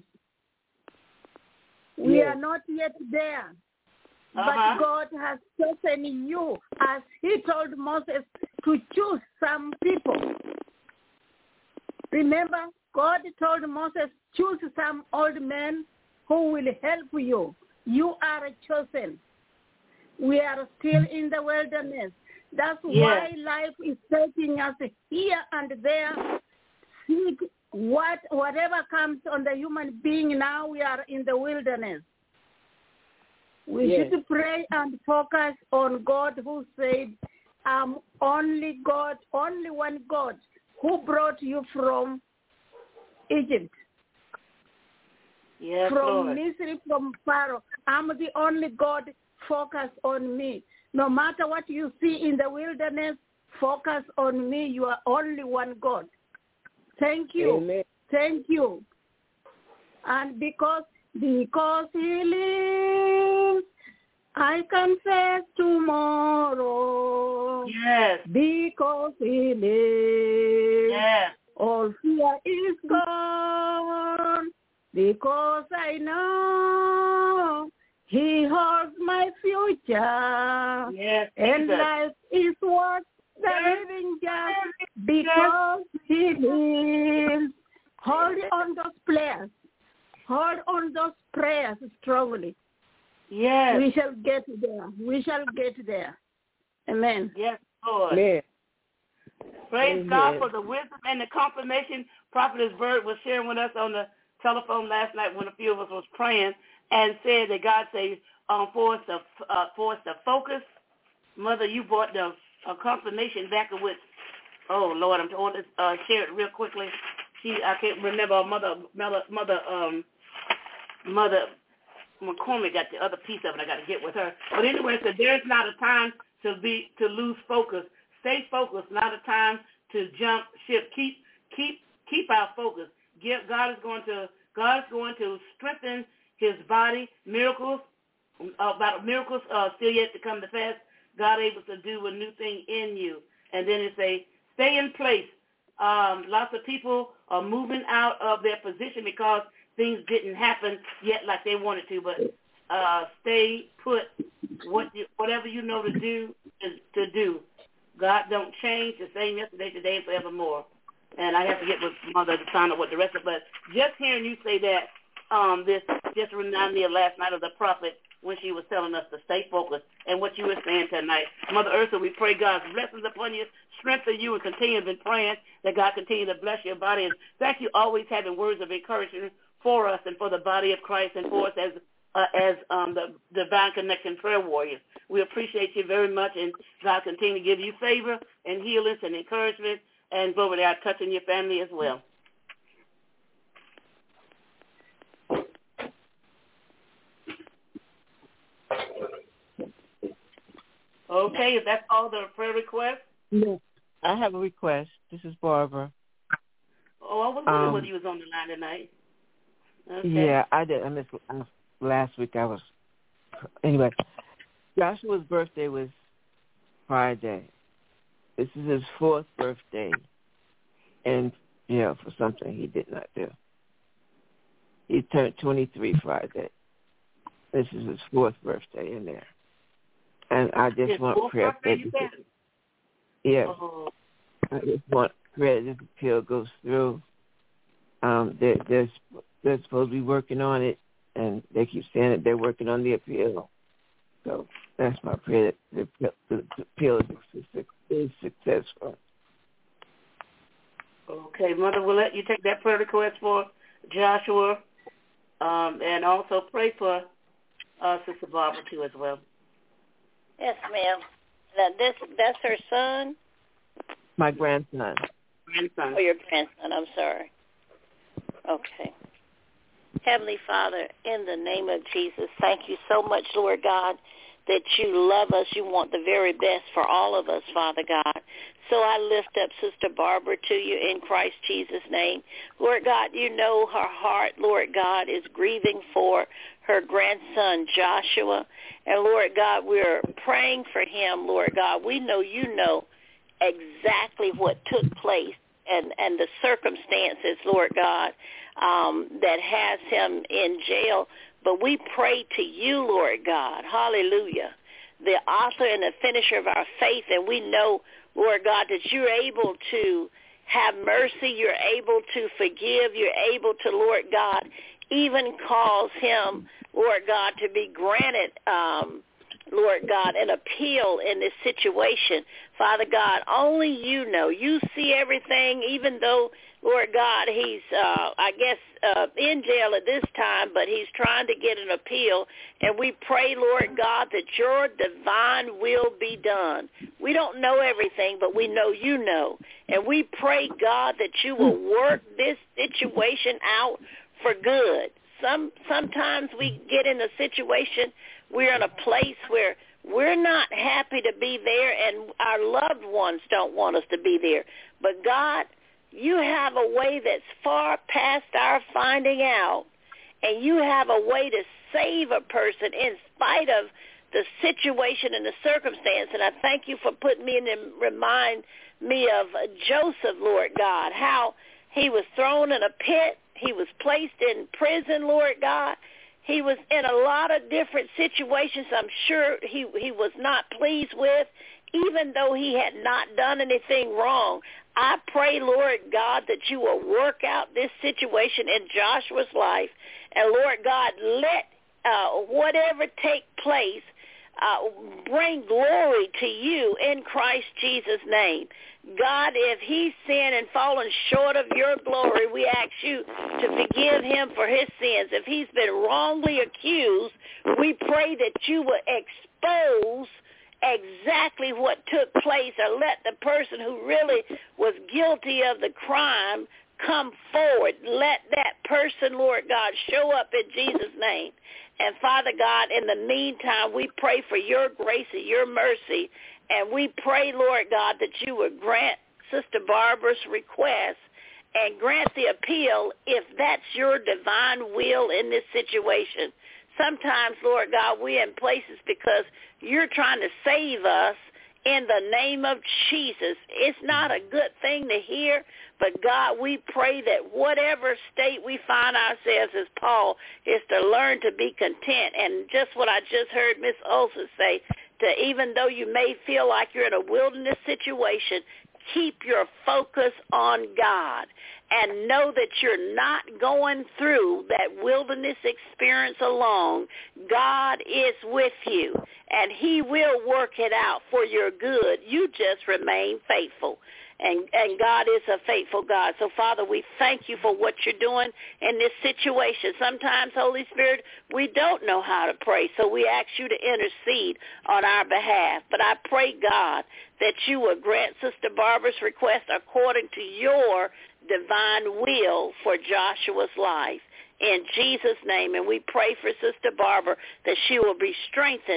We yes. are not yet there. Uh-huh. But God has chosen you, as he told Moses, to choose some people. Remember, God told Moses, choose some old men who will help you. You are chosen. We are still in the wilderness. That's yes. why life is taking us here and there. Seek what, whatever comes on the human being, now we are in the wilderness. We yes. should pray and focus on God, who said, I'm only God, only one God, who brought you from Egypt. Yes, from Lord. Missouri, from Pharaoh. I'm the only God. Focus on me. No matter what you see in the wilderness, focus on me. You are only one God. Thank you. Amen. Thank you. And because because he lives, I can face tomorrow. Yes. Because he lives. Yes. All fear is gone. Because I know he holds my future. Yes, and Jesus. Life is worth the living just because he lives. Hold on those prayers. Hold on those prayers strongly. Yes. We shall get there. We shall get there. Amen. Yes, Lord. Amen. Praise Amen. God for the wisdom and the confirmation. Prophetess Bird was sharing with us on the telephone last night when a few of us was praying, and said that God says um, for us to uh, for us to focus. Mother, you brought the uh, confirmation back with. Oh Lord, I'm going to uh, share it real quickly. She, I can't remember mother, mother, mother, um, mother McCormick got the other piece of it. I got to get with her. But anyway, so there's not a time to be to lose focus. Stay focused. Not a time to jump ship. Keep keep keep our focus. Give, God is going to God is going to strengthen his body. Miracles, uh, about miracles uh, still yet to come to pass. God able to do a new thing in you. And then it say, stay in place. Um, lots of people are moving out of their position because things didn't happen yet like they wanted to. But uh, stay put. What you, whatever you know to do is to do. God don't change. The same yesterday, today, and forevermore. And I have to get with Mother to find out what the rest of it. But just hearing you say that, um, this just reminded me of last night of the prophet when she was telling us to stay focused, and what you were saying tonight. Mother Ursa, we pray God's blessings upon you, strengthen you, and continue to be praying that God continue to bless your body. And thank you always having words of encouragement for us and for the body of Christ and for us as uh, as um, the Divine Connection prayer warriors. We appreciate you very much, and God continue to give you favor and healings and encouragement, and glory to God, touching your family as well. Okay, is that all the prayer requests? No. I have a request. This is Barbara. Oh, I was wondering um, whether you was on the line tonight. Okay. Yeah, I did. I missed last week. I was anyway. Joshua's birthday was Friday. This is his fourth birthday, and yeah, for something he did not do. He turned twenty-three Friday. This is his fourth birthday in there, and I just his want prayer that yeah, oh. I just want prayer that this appeal goes through. Um, they're, they're they're supposed to be working on it, and they keep saying that they're working on the appeal. So that's my prayer that the, the, the appeal is, is successful. Okay, Mother, we'll let you take that prayer request for Joshua, um, and also pray for uh, Sister Barbara too as well. Yes, ma'am. That this that's her son. My grandson. Grandson. Oh, your grandson. I'm sorry. Okay. Heavenly Father, in the name of Jesus, thank you so much, Lord God, that you love us. You want the very best for all of us, Father God. So I lift up Sister Barbara to you in Christ Jesus' name. Lord God, you know her heart, Lord God, is grieving for her grandson, Joshua. And Lord God, we're praying for him, Lord God. We know you know exactly what took place and, and the circumstances, Lord God, um, that has him in jail. But we pray to you, Lord God, hallelujah, the author and the finisher of our faith. And we know, Lord God, that you're able to have mercy. You're able to forgive. You're able to, Lord God, even cause him, Lord God, to be granted, um, Lord God, an appeal in this situation. Father God, only you know. You see everything, even though, Lord God, he's, uh, I guess, uh, in jail at this time, but he's trying to get an appeal. And we pray, Lord God, that your divine will be done. We don't know everything, but we know you know. And we pray, God, that you will work this situation out for good. Some Sometimes we get in a situation, we're in a place where we're not happy to be there and our loved ones don't want us to be there. But God, you have a way that's far past our finding out, and you have a way to save a person in spite of the situation and the circumstance. And I thank you for putting me in and remind me of Joseph, Lord God, how he was thrown in a pit. He was placed in prison, Lord God. He was in a lot of different situations I'm sure he, he was not pleased with, even though he had not done anything wrong. I pray, Lord God, that you will work out this situation in Joshua's life. And, Lord God, let uh, whatever take place uh, bring glory to you in Christ Jesus' name. God, if he's sinned and fallen short of your glory, we ask you to forgive him for his sins. If he's been wrongly accused, we pray that you will expose exactly what took place, or let the person who really was guilty of the crime come forward. Let that person, Lord God, show up in Jesus' name. And Father God, in the meantime, we pray for your grace and your mercy. And we pray, Lord God, that you would grant Sister Barbara's request and grant the appeal if that's your divine will in this situation. Sometimes, Lord God, we're in places because you're trying to save us in the name of Jesus. It's not a good thing to hear, but God, we pray that whatever state we find ourselves as Paul is to learn to be content. And just what I just heard Miss Olsen say, to even though you may feel like you're in a wilderness situation, keep your focus on God and know that you're not going through that wilderness experience alone. God is with you, and he will work it out for your good. You just remain faithful. And, and God is a faithful God. So, Father, we thank you for what you're doing in this situation. Sometimes, Holy Spirit, we don't know how to pray, so we ask you to intercede on our behalf. But I pray, God, that you will grant Sister Barbara's request according to your divine will for Joshua's life. In Jesus' name, and we pray for Sister Barbara that she will be strengthened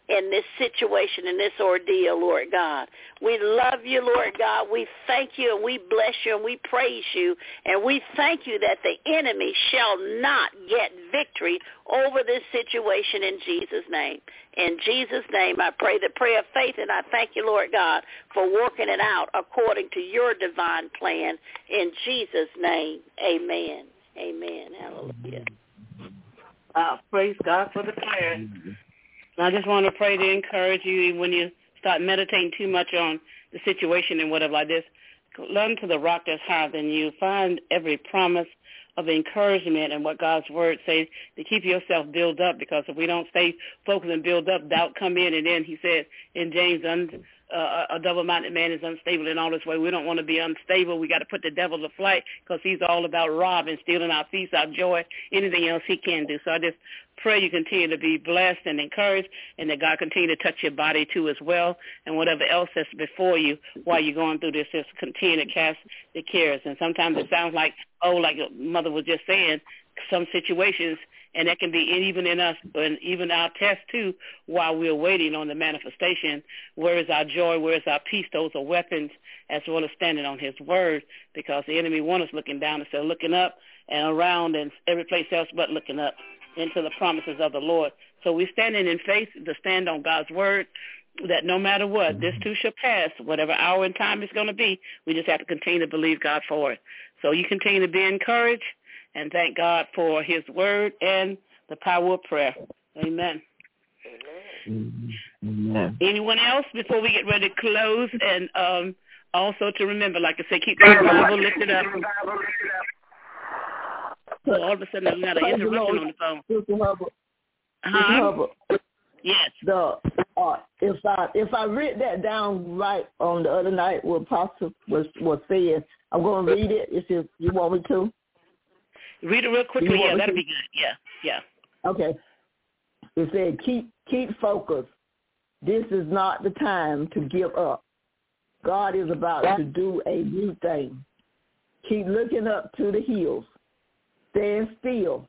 in this situation, in this ordeal, Lord God. We love you, Lord God. We thank you and we bless you and we praise you. And we thank you that the enemy shall not get victory over this situation in Jesus' name. In Jesus' name, I pray the prayer of faith, and I thank you, Lord God, for working it out according to your divine plan. In Jesus' name, amen. Amen. Hallelujah. Uh, praise God for the prayer. I just want to pray to encourage you when you start meditating too much on the situation and whatever like this. Learn to the rock that's higher than you. Find every promise of encouragement and what God's word says to keep yourself built up, because if we don't stay focused and build up, doubt come in. And then he said in James, un, uh, a double-minded man is unstable in all his way. We don't want to be unstable. We got to put the devil to flight, because he's all about robbing, stealing our peace, our joy, anything else he can do. So I just pray you continue to be blessed and encouraged, and that God continue to touch your body too as well, and whatever else that's before you while you're going through this, just continue to cast the cares. And sometimes it sounds like, oh, like your mother was just saying, some situations, and that can be even in us, and even our test too, while we're waiting on the manifestation. Where is our joy? Where is our peace? Those are weapons, as well as standing on his word, because the enemy wants us looking down instead of looking up and around and every place else but looking up into the promises of the Lord. So we're standing in faith to stand on God's word, that no matter what, this too shall pass. Whatever hour and time it's going to be, we just have to continue to believe God for it. So you continue to be encouraged, and thank God for his word and the power of prayer. Amen. Amen. Anyone else before we get ready to close? And um, also to remember, like I say, keep the Bible lifted up. So all of a sudden, I got an interruption on the phone. Sister Hubbard. Uh-huh. Hubbard. Yes. The uh, if I if I read that down right on the other night, what Pastor was was saying, I'm going to read it. If you you want me to. Read it real quickly. Yeah, that'll be good. Yeah, yeah. Okay. It said, keep keep focused. This is not the time to give up. God is about to do a new thing. Keep looking up to the hills. Stand still.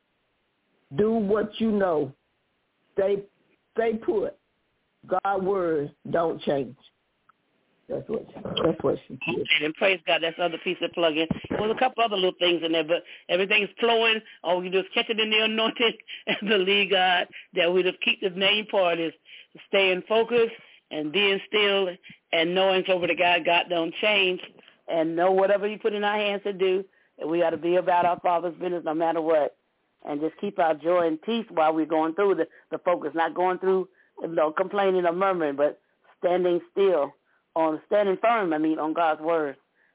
Do what you know. Stay stay put. God's words don't change. That's what that's what she did. And praise God, that's the other piece of plug-in. There's a couple other little things in there, but everything's flowing. All you just catch it in the anointing and believe God that we just keep the main part is staying focused and being still and knowing over to God, God don't change, and know whatever you put in our hands to do, and we got to be about our Father's business no matter what, and just keep our joy and peace while we're going through the, the focus, not going through, you know, complaining or murmuring, but standing still. On standing firm, I mean, on God's word.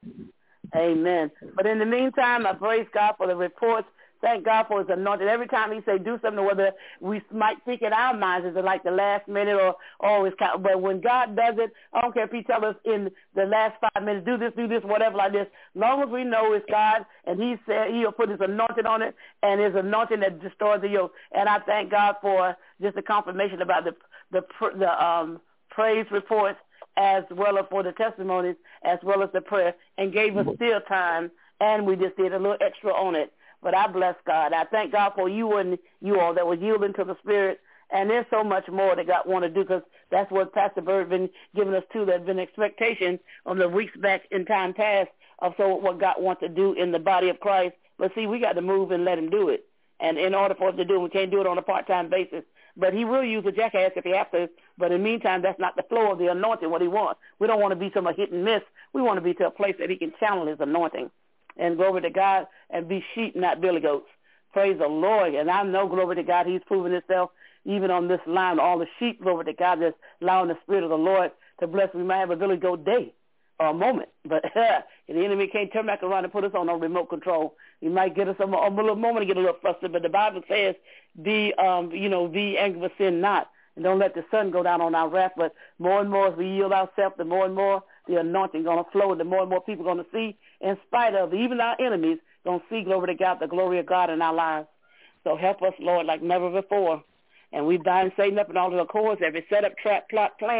Amen. But in the meantime, I praise God for the reports. Thank God for his anointing. Every time he say do something, whether we might think in our minds, is it like the last minute or always count. But when God does it, I don't care if he tells us in the last five minutes, do this, do this, whatever like this. Long as we know it's God, and he said he'll put his anointing on it, and his anointing that destroys the yoke. And I thank God for just the confirmation about the the the um, praise reports, as well as for the testimonies, as well as the prayer, and gave us still time, and we just did a little extra on it. But I bless God. I thank God for you and you all that were yielding to the Spirit, and there's so much more that God want to do, because that's what Pastor Bird been giving us too. There's been expectation on the weeks back in time past of so what God wants to do in the body of Christ. But see, we got to move and let him do it. And in order for us to do it, we can't do it on a part-time basis. But he will use a jackass if he has to. But in the meantime, that's not the flow of the anointing, what he wants. We don't want to be to a hit and miss. We want to be to a place that he can channel his anointing. And glory to God, and be sheep, not billy goats. Praise the Lord. And I know, glory to God, he's proven himself even on this line. All the sheep, glory to God, that's allowing the Spirit of the Lord to bless. We might have a billy goat day or a moment. But uh, the enemy can't turn back around and put us on no remote control. He might get us a, a little moment to get a little frustrated. But the Bible says, be, um, you know, be angry but sin not. And don't let the sun go down on our wrath. But more and more as we yield ourselves, the more and more the anointing going to flow, and the more and more people going to see, in spite of even our enemies, going to see, glory to God, the glory of God in our lives. So help us, Lord, like never before. And we bind Satan up in all of the cords, every setup, trap, plot, plan,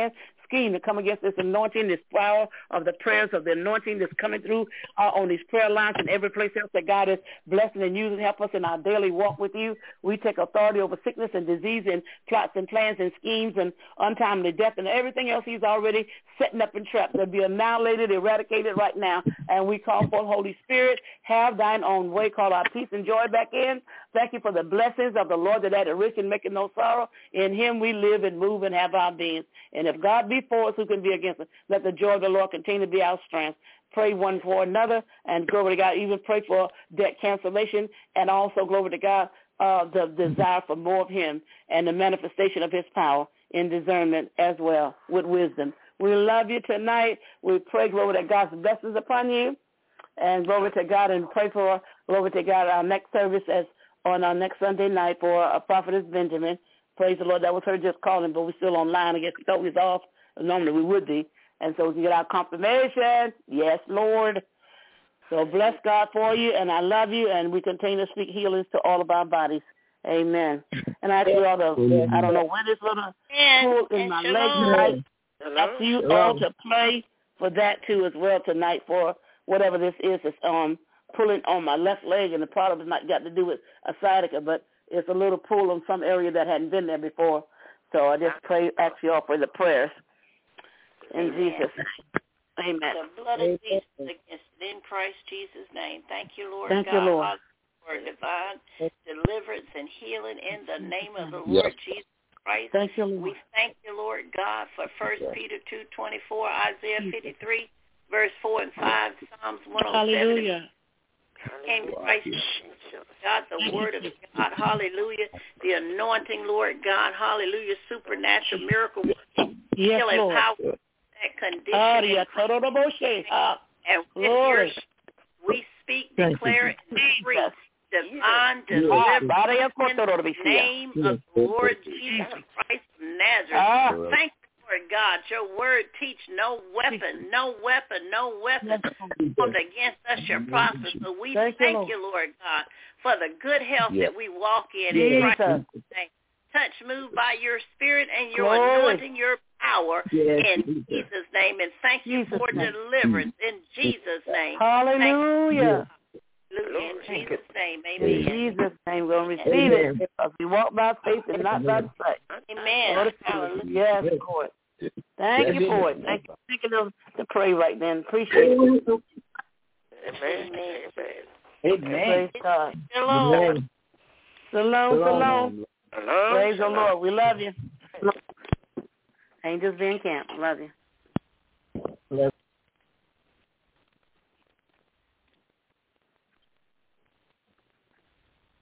scheme to come against this anointing, this power of the prayers of the anointing that's coming through uh, on these prayer lines and every place else that God is blessing and using. Help us in our daily walk with you. We take authority over sickness and disease and plots and plans and schemes and untimely death and everything else he's already setting up in traps. They'll be annihilated, eradicated right now. And we call for Holy Spirit, have thine own way. Call our peace and joy back in. Thank you for the blessings of the Lord that added rich and making no sorrow. In him we live and move and have our being. And if God be for us, who can be against us? Let the joy of the Lord continue to be our strength. Pray one for another, and glory to God, even pray for debt cancellation, and also, glory to God, uh, the desire for more of him and the manifestation of his power in discernment as well with wisdom. We love you tonight. We pray, glory to God's blessings upon you, and glory to God, and pray for, glory to God, our next service as on our next Sunday night for a prophetess Benjamin. Praise the Lord. That was her just calling, but we're still online. I guess we thought we was off. Normally we would be. And so we can get our confirmation. Yes, Lord. So bless God for you, and I love you, and we continue to speak healings to all of our bodies. Amen. And I ask you all to, I don't know when this little pull in my leg tonight. I ask you all to pray for that too as well tonight for whatever this is. It's um pulling on my left leg, and the problem has not got to do with a sciatica, but it's a little pull on some area that hadn't been there before. So I just pray, ask you all for the prayers. In Amen. Jesus' name. Amen. The blood of Jesus against it in Christ Jesus' name. Thank you, Lord Thank God, you, Lord. for divine deliverance and healing in the name of the Lord yes. Jesus Christ. Thank you, Lord. We thank you, Lord God, for First Peter two twenty-four, Isaiah fifty-three, verse four and five, Psalms one oh seven. Hallelujah. In Christ, God, the word of God, hallelujah, the anointing, Lord God, hallelujah, supernatural miracle, yes, healing Lord. power, that condition. Oh, yes. And with your, we speak, declare, and decree divine deliverance in the name of the Lord Jesus Christ of Nazareth. Thank you, Lord God. Your word teach no weapon, no weapon, no weapon formed against us shall prosper. So we thank, thank you, Lord God, for the good health yes. that we walk in in Christ's name. Touch, move by your spirit and your Glory. anointing, your power yes. in Jesus' name. And thank you Jesus for name. deliverance in Jesus' name. Hallelujah. Hallelujah. In Jesus' name. Amen. In Jesus' name, we're going to receive Amen. it. Because we walk by faith and not by sight. Amen. Hallelujah. Yes, Lord. Thank you for it. Thank you for thinking of to pray right then. Appreciate it. Amen. Amen. Praise God. Shalom. Shalom, shalom. Praise the Lord. We love you. Angels be in camp. Love you.